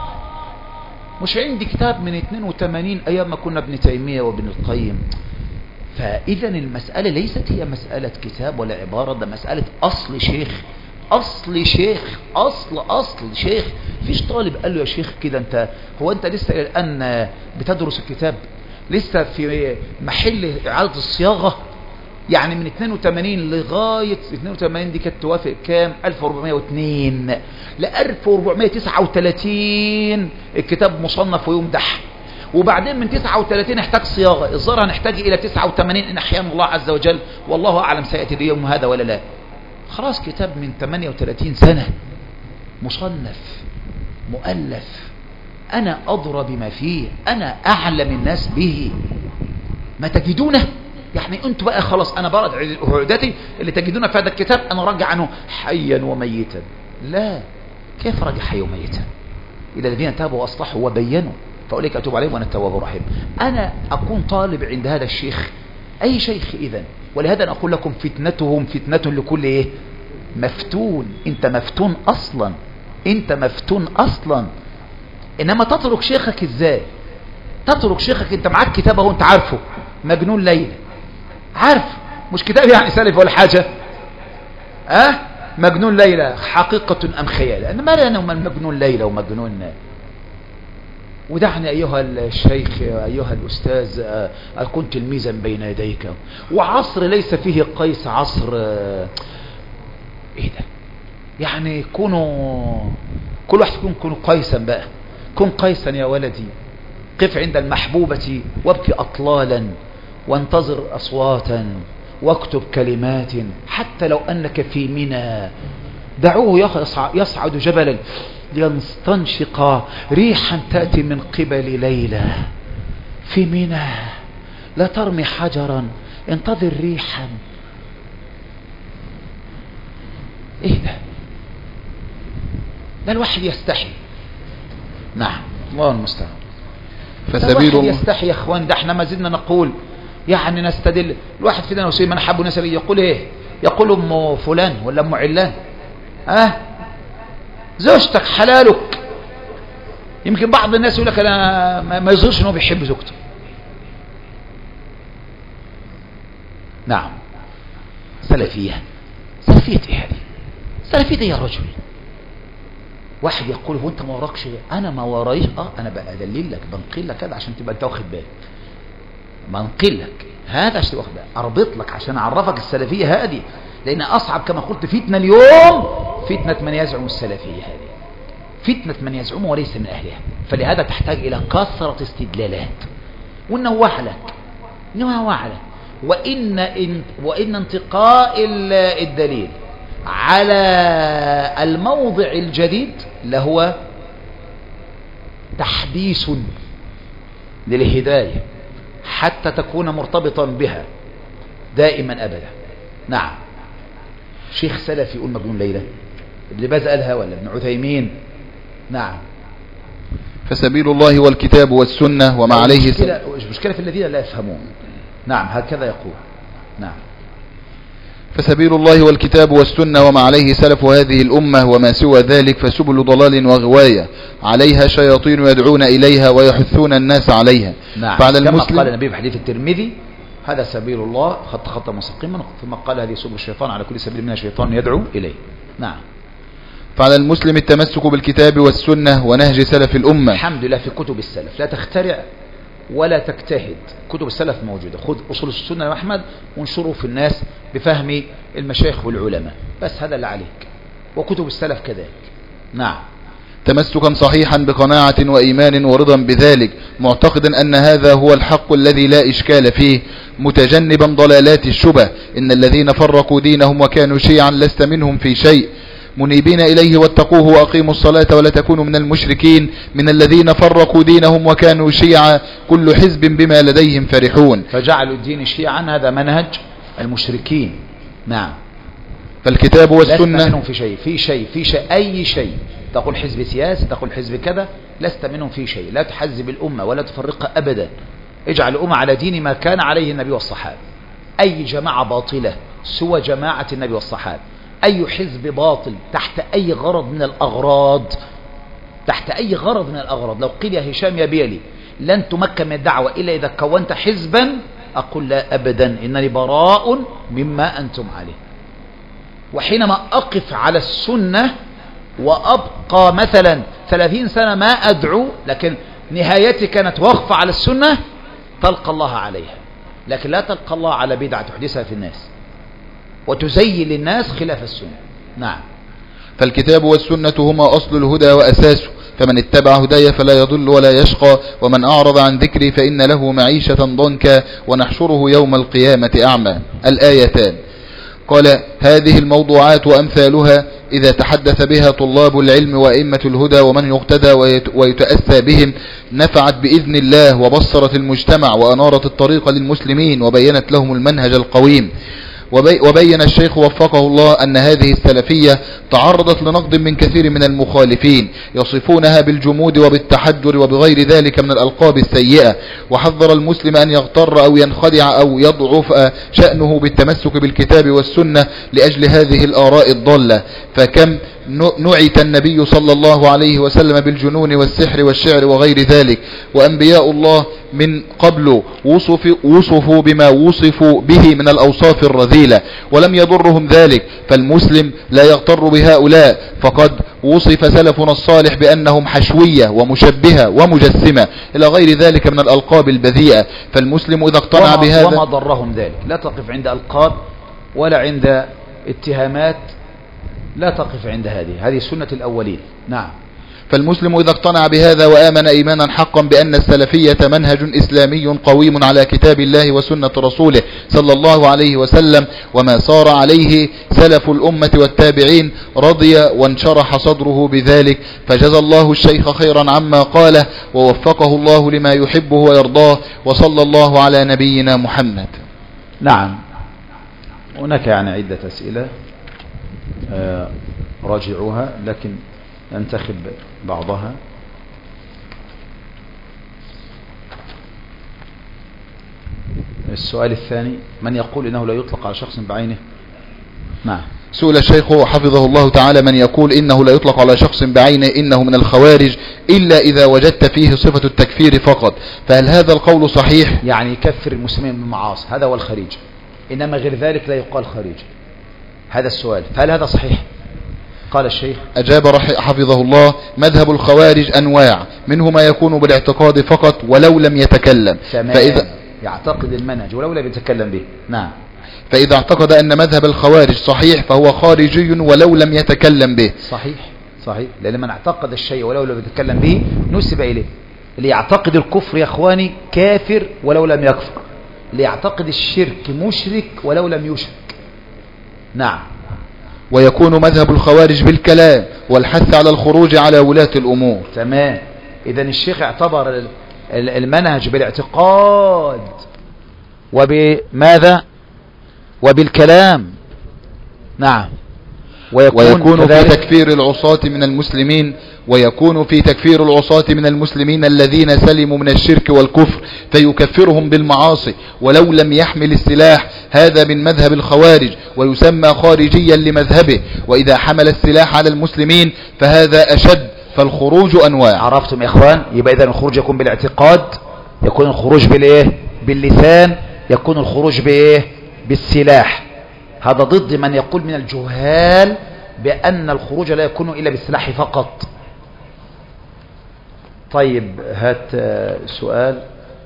مش عندي كتاب من اثنين وثمانين أيام ما كنا ابن تيمية وابن القيم. فإذا المسألة ليست هي مسألة كتاب ولا عبارة، ده مسألة أصل شيخ، أصل شيخ، أصل أصل شيخ. فيش طالب قال له يا شيخ كده أنت، هو أنت لسه إلى الآن بتدرس الكتاب؟ لسه في محل إعادة الصياغة؟ يعني من اثنين وثمانين لغاية اثنين وثمانين دي كانت توافق كام؟ ألف وأربعمائة واثنين ل ألف وأربعمائة وتسعة وثلاثين الكتاب مصنف ويمدح، وبعدين من تسعة وثلاثين احتاج صياغة، الظاهر هنحتاج الى تسعة وثمانين ان احيانا الله عز وجل، والله اعلم سيأتي اليوم هذا ولا لا. خلاص كتاب من ثمانية وثلاثين سنة مصنف مؤلف، انا ادرى بما فيه، انا اعلم الناس به، ما تجدونه يعني انتوا بقى خلاص انا برد عهدتي اللي تجدونه في هذا الكتاب انا رجع عنه حيا وميتا. لا، كيف رجع حيا وميتا؟ الى الذين تابوا واصلحوا وبينوا فاولئك اتوب عليهم وانا التواب الرحيم. انا اكون طالب عند هذا الشيخ، اي شيخ اذا، ولهذا اقول لكم فتنتهم فتنة لكل ايه؟ مفتون. انت مفتون اصلا، انت مفتون اصلا. انما تترك شيخك ازاي؟ تترك شيخك انت معاك كتاب اهو انت عارفه، مجنون ليلى، عارف مش كتاب يعني سلف ولا حاجة، اه مجنون ليلى حقيقة ام خيال؟ انا ما انا من مجنون ليلى ومجنون. ودعني ايها الشيخ ايها الاستاذ اكون تلميذا بين يديك، وعصر ليس فيه قيس، عصر ايه ده يعني؟ كونوا كل واحد فيكم كونوا قيسا بقى، كن قيسا يا ولدي، قف عند المحبوبة وابكي اطلالا وانتظر اصواتا واكتب كلمات حتى لو انك في منى. دعوه يصعد جبلا ليستنشق ريحا تأتي من قبل ليلى في منى، لا ترمي حجرا انتظر ريحا. ايه ده؟ ده الواحد يستحي. نعم الله المستعان. فسبيل الواحد الله يستحي يا اخوان. ده احنا ما زلنا نقول يعني نستدل. الواحد فينا وسيم من حب نسبي يقول ايه؟ يقول ام فلان ولا ام علان اه زوجتك حلالك. يمكن بعض الناس يقول لك انا ما يظهرش انه بيحب زوجته. نعم سلفيه. سلفيه ايه هذه؟ سلفيه ايه يا رجل؟ واحد يقول هو انت ما وراكش؟ انا ما ورايش. اه انا بدلل لك بنقل لك هذا عشان تبقى انت واخد بالك. بنقل لك هذا عشان تبقى واخد بالك. اربط لك عشان اعرفك السلفيه هذه. لان اصعب كما قلت فتنه اليوم فتنه من يزعم السلفيه هذه. فتنه من يزعم وليس من اهلها. فلهذا تحتاج الى كثره استدلالات. ونوح لك نوح لك وان إن وان انتقاء الدليل على الموضع الجديد لهو تحديث للهداية حتى تكون مرتبطا بها دائما أبدا. نعم شيخ سلفي يقول مجنون ليلة. ابن باز قالها ولا ابن عثيمين؟ نعم. فسبيل الله والكتاب والسنة وما عليه مشكلة, مشكلة في الذين لا يفهمون. نعم هكذا يقول. نعم فسبيل الله والكتاب والسنة وما عليه سلف هذه الأمة وما سوى ذلك فسبل ضلال وغواية عليها شياطين يدعون إليها ويحثون الناس عليها. نعم. فعلى كما المسلم قال النبي في حديث الترمذي هذا سبيل الله خط خط مستقيما ثم قال هذه سبل الشيطان على كل سبيل منها شيطان يدعو إليه. نعم. فعلى المسلم التمسك بالكتاب والسنة ونهج سلف الأمة. الحمد لله في كتب السلف لا تخترع ولا تجتهد. كتب السلف موجودة. خذ أصول السنة يا أحمد وانشره في الناس بفهم المشايخ والعلماء بس هذا اللي عليك. وكتب السلف كذلك. نعم. تمسكا صحيحا بقناعة وإيمان ورضا بذلك معتقدا أن هذا هو الحق الذي لا إشكال فيه متجنبا ضلالات الشبه. إن الذين فرقوا دينهم وكانوا شيعا لست منهم في شيء منيبين إليه واتقوه وأقيموا الصلاة ولا تكونوا من المشركين من الذين فرقوا دينهم وكانوا شيعا كل حزب بما لديهم فرحون. فجعلوا الدين شيعا هذا منهج المشركين. نعم. فالكتاب والسنة لست منهم في شيء في شيء في شيء أي شيء. تقول حزب سياسي تقول حزب كذا لست منهم في شيء. لا تحزب الأمة ولا تفرقها أبدا. اجعل الأمة على دين ما كان عليه النبي والصحابة. أي جماعة باطلة سوى جماعة النبي والصحابة. أي حزب باطل تحت أي غرض من الأغراض تحت أي غرض من الأغراض. لو قيل يا هشام يا بيلي لن تمكن من الدعوة إلا إذا كونت حزبا أقول لا أبدا إنني براء مما أنتم عليه. وحينما أقف على السنة وأبقى مثلا ثلاثين سنة ما أدعو لكن نهايتي كانت وقفة على السنة تلقى الله عليها. لكن لا تلقى الله على بدعة تحدثها في الناس وتزين للناس خلاف السنة. نعم. فالكتاب والسنة هما أصل الهدى وأساسه فمن اتبع هدايا فلا يضل ولا يشقى ومن أعرض عن ذكري فإن له معيشة ضنكا ونحشره يوم القيامة أعمى. الآيتان. قال هذه الموضوعات وأمثالها إذا تحدث بها طلاب العلم وأئمة الهدى ومن يقتدى ويتأسى بهم نفعت بإذن الله وبصرت المجتمع وأنارت الطريق للمسلمين وبينت لهم المنهج القويم. وبين الشيخ وفقه الله أن هذه السلفية تعرضت لنقد من كثير من المخالفين يصفونها بالجمود وبالتحجر وبغير ذلك من الألقاب السيئة وحذر المسلم أن يغتر أو ينخدع أو يضعف شأنه بالتمسك بالكتاب والسنة لأجل هذه الآراء الضالة. فكم نعت النبي صلى الله عليه وسلم بالجنون والسحر والشعر وغير ذلك وأنبياء الله من قبل وصف وصفوا بما وصفوا به من الأوصاف الرذيلة ولم يضرهم ذلك. فالمسلم لا يغتر بهؤلاء فقد وصف سلفنا الصالح بأنهم حشوية ومشبهة ومجسمة إلى غير ذلك من الألقاب البذيئة. فالمسلم إذا اقتنع بهذا وما ضرهم ذلك. لا تقف عند ألقاب ولا عند اتهامات. لا تقف عند هذه هذه سنة الأولين. نعم. فالمسلم إذا اقتنع بهذا وآمن إيمانا حقا بأن السلفية منهج إسلامي قويم على كتاب الله وسنة رسوله صلى الله عليه وسلم وما صار عليه سلف الأمة والتابعين رضي وانشرح صدره بذلك فجزى الله الشيخ خيرا عما قاله ووفقه الله لما يحبه ويرضاه وصلى الله على نبينا محمد. نعم. هناك يعني عدة أسئلة راجعوها لكن ننتخب بعضها. السؤال الثاني: من يقول إنه لا يطلق على شخص بعينه؟ نعم. سئل الشيخ حفظه الله تعالى: من يقول إنه لا يطلق على شخص بعينه إنه من الخوارج إلا إذا وجدت فيه صفة التكفير فقط، فهل هذا القول صحيح؟ يعني يكفر المسلمين بالمعاصي، هذا هو الخريج، إنما غير ذلك لا يقال خريج. هذا السؤال، فهل هذا صحيح؟ قال الشيخ: أجاب حفظه الله: مذهب الخوارج أنواع، منه ما يكون بالاعتقاد فقط ولو لم يتكلم، فإذا يعتقد المنهج ولو لم يتكلم به. نعم. فإذا اعتقد أن مذهب الخوارج صحيح فهو خارجي ولو لم يتكلم به. صحيح صحيح، لأن من اعتقد الشيء ولو لم يتكلم به نسب إليه. اللي يعتقد الكفر يا أخواني كافر ولو لم يكفر، اللي يعتقد الشرك مشرك ولو لم يشرك. نعم. ويكون مذهب الخوارج بالكلام والحث على الخروج على ولاة الأمور. تمام. إذا الشيخ اعتبر المنهج بالاعتقاد وبماذا؟ وبالكلام. نعم. ويكون, ويكون في تكفير العصاة من المسلمين ويكون في تكفير العصاة من المسلمين الذين سلموا من الشرك والكفر فيكفرهم بالمعاصي ولو لم يحمل السلاح، هذا من مذهب الخوارج ويسمى خارجيا لمذهبه. وإذا حمل السلاح على المسلمين فهذا أشد، فالخروج أنواع. عرفتم يا إخوان؟ يبقى إذن الخروج يكون بالاعتقاد، يكون الخروج بالإيه؟ باللسان، يكون الخروج بإيه؟ بالسلاح. هذا ضد من يقول من الجهال بأن الخروج لا يكون إلا بالسلاح فقط. طيب هات سؤال.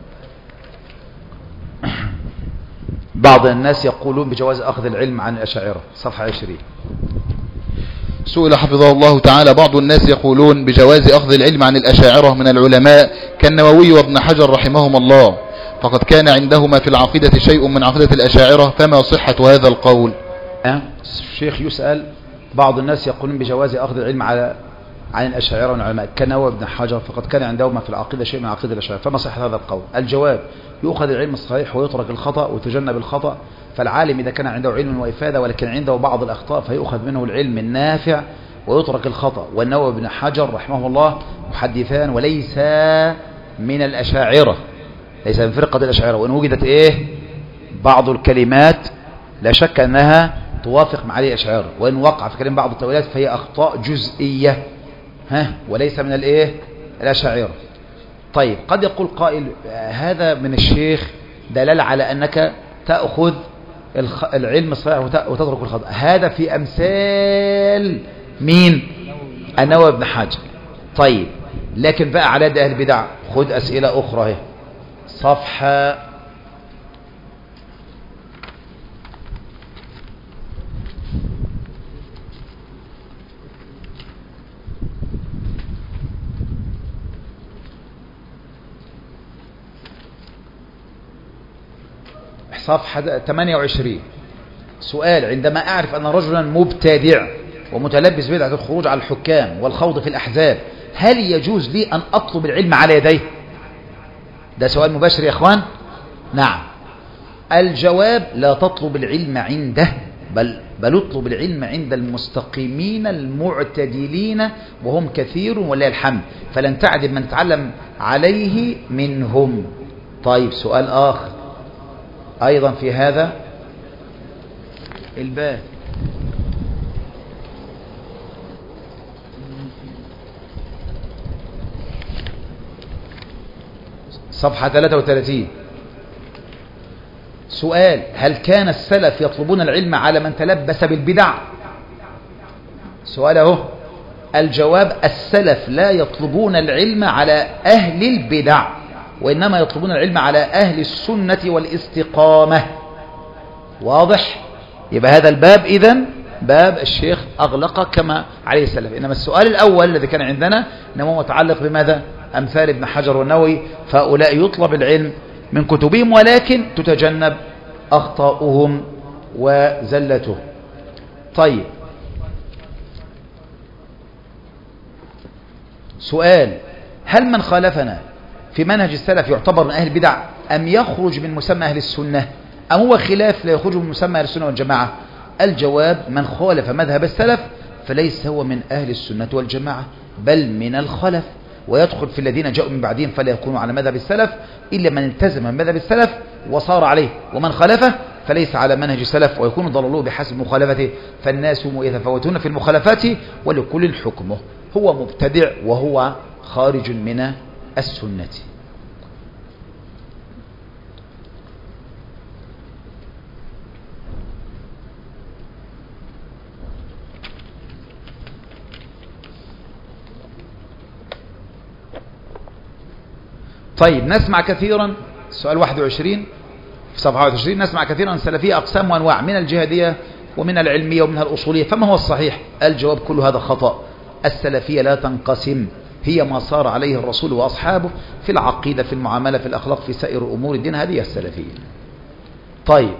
بعض الناس يقولون بجواز أخذ العلم عن الأشاعرة، صفحة عشرين. سئل حفظه الله تعالى: بعض الناس يقولون بجواز أخذ العلم عن الأشاعرة من العلماء كالنووي وابن حجر رحمهم الله، فقد كان عندهما في العقيدة شيء من عقيدة الأشاعرة، فما صحة هذا القول؟ أه؟ الشيخ يسأل: بعض الناس يقولون بجواز أخذ العلم على عن الأشاعرة والعلماء كالنووي وابن حجر، فقد كان عندهما في العقيدة شيء من عقيدة الأشاعرة، فما صحة هذا القول؟ الجواب: يؤخذ العلم الصحيح ويترك الخطأ ويتجنب الخطأ. فالعالم إذا كان عنده علم وإفادة ولكن عنده بعض الأخطاء فيؤخذ منه العلم النافع ويترك الخطأ. والنووي وابن حجر رحمه الله محدثان وليس من الأشاعرة، ليس من فرقة الأشاعرة، وإن وجدت إيه بعض الكلمات لا شك أنها توافق مع عليه الأشاعرة، وإن وقع في كلمة بعض التأويلات فهي أخطاء جزئية ها وليس من الإيه الأشاعرة. طيب قد يقول قائل: هذا من الشيخ دلالة على أنك تأخذ العلم الصحيح وتترك الخطأ. هذا في أمثال مين؟ النووي بن حجر. طيب لكن بقى على يد أهل البدع خذ أسئلة أخرى اهي. صفحة صفحة ثمانية وعشرين. سؤال: عندما أعرف أن رجلا مبتدع ومتلبس بدعة الخروج على الحكام والخوض في الأحزاب، هل يجوز لي أن أطلب العلم على يديه؟ ده سؤال مباشر يا أخوان. نعم. الجواب: لا تطلب العلم عنده، بل, بل اطلب العلم عند المستقيمين المعتدلين وهم كثير ولله الحمد، فلن تعدم من تعلم عليه منهم. طيب سؤال آخر أيضا في هذا الباب. صفحة ثلاثة وثلاثين. سؤال: هل كان السلف يطلبون العلم على من تلبس بالبدع؟ سؤال اهو. الجواب: السلف لا يطلبون العلم على أهل البدع، وإنما يطلبون العلم على أهل السنة والاستقامة. واضح؟ يبقى هذا الباب إذن باب الشيخ أغلق كما عليه السلف. إنما السؤال الأول الذي كان عندنا إنما متعلق بماذا؟ أمثال ابن حجر والنووي، فهؤلاء يطلب العلم من كتبهم ولكن تتجنب أخطاؤهم وزلته. طيب سؤال: هل من خالفنا في منهج السلف يعتبر من أهل البدع أم يخرج من مسمى أهل السنة، أم هو خلاف لا يخرج من مسمى أهل السنة والجماعة؟ الجواب: من خالف مذهب السلف فليس هو من أهل السنة والجماعة بل من الخلف، ويدخل في الذين جاءوا من بعدهم فلا يكونوا على مذهب السلف إلا من التزم من مذهب السلف وصار عليه، ومن خالفه فليس على منهج السلف ويكون ضللوه بحسب مخالفته. فالناس يتفاوتون في المخالفات ولكل حكمه. هو مبتدع وهو خارج من السنة. طيب نسمع كثيرا، السؤال واحد وعشرين في صفحة واحد وعشرين، نسمع كثيرا السلفية أقسام وأنواع من الجهادية ومن العلمية ومنها الأصولية، فما هو الصحيح؟ الجواب كل هذا خطأ. السلفية لا تنقسم، هي ما صار عليه الرسول وأصحابه في العقيدة، في المعاملة، في الأخلاق، في سائر أمور الدين، هذه السلفية. طيب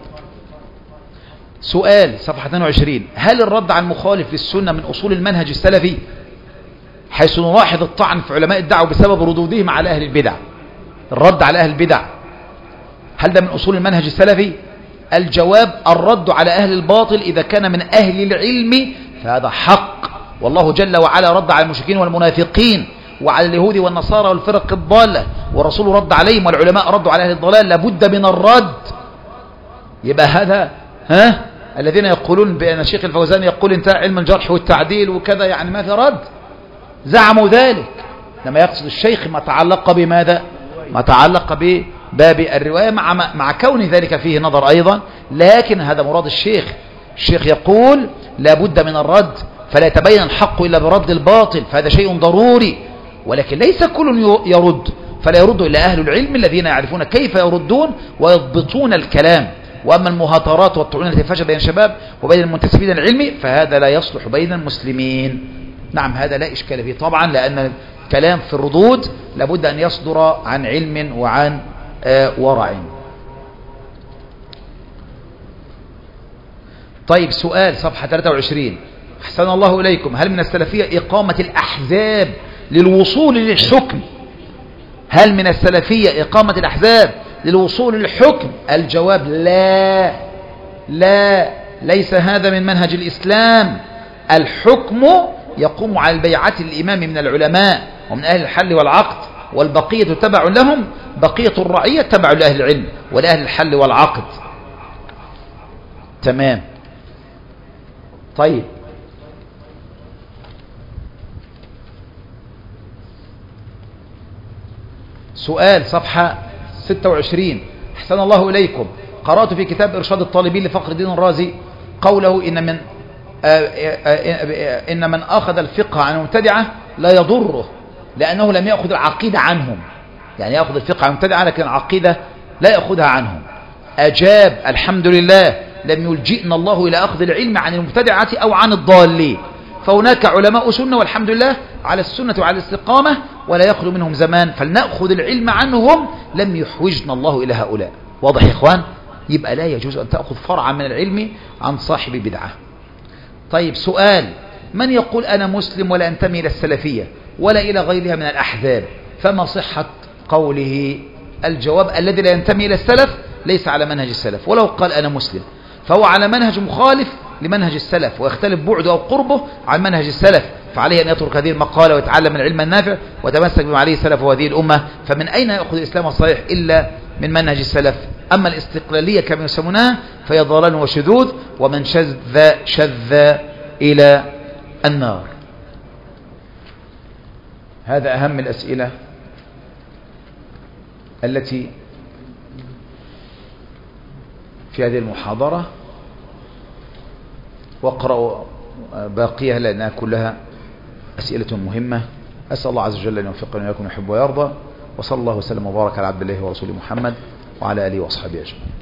سؤال صفحة اثنين وعشرين، هل الرد على المخالف للسنة من أصول المنهج السلفي؟ حيث نلاحظ الطعن في علماء الدعوة بسبب ردودهم على أهل البدع. الرد على أهل البدع هل ده من أصول المنهج السلفي؟ الجواب الرد على أهل الباطل إذا كان من أهل العلم فهذا حق، والله جل وعلا رد على المشركين والمنافقين وعلى اليهود والنصارى والفرق الضالة، ورسوله رد عليهم، والعلماء ردوا على أهل الضلال، لابد من الرد. يبقى هذا ها الذين يقولون بأن الشيخ الفوزان يقول انتهى علم الجرح والتعديل وكذا، يعني ما في رد، زعموا ذلك. لما يقصد الشيخ ما تعلق بماذا؟ ما تعلق بباب الرواية، مع, مع كون ذلك فيه نظر أيضا، لكن هذا مراد الشيخ. الشيخ يقول لابد من الرد، فلا يتبين الحق إلا برد الباطل، فهذا شيء ضروري، ولكن ليس كل يرد، فلا يرد إلا أهل العلم الذين يعرفون كيف يردون ويضبطون الكلام. وأما المهاترات والطعون التي فشل بين الشباب وبين المنتسبين العلمي فهذا لا يصلح بين المسلمين. نعم هذا لا إشكال فيه طبعا، لأن الكلام في الردود لابد أن يصدر عن علم وعن آه ورع. طيب سؤال صفحة ثلاثة وعشرين، أحسن الله إليكم، هل من السلفية إقامة الأحزاب للوصول للحكم؟ هل من السلفية إقامة الأحزاب للوصول للحكم؟ الجواب لا، لا، ليس هذا من منهج الإسلام. الحكم يقوم على البيعة الإمام من العلماء ومن أهل الحل والعقد، والبقية تبع لهم، بقية الرعية تبع لأهل العلم ولأهل الحل والعقد. تمام. طيب سؤال صفحة ستة وعشرين، أحسن الله إليكم، قرأت في كتاب إرشاد الطالبين لفخر الدين الرازي قوله إن من إن من أخذ الفقه عن المبتدعة لا يضره، لأنه لم يأخذ العقيدة عنهم. يعني يأخذ الفقه عن المبتدعة لكن العقيدة لا يأخذها عنهم. أجاب الحمد لله، لم يلجئنا الله إلى أخذ العلم عن المبتدعة أو عن الضالين، فهناك علماء سنة والحمد لله على السنة وعلى الاستقامة ولا يخلو منهم زمان، فلنأخذ العلم عنهم، لم يحوجنا الله إلى هؤلاء. واضح يا إخوان؟ يبقى لا يجوز أن تأخذ فرعا من العلم عن صاحب بدعة. طيب سؤال، من يقول أنا مسلم ولا أنتمي إلى السلفية ولا إلى غيرها من الأحزاب، فما صحة قوله؟ الجواب الذي لا ينتمي إلى السلف ليس على منهج السلف، ولو قال أنا مسلم فهو على منهج مخالف لمنهج السلف، ويختلف بعده أو قربه عن منهج السلف، فعليه أن يترك هذه المقالة ويتعلم من العلم النافع وتمسك بما عليه السلف وهذه الأمة. فمن أين يأخذ الإسلام الصحيح إلا من منهج السلف؟ أما الاستقلالية كما يسمونها فهي ضلال وشذوذ، ومن شذ شذ إلى النار. هذا أهم الأسئلة التي في هذه المحاضرة، واقرأوا باقيها لأنها كلها أسئلة مهمة. أسأل الله عز وجل أن يوفقنا وإياكم يحب ويرضى، وصلى الله وسلم وبارك على عبد الله ورسوله محمد وعلى آله وأصحابه أجمعين.